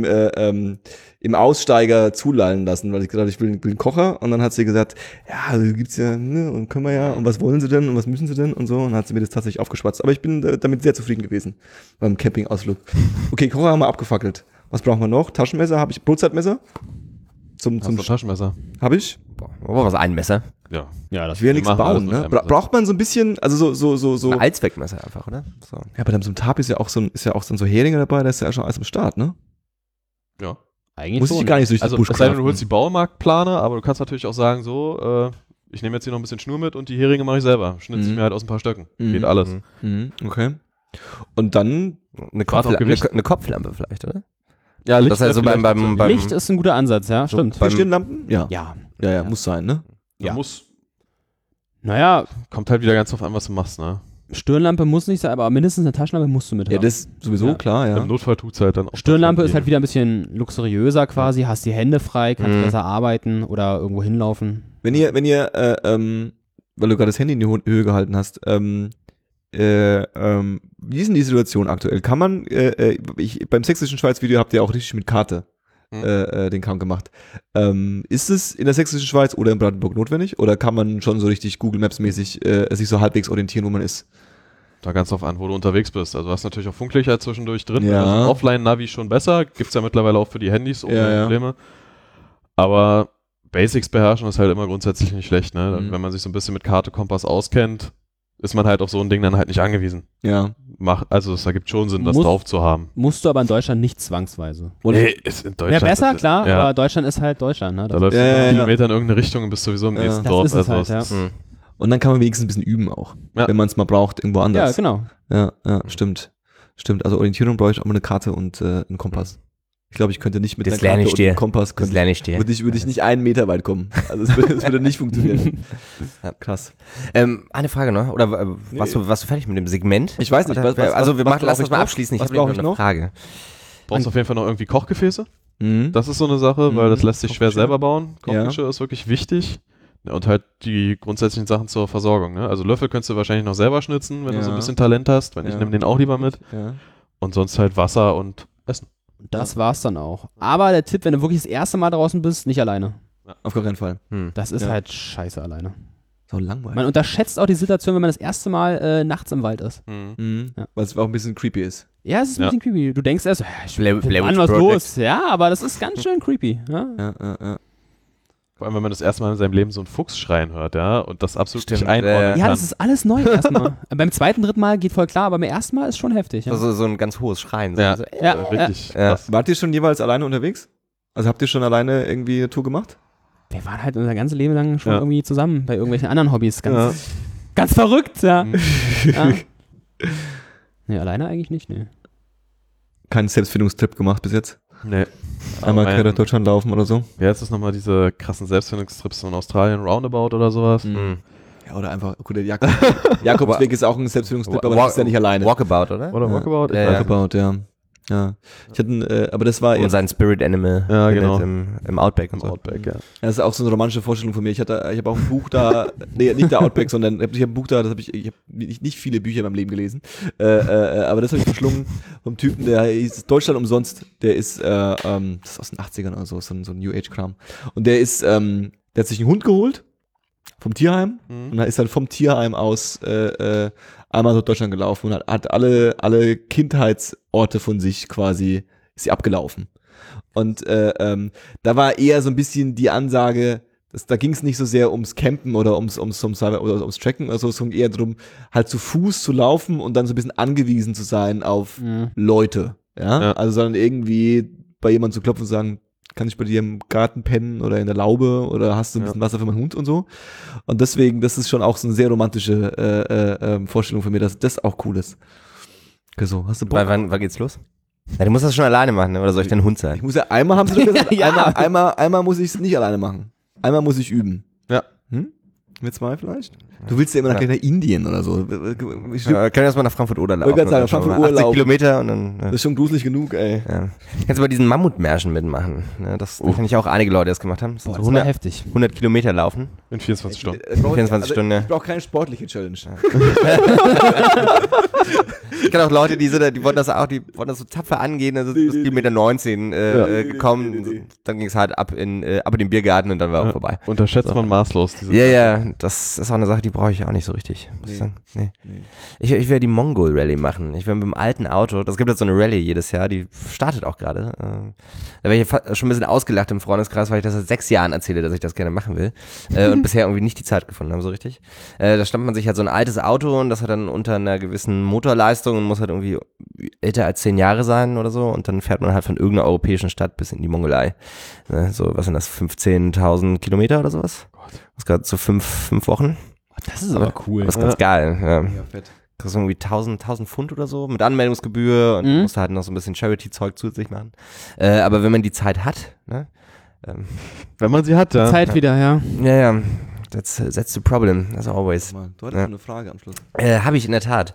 im Aussteiger zulallen lassen, weil ich gesagt habe, ich will einen Kocher. Und dann hat sie gesagt, ja, gibt's ja, ne, und können wir ja, und was wollen sie denn und was müssen sie denn und so. Und dann hat sie mir das tatsächlich aufgeschwatzt. Aber ich bin damit sehr zufrieden gewesen beim Campingausflug. Okay, Kocher haben wir abgefackelt. Was brauchen wir noch? Taschenmesser, habe ich, Brotzeitmesser? Zum Taschenmesser. Habe ich? Boah, was ein Messer? Ja. Ja, das Ich will ja nichts machen alles bauen, mit ne? einem Messer. Braucht man so ein bisschen, also so. Ein Allzweckmesser einfach, oder? So. Ja, bei so einem Tab ist ja auch so Heringe dabei, da ist ja schon alles am Start, ne? Ja. eigentlich Muss ich schon. gar nicht durch Also den Busch es sei denn, du craften. holst die Baumarktplane, aber du kannst natürlich auch sagen, so, ich nehme jetzt hier noch ein bisschen Schnur mit und die Heringe mache ich selber. Schnitze ich mir halt aus ein paar Stöcken. Geht alles. Okay. Und dann Eine Grad auf Gewicht. Kopflampe vielleicht, oder? Ja, Das heißt so beim Licht ist ein guter Ansatz, ja, stimmt. Stirnlampen? Ja. Ja. Muss sein, ne? Ja. Naja, kommt halt wieder ganz drauf an, was du machst, ne? Stirnlampe muss nicht sein, aber mindestens eine Taschenlampe musst du mit Ja, haben. das sowieso, Ja. klar, ja. Im Notfall tut's halt dann auch. Stirnlampe ist halt wieder ein bisschen luxuriöser quasi, hast die Hände frei, kannst besser arbeiten oder irgendwo hinlaufen. Wenn ihr, weil du gerade das Handy in die Höhe gehalten hast, wie ist denn die Situation aktuell? Kann man, beim Sächsischen Schweiz-Video habt ihr auch richtig mit Karte den Kram gemacht. Ist es in der Sächsischen Schweiz oder in Brandenburg notwendig? Oder kann man schon so richtig Google Maps-mäßig sich so halbwegs orientieren, wo man ist? Da ganz drauf an, wo du unterwegs bist. Also du hast natürlich auch Funklichter zwischendurch drin. Ja. Also Offline-Navi schon besser. Gibt's ja mittlerweile auch für die Handys ohne Ja, ja. Probleme. Aber Basics beherrschen ist halt immer grundsätzlich nicht schlecht, ne? Mhm. Wenn man sich so ein bisschen mit Karte, Kompass auskennt, ist man halt auf so ein Ding dann halt nicht angewiesen. Ja. Also es ergibt schon Sinn, das Muss- drauf zu haben. Musst du aber in Deutschland nicht zwangsweise. Nee, ist in Deutschland. Wäre besser, das- klar, ja. aber Deutschland ist halt Deutschland. Ne? Da Das, läufst du Ja, ja, ja. Kilometer in irgendeine Richtung und bist sowieso im Ja. nächsten das Dorf. ist es Also halt, es ja. ist- Und dann kann man wenigstens ein bisschen üben auch. Ja. Wenn man es mal braucht, irgendwo Ja, anders. genau. Ja, stimmt. Stimmt. Also Orientierung brauche ich auch mal eine Karte und einen Kompass. Ich glaube, ich könnte nicht mit Das einer lerne Karte ich und dir. einem Kompass Das lerne ich dir. würde ich nicht 1 Meter weit kommen. Also es würde nicht funktionieren. Ja. Krass. Eine Frage noch, oder warst du fertig mit dem Segment? Ich weiß nicht, Oder, was- also wir was machen, lass brauch das ich mal noch? abschließen. Ich Was habe noch brauch ich eine noch? Frage. Brauchst auf jeden Fall noch irgendwie Kochgefäße. Mhm. Das ist so eine Sache, weil das lässt sich schwer Kochgeschirr. selber bauen. Ja. Kochgeschirr ist wirklich wichtig. Ja, und halt die grundsätzlichen Sachen zur Versorgung. Ne? Also Löffel könntest du wahrscheinlich noch selber schnitzen, wenn du so ein Ja. bisschen Talent hast. Wenn nicht, Ja. nimm den auch lieber mit. Ja. Und sonst halt Wasser und Essen. Das war's dann auch. Aber der Tipp, wenn du wirklich das erste Mal draußen bist, nicht alleine. Auf gar keinen Fall. Das ist Ja. halt scheiße alleine. So langweilig. Man unterschätzt auch die Situation, wenn man das erste Mal nachts im Wald ist. Mhm. Ja. Weil es auch ein bisschen creepy ist. Ja, es ist ein Ja. bisschen creepy. Du denkst erst, ich Blair guck an, Witch was Project. los. Ja, aber das ist ganz schön creepy. Ja? Ja. Vor allem, wenn man das erste Mal in seinem Leben so einen Fuchs schreien hört, ja, und das absolut nicht einordnen kann. Ja, das ist alles neu erstmal. Beim zweiten, dritten Mal geht voll klar, aber beim ersten Mal ist schon heftig. Ja. Also so ein ganz hohes Schreien. So. Ja, Also, richtig Ja. krass. Wart ihr schon jeweils alleine unterwegs? Also habt ihr schon alleine irgendwie eine Tour gemacht? Wir waren halt unser ganzes Leben lang schon irgendwie zusammen bei irgendwelchen anderen Hobbys. Ganz verrückt, ja. Ja. Nee, alleine eigentlich nicht, ne. Keinen Selbstfindungstrip gemacht bis jetzt? Nee. Einmal quer durch Deutschland laufen oder so? Ja, jetzt ist nochmal diese krassen Selbstfindungstrips in Australien, Roundabout oder sowas. Mhm. Ja, oder einfach, gut, der Jakobsweg ist auch ein Selbstfindungstrip, aber das ist ja nicht alleine. Walkabout, oder? Oder Walkabout? Ja, ja. Walkabout, ja. Ich hatte, aber das war Und sein Spirit Animal Ja, genau. im Outback und so. Outback, ja. das ist auch so eine romantische Vorstellung von mir. Ich habe auch ein Buch da, nee, nicht der Outback, sondern ich habe ein Buch da, ich habe nicht viele Bücher in meinem Leben gelesen, aber das habe ich verschlungen vom Typen, der hieß Deutschland umsonst, der ist, das ist aus den 80ern oder so ein New Age Kram. Und der ist, der hat sich einen Hund geholt vom Tierheim und da ist dann vom Tierheim aus einmal durch Deutschland gelaufen und hat alle Kindheitsorte von sich quasi, ist sie abgelaufen. Und da war eher so ein bisschen die Ansage, da ging es nicht so sehr ums Campen oder ums Tracken oder so, es ging eher darum, halt zu Fuß zu laufen und dann so ein bisschen angewiesen zu sein auf Leute. Ja? Also sondern irgendwie bei jemandem zu klopfen und sagen, kann ich bei dir im Garten pennen oder in der Laube oder hast du ein bisschen Wasser für meinen Hund und so. Und deswegen, das ist schon auch so eine sehr romantische Vorstellung von mir, dass das auch cool ist. Okay, so, hast du Bock? Wann geht's los? Ja, du musst das schon alleine machen, ne? Oder soll ich dein Hund sein? Ich muss ja, einmal haben sie doch gesagt, Ja. einmal muss ich es nicht alleine machen. Einmal muss ich üben. Ja. Wir zwei vielleicht? Du willst ja immer nach Indien oder so. Können wir erstmal nach Frankfurt-Oder laufen. wollte gerade sagen, Oder Frankfurt-Oder 80 laufen. Kilometer und dann... Das ist schon gruselig genug, ey. Ja. Kannst du bei diesen Mammutmärschen mitmachen. Ne? Da kenne ich auch einige Leute, die das gemacht haben. Das sind so Das war heftig. 100 Kilometer laufen. In 24 Stunden. 24 Stunden, ja. Ich brauche keine sportliche Challenge. Ich kenne auch Leute, die wollten das so tapfer angehen, also bis Kilometer 19 gekommen. Dann ging es halt ab in den Biergarten und dann war auch vorbei. Unterschätzt man maßlos. Diese Ja, das ist auch eine Sache, die brauche ich auch nicht so richtig, muss ich sagen. Nee. Ich werde die Mongol Rally machen. Ich werde mit dem alten Auto, das gibt jetzt so eine Rally jedes Jahr, die startet auch gerade. Da werde ich schon ein bisschen ausgelacht im Freundeskreis, weil ich das seit 6 Jahren erzähle, dass ich das gerne machen will. Und bisher irgendwie nicht die Zeit gefunden habe, so richtig. Da stammt man sich halt so ein altes Auto und das hat dann unter einer gewissen Motorleistung und muss halt irgendwie älter als 10 Jahre sein oder so. Und dann fährt man halt von irgendeiner europäischen Stadt bis in die Mongolei. So, was sind das, 15.000 Kilometer oder sowas? Was gerade so 5 Wochen. Das ist aber cool. Das ist ganz geil, ja. Ja, fett. Kriegst irgendwie 1000 Pfund oder so mit Anmeldungsgebühr und musst halt noch so ein bisschen Charity-Zeug zusätzlich machen. Aber wenn man die Zeit hat, ne? Wenn man sie hat, ja. Zeit wieder, ja. Ja, that's the problem, as always. Du hattest eine Frage am Schluss. Habe ich in der Tat.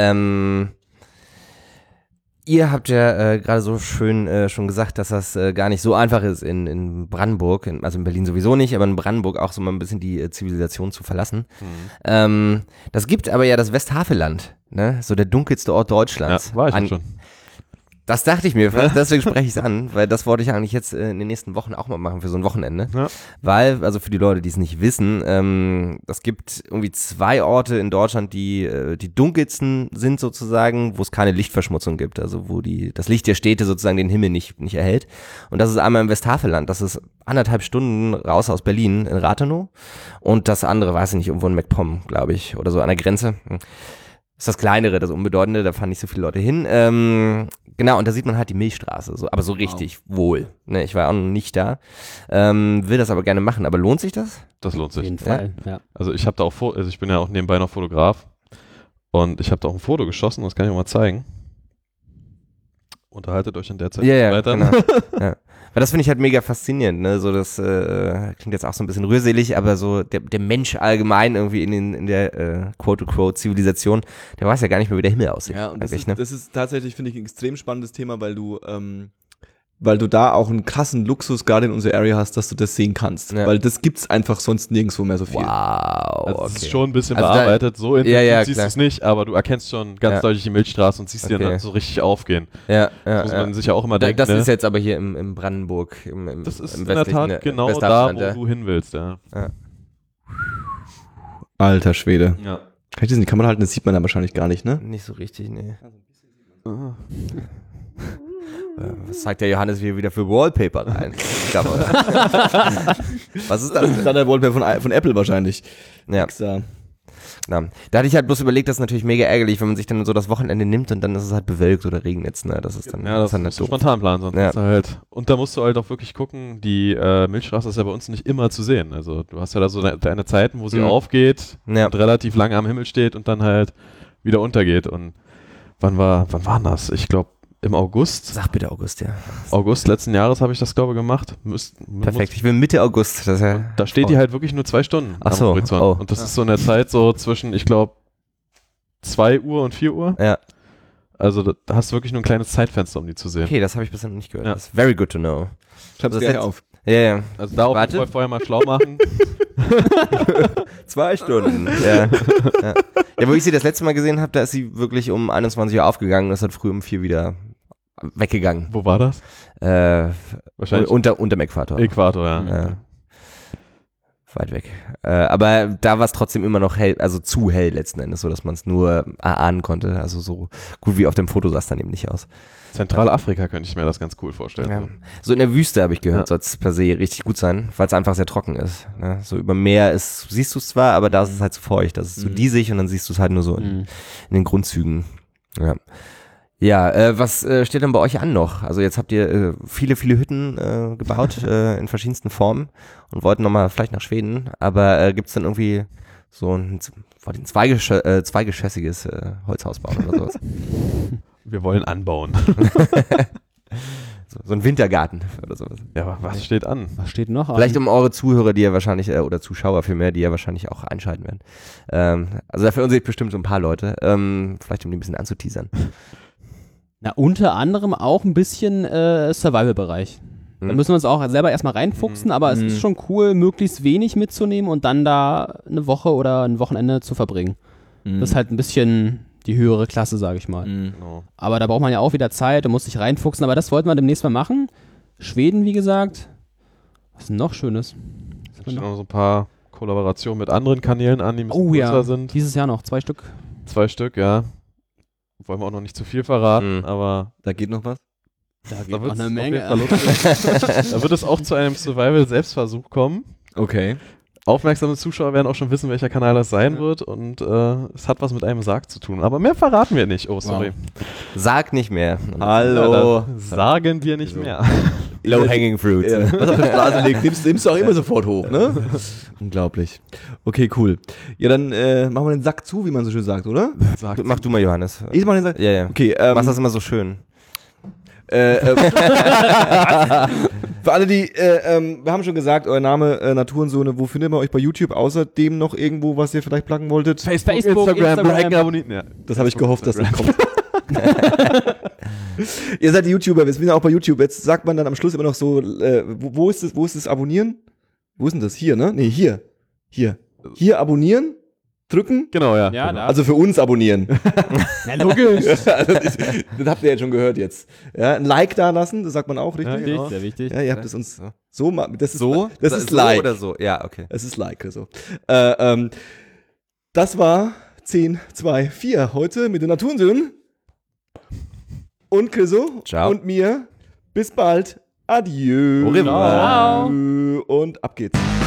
Ihr habt ja gerade so schön schon gesagt, dass das gar nicht so einfach ist in Brandenburg, also in Berlin sowieso nicht, aber in Brandenburg auch so mal ein bisschen die Zivilisation zu verlassen. Das gibt aber ja das Westhaveland, ne? So der dunkelste Ort Deutschlands. Ja, war ich schon. Das dachte ich mir fast, deswegen spreche ich es an, weil das wollte ich eigentlich jetzt in den nächsten Wochen auch mal machen für so ein Wochenende. Ja. Weil, also für die Leute, die es nicht wissen, es gibt irgendwie 2 Orte in Deutschland, die die dunkelsten sind sozusagen, wo es keine Lichtverschmutzung gibt, also wo das Licht der Städte sozusagen den Himmel nicht erhält. Und das ist einmal im Westhaveland, das ist 1,5 Stunden raus aus Berlin in Rathenow und das andere, weiß ich nicht, irgendwo in MacPom, glaube ich, oder so an der Grenze. Das ist das Kleinere, das Unbedeutende, da fahren nicht so viele Leute hin. Genau, und da sieht man halt die Milchstraße, aber so richtig wohl. Ne, ich war auch noch nicht da, will das aber gerne machen. Aber lohnt sich das? Das lohnt Auf sich. jeden Fall, ja. Also ich habe da auch, also ich bin ja auch nebenbei noch Fotograf und ich habe da auch ein Foto geschossen, das kann ich auch mal zeigen. Unterhaltet euch in der Zeit weiter. Genau. Ja. Weil das finde ich halt mega faszinierend, ne? So das klingt jetzt auch so ein bisschen rührselig, aber so der Mensch allgemein irgendwie in der quote-unquote Zivilisation, der weiß ja gar nicht mehr, wie der Himmel aussieht. Ja, und das ne? ist tatsächlich, finde ich, ein extrem spannendes Thema, weil du da auch einen krassen Luxus gerade in unserer Area hast, dass du das sehen kannst. Ja. Weil das gibt's einfach sonst nirgendwo mehr so viel. Wow, Also okay. es ist schon ein bisschen Also bearbeitet, so intensiv ja, siehst du klar. es nicht, aber du erkennst schon ganz deutlich die Milchstraße und siehst die Okay. dann so richtig aufgehen. Ja, Das muss man sich ja auch immer denken. Das ne? ist jetzt aber hier im Brandenburg, im Das ist im in der westlichen, Tat genau da, Westdeutschland, wo ja. du hin willst, ja. Alter Schwede. Ja. Kann ich das in die Kamera halten? Das sieht man da wahrscheinlich gar nicht, ne? Nicht so richtig, nee. Was zeigt der Johannes hier wieder für Wallpaper rein? Ausgabe. Was ist das? Thunderbolt von Apple wahrscheinlich. Ja. Extra. Genau. Da hatte ich halt bloß überlegt, das ist natürlich mega ärgerlich, wenn man sich dann so das Wochenende nimmt und dann ist es halt bewölkt oder regnet. Ne? Das ist dann, Ja, das ist dann musst nicht du doof. spontan planen, sonst Ja. ist halt. Und da musst du halt auch wirklich gucken, die Milchstraße ist ja bei uns nicht immer zu sehen. Also du hast ja da so deine Zeiten, wo sie aufgeht Ja. und relativ lange am Himmel steht und dann halt wieder untergeht. Und wann war das? Ich glaube im August. Sag bitte August, ja. August letzten Jahres habe ich das, glaube ich, gemacht. Perfekt, ich will Mitte August. Das ist ja Da steht die halt wirklich nur 2 Stunden Ach so, am Horizont. oh. Und das ist so in der Zeit so zwischen, ich glaube, 2 Uhr und 4 Uhr. Ja. Also da hast du wirklich nur ein kleines Zeitfenster, um die zu sehen. Okay, das habe ich bisher noch nicht gehört. Ja. Das ist very good to know. Schreib's Das gleich jetzt- auf. Ja, ja. Also da auf jeden Warte. Fall vorher mal schlau machen. 2 Stunden. ja. Ja, wo ich sie das letzte Mal gesehen habe, da ist sie wirklich um 21 Uhr aufgegangen und ist dann früh um 4 wieder weggegangen. Wo war das? Wahrscheinlich Unterm Äquator. Äquator, ja. Ja. Weit weg. Aber da war es trotzdem immer noch hell, also zu hell letzten Endes, so dass man es nur erahnen konnte. Also so gut wie auf dem Foto sah es dann eben nicht aus. Zentralafrika könnte ich mir das ganz cool vorstellen. Ja. So in der Wüste habe ich gehört, soll es per se richtig gut sein, weil es einfach sehr trocken ist. Ne? So über Meer siehst du es zwar, aber da ist es halt so feucht. Das ist so diesig und dann siehst du es halt nur so in den Grundzügen. Ja. Ja, was steht denn bei euch an noch? Also jetzt habt ihr viele Hütten gebaut in verschiedensten Formen und wollten nochmal vielleicht nach Schweden, aber gibt's dann irgendwie so ein zweigeschossiges Holzhaus bauen oder sowas? Wir wollen anbauen. So ein Wintergarten oder sowas. Ja, aber was steht an? Was steht noch an? Vielleicht um eure Zuhörer, die ja wahrscheinlich, oder Zuschauer vielmehr, die ja wahrscheinlich auch einschalten werden. Also dafür sich bestimmt so ein paar Leute. Vielleicht um die ein bisschen anzuteasern. Na, unter anderem auch ein bisschen Survival-Bereich. Da müssen wir uns auch selber erstmal reinfuchsen, aber es ist schon cool, möglichst wenig mitzunehmen und dann da eine Woche oder ein Wochenende zu verbringen. Das ist halt ein bisschen die höhere Klasse, sage ich mal. Genau. Aber da braucht man ja auch wieder Zeit, da muss sich reinfuchsen, aber das wollten wir demnächst mal machen. Schweden, wie gesagt. Was ist denn noch Schönes? Es stehen noch so ein paar Kollaborationen mit anderen Kanälen an, die ein bisschen größer sind. Dieses Jahr noch 2 Stück. 2 Stück, ja. Wollen wir auch noch nicht zu viel verraten, aber Da geht noch was? Da geht da noch wird eine Menge. Da wird es auch zu einem Survival-Selbstversuch kommen. Okay. Aufmerksame Zuschauer werden auch schon wissen, welcher Kanal das sein wird und es hat was mit einem Sarg zu tun. Aber mehr verraten wir nicht. Oh, sorry. Sag nicht mehr. Hallo. Ja, sagen wir nicht mehr. Low-hanging fruit. Ja. Was auf die Straße liegt, nimmst du auch immer sofort hoch, ne? Unglaublich. Okay, cool. Ja, dann machen wir den Sack zu, wie man so schön sagt, oder? Mach du mal, Johannes. Ich mach den Sack. Ja, ja. Okay, Machst das immer so schön. Für alle, die, wir haben schon gesagt, euer Name Naturensöhne, wo findet man euch bei YouTube? Außerdem noch irgendwo, was ihr vielleicht pluggen wolltet? Facebook, Instagram. Abonnieren. Ja. Das habe ich gehofft, dass das kommt. Ihr seid YouTuber, wir sind ja auch bei YouTube. Jetzt sagt man dann am Schluss immer noch so, wo ist das Abonnieren? Wo ist denn das? Hier, ne? Nee, hier. Hier abonnieren, drücken. Genau, ja. Ja, da. Also für uns abonnieren. Na, logisch. Das habt ihr jetzt schon gehört jetzt. Ja, ein Like da lassen, das sagt man auch, richtig? Ja, genau. Sehr wichtig. Ja, ihr habt es uns so, das ist So? das ist so Like. oder so? Ja, okay. Es ist Like, so. Das war 10, 2, 4 heute mit den Naturensöhnen. Und Chriso. Ciao. Und mir. Bis bald. Adieu. Au revoir. Und ab geht's.